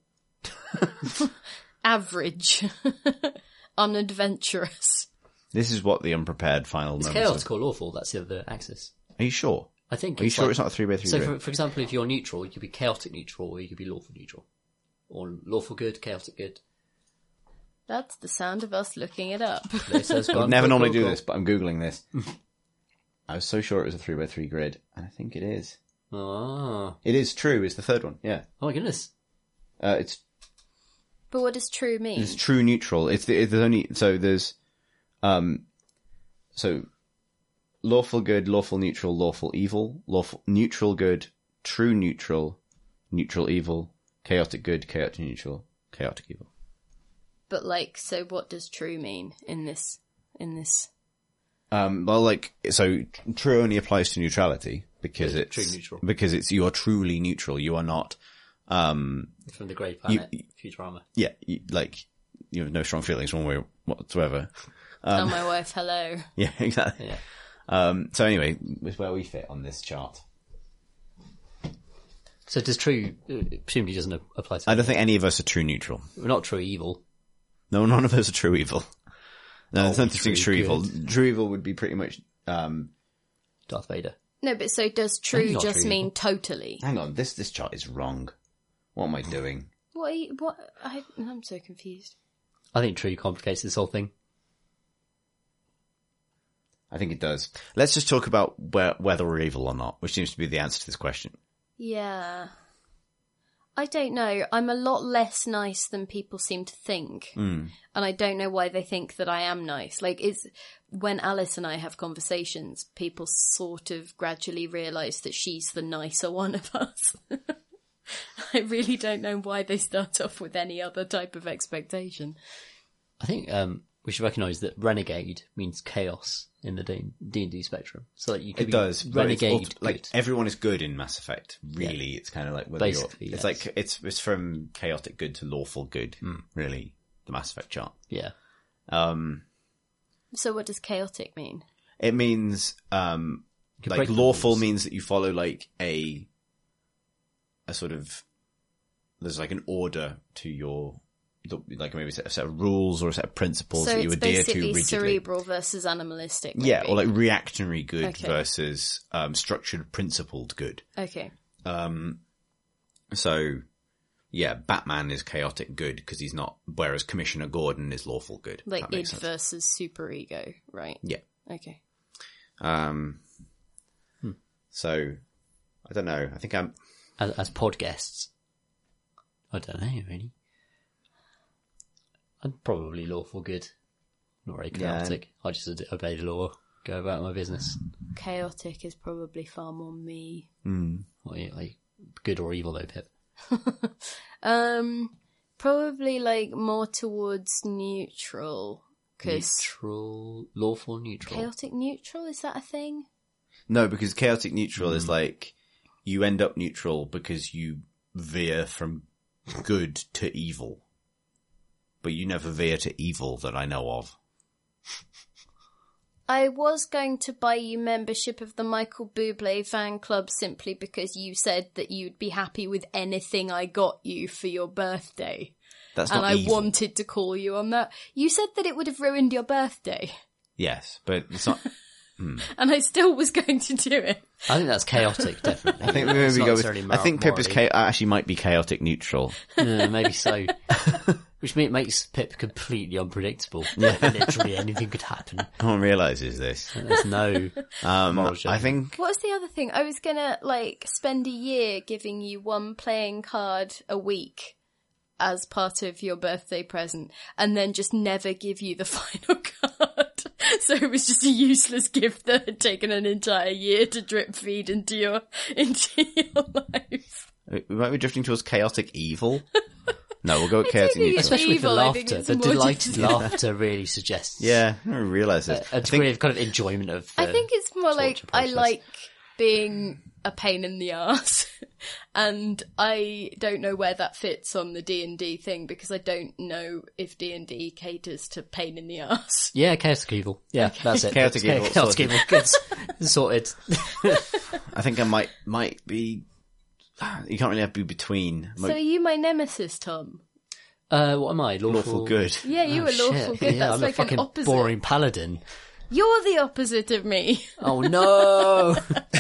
Average. Unadventurous. This is what the unprepared final it's numbers chaotic or lawful, that's the other axis. Are you sure? I think Are you it's sure like, it's not a three by three So, grid? for, for example, if you're neutral, you could be chaotic neutral, or you could be lawful neutral. Or lawful good, chaotic good. That's the sound of us looking it up. I would never normally do this, but I'm Googling this. I was so sure it was a three by three grid, and I think it is. Ah. It is true, it's the third one, yeah. Oh my goodness. Uh, it's... But what does true mean? It's true neutral. It's the, there's only, so there's, um, so, lawful good, lawful neutral, lawful evil, lawful neutral good, true neutral, neutral evil, chaotic good, chaotic neutral, chaotic evil. But, like, so what does true mean in this, in this? Um, well, like, so true only applies to neutrality because yeah, it's, true neutral. because it's, you are truly neutral. You are not, um, from the Grey Planet, you, Futurama. Yeah, you, like, you have no strong feelings one way whatsoever. Tell Um, my wife hello. yeah, exactly. Yeah. Um, so anyway, it's where we fit on this chart. So does true, uh, presumably doesn't apply to... I don't think any of us are true neutral. We're not true evil. No, none of us are true evil. No, Oh, there's no such thing as true true evil. good. True evil would be pretty much, um, Darth Vader. No, but so does He's true not just true mean evil. totally? hang on, this, this chart is wrong. What am I doing? What? Are you, what? I, I'm so confused. I think true complicates this whole thing. I think it does. Let's just talk about where, whether we're evil or not, which seems to be the answer to this question. Yeah. I don't know. I'm a lot less nice than people seem to think. Mm. And I don't know why they think that I am nice. Like, it's when Alice and I have conversations, people sort of gradually realise that she's the nicer one of us. I really don't know why they start off with any other type of expectation. I think um, we should recognise that renegade means chaos in the D and D spectrum. So like you could It be does. but it's renegade ult- like good. everyone is good in Mass Effect. Really, it's kind of like whether Basically, you're. It's yes. like it's it's from chaotic good to lawful good. Hmm. Really, the Mass Effect chart. Yeah. Um, So what does chaotic mean? it means um, can like break the lawful rules. means that you follow like a a sort of there's like an order to your like maybe a set, a set of rules or a set of principles So that you it's adhere to basically rigidly. cerebral versus animalistic. Yeah, maybe. or like reactionary good Okay. versus um, structured, principled good. Okay. Um, so, yeah, Batman is chaotic good because he's not, whereas Commissioner Gordon is lawful good. if Like that makes id sense. versus superego, right? Yeah. Okay. Um, Hmm. So, I don't know. I think I'm. As, as pod guests. I don't know, really. I'm probably lawful good. Not very Yeah. chaotic. I just ad- obey the law, go about my business. Chaotic is probably far more me. Mm, What are you, like, good or evil though, Pip? Um, probably like more towards neutral. Because Neutral, lawful neutral. chaotic neutral, is that a thing? no, because chaotic neutral Hmm. is like you end up neutral because you veer from good to evil. But you never veer to evil that I know of. I was going to buy you membership of the Michael Bublé fan club simply because you said that you'd be happy with anything I got you for your birthday. That's And not I evil. wanted to call you on that. You said that it would have ruined your birthday. Yes, but it's not. And I still was going to do it. I think that's chaotic, definitely. I think we It's maybe not go with. necessarily I think mor- Pip is morally. cha- actually might be chaotic neutral. Yeah, maybe so. Which mean- makes Pip completely unpredictable. Literally anything could happen. No one realizes this. There's no... Um, Moral I judgment. think What was the other thing? I was gonna, like, spend a year giving you one playing card a week as part of your birthday present, and then just never give you the final card. So it was just a useless gift that had taken an entire year to drip feed into your, into your life. we might be drifting towards chaotic evil. No, we'll go with I chaotic don't think neutral. it's Especially with the evil, I think laughter. it's The more delighted just- laughter really suggests Yeah, I didn't realize this. a I degree think of kind of enjoyment of the I think it's more torture like I process. like being a pain in the ass, and I don't know where that fits on the D and D thing because I don't know if D and D caters to pain in the ass. Yeah, chaotic evil. Yeah, that's it. Chaotic That's- evil, Chaotic sorted. evil. Good. Sorted. I think I might might be. You can't really have to be between. So are you my nemesis, Tom? Uh, what am I? Lawful, Lawful good. Yeah, you Oh, were lawful shit. good. Yeah, That's I'm like a fucking an opposite. boring paladin. You're the opposite of me. Oh no!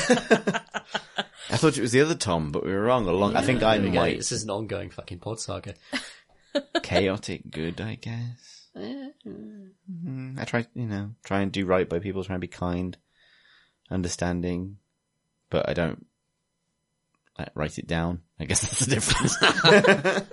I thought it was the other Tom, but we were wrong along. I think I There we go. might This is an ongoing fucking pod saga. chaotic good. I guess. Mm, I try, you know, try and do right by people. Try and be kind, understanding, but I don't like, write it down. I guess that's the difference.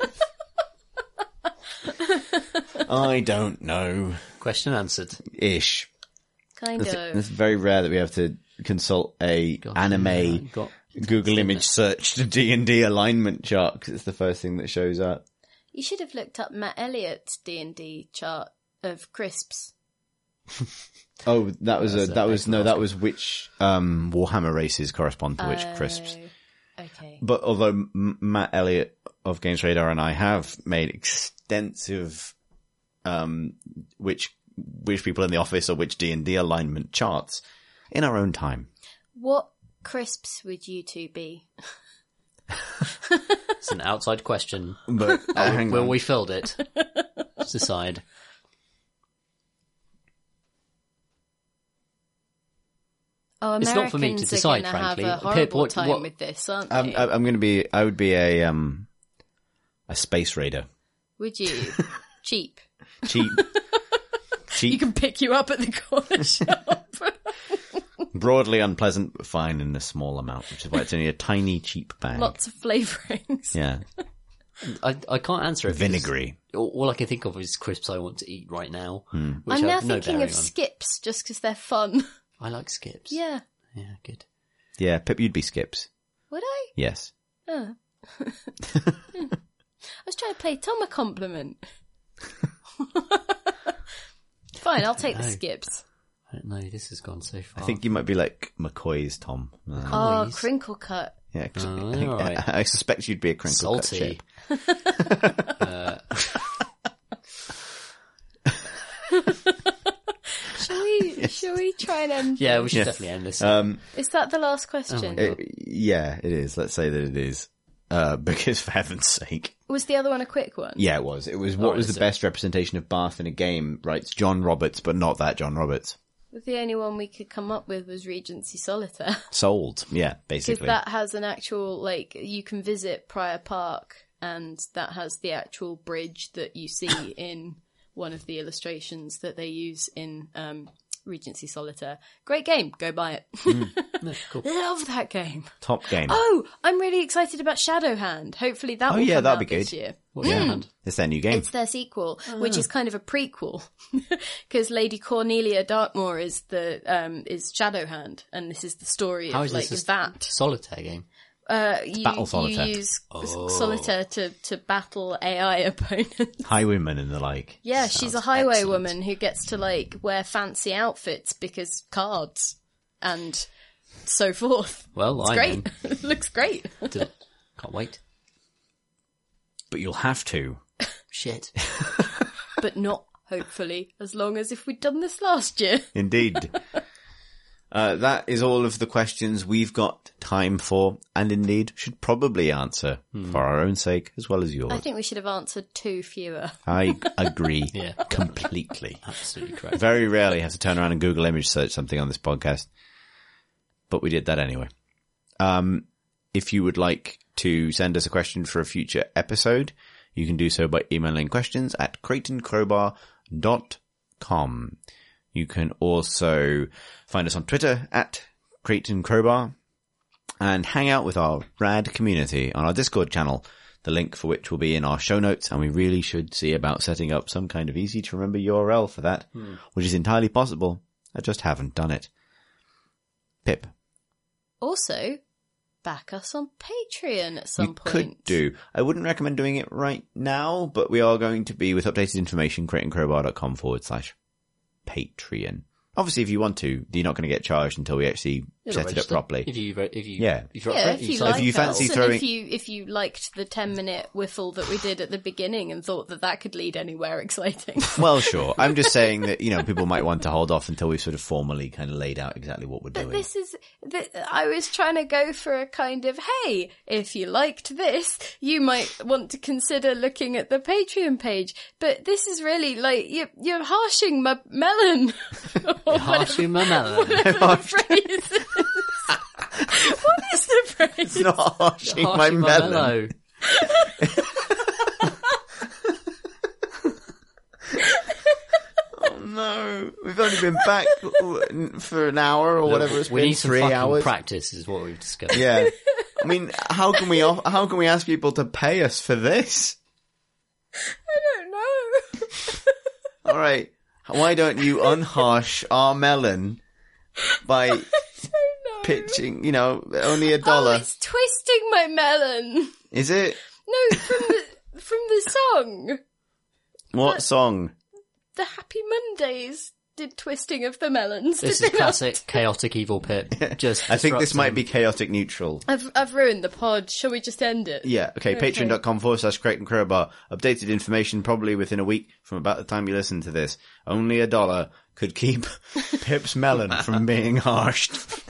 I don't know. Question answered. Ish. Kind It's, of. it's very rare that we have to consult a Got- anime got Google image search to D and D alignment chart because it's the first thing that shows up. You should have looked up Matt Elliott's D and D chart of crisps. Oh, that was a That's a that was big no one. that was which um Warhammer races correspond to which crisps. Oh, okay. But although M- Matt Elliott of Games Radar and I have made extensive um which which people in the office or which D and D alignment charts in our own time. What crisps would you two be? It's an outside question. But uh, hang Will on. we filled it? Let's decide. Oh, It's not for me to Americans decide, are gonna frankly. have a Pip, horrible what- time what- with this, aren't I'm, they? I'm going to be. I would be a um a space raider. Would you? Cheap. Cheap. You Cheap, can pick you up at the corner shop. broadly unpleasant, but fine in a small amount, which is why it's only a tiny, cheap bag. Lots of flavourings. Yeah, I, I can't answer it. because vinegary. All, all I can think of is crisps I want to eat right now. Hmm. Which I'm now have no thinking bearing of on. skips just because they're fun. I like skips. Yeah. Yeah, good. Yeah, Pip, you'd be Skips. Would I? Yes. Oh. I was trying to play Tom a compliment. fine. I'll take the No. skips. I don't know, this has gone so far. I think you might be like McCoy's Tom. Uh, Oh, Nice. crinkle cut. yeah, 'cause Oh, I, think- alright. I suspect you'd be a crinkle cut Salty. chip. Shall we? Shall we try and end? Yeah, we should Yeah. definitely end this. Um, Is that the last question? Oh my it- yeah, it is. Let's say that it is. Uh, because for heaven's sake. Was the other one a quick one? Yeah, it was. It was what Oh, was is the it? best representation of Bath in a game, writes John Roberts, but not that John Roberts. The only one we could come up with was Regency Solitaire. Sold. Yeah, Because basically. that has an actual, like, you can visit Prior Park, and that has the actual bridge that you see in one of the illustrations that they use in um, Regency Solitaire. Great game. Go buy it. No, cool. Love that game. Top game. Oh, I'm really excited about Shadowhand. Hopefully that Oh, will yeah, come that'll out be this good. year. What's your hand? It's their new game. It's their sequel, which is kind of a prequel, because Lady Cornelia Dartmoor is the um, is Shadowhand, and this is the story How of is like this a that. solitaire game? Uh, you, battle you solitaire. use Oh. solitaire to, to battle A I opponents. Highwaymen and the like. Yeah, she's a Sounds highway excellent. woman who gets to like wear fancy outfits because cards and so forth. Well, It's I'm great. It looks great. in. Did- Can't wait. But you'll have to. Shit. But not, hopefully, as long as if we'd done this last year. Indeed. uh, that is all of the questions we've got time for, and indeed should probably answer for our own sake as well as yours. I think we should have answered two fewer. I agree Yeah. completely. Absolutely correct. Very rarely have to turn around and Google image search something on this podcast, but we did that anyway. Um, if you would like to send us a question for a future episode, you can do so by emailing questions at creighton crowbar dot com. You can also find us on Twitter at Creighton Crowbar and hang out with our rad community on our Discord channel, the link for which will be in our show notes, and we really should see about setting up some kind of easy to remember U R L for that, Hmm. which is entirely possible. I just haven't done it. Pip, Also, back us on Patreon at some you point. could do. I wouldn't recommend doing it right now, but we are going to be, with updated information, creightoncrowbar.com forward slash Patreon. Obviously, if you want to, you're not going to get charged until we actually It'll set it up register. properly. If you, re- if you, Yeah. if you're up Yeah, for it, if you sign like If you us. fancy And throwing- if you if you liked the ten minute whiffle that we did at the beginning and thought that that could lead anywhere exciting. Well, sure. I'm just saying that, you know, people might want to hold off until we've sort of formally kind of laid out exactly what we're But doing. this is, th- I was trying to go for a kind of, hey, if you liked this, you might want to consider looking at the Patreon page. But this is really like, you're, you're harshing my melon. Or Harshing my melon. whatever the phrase is. What is the phrase? It's not harshing my Harshing my melon. mellow. Oh no, we've only been back for an hour or whatever it's we been, need some three fucking hours. practice is what we've discovered. Yeah. I mean, how can we off- how can we ask people to pay us for this? I don't know. All right, why don't you unharsh our melon by I don't know. pitching, you know, only a dollar? Oh, it's twisting my melon. Is it? No, from the from the song. What song? The Happy Mondays did Twisting of the Melons. This did is they not? classic chaotic evil Pip. Just I think this disrupting. might be chaotic neutral. I've I've ruined the pod. Shall we just end it? Yeah, okay, Okay. patreon.com forward slash Creighton Crowbar. Updated information probably within a week from about the time you listen to this. Only a dollar could keep Pip's melon from being harshed.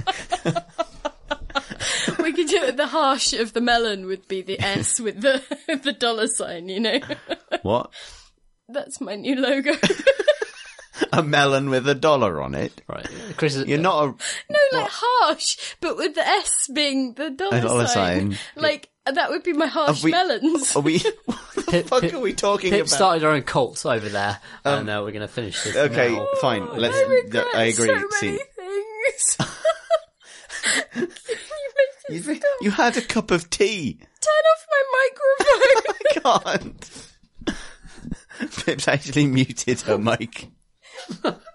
We could do it. The harsh of the melon would be the S with the the dollar sign. You know, What? that's my new logo. A melon with a dollar on it? Right. Chris is, You're not a... No, like harsh, but with the S being the dollar, A dollar sign. sign. Like that would be my harsh Have we- melons. Are we... What the Pip- fuck Pip- are we talking Pip about? started her own cult over there, and uh, we're going to finish this. Okay, now. fine. Let's... I regret I agree. so See, many things. Can you make you, it stop? you had a cup of tea. Turn off my microphone. I can't. Pip's actually muted her mic.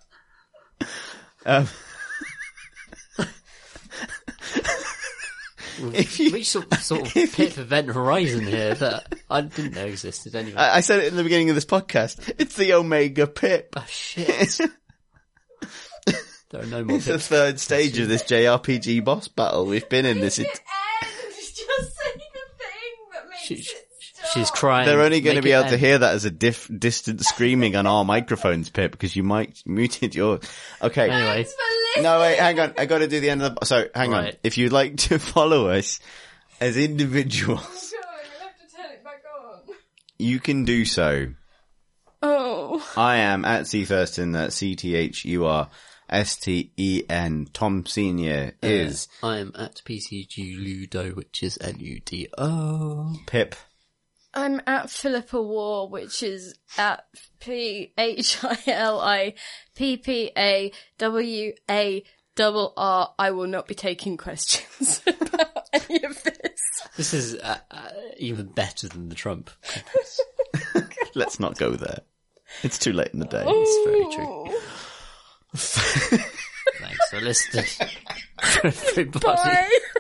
um, if you, Which sort, sort of Pip event horizon here that I didn't know existed anyway. I, I said it in the beginning of this podcast. It's the Omega Pip. Oh shit. There are no more It's the Pips. third stage of this J R P G boss battle. We've been in this. Make It, it end. Just say the thing that makes She- it stop. She's crying. they're only going to Make be it able to end. hear that as a diff, distant screaming on our microphones, Pip, because you might muted your. Okay. Anyway. Thanks for listening. No, wait, hang on. I got to do the end of the. So, hang on. Right. If you'd like to follow us as individuals, Oh, God, I'll have to turn it back on. you can do so. Oh. I am at C Thurston. That's C T H U R S T E N. Tom Senior is I am at P C G Ludo, which is L U D O. Pip. I'm at Philippa War, which is at P H I L I P P A W A double R. I will not be taking questions about any of this. This is uh, uh, even better than the Trump. Let's not go there. It's too late in the day. It's very true. Thanks for listening. Everybody. Bye.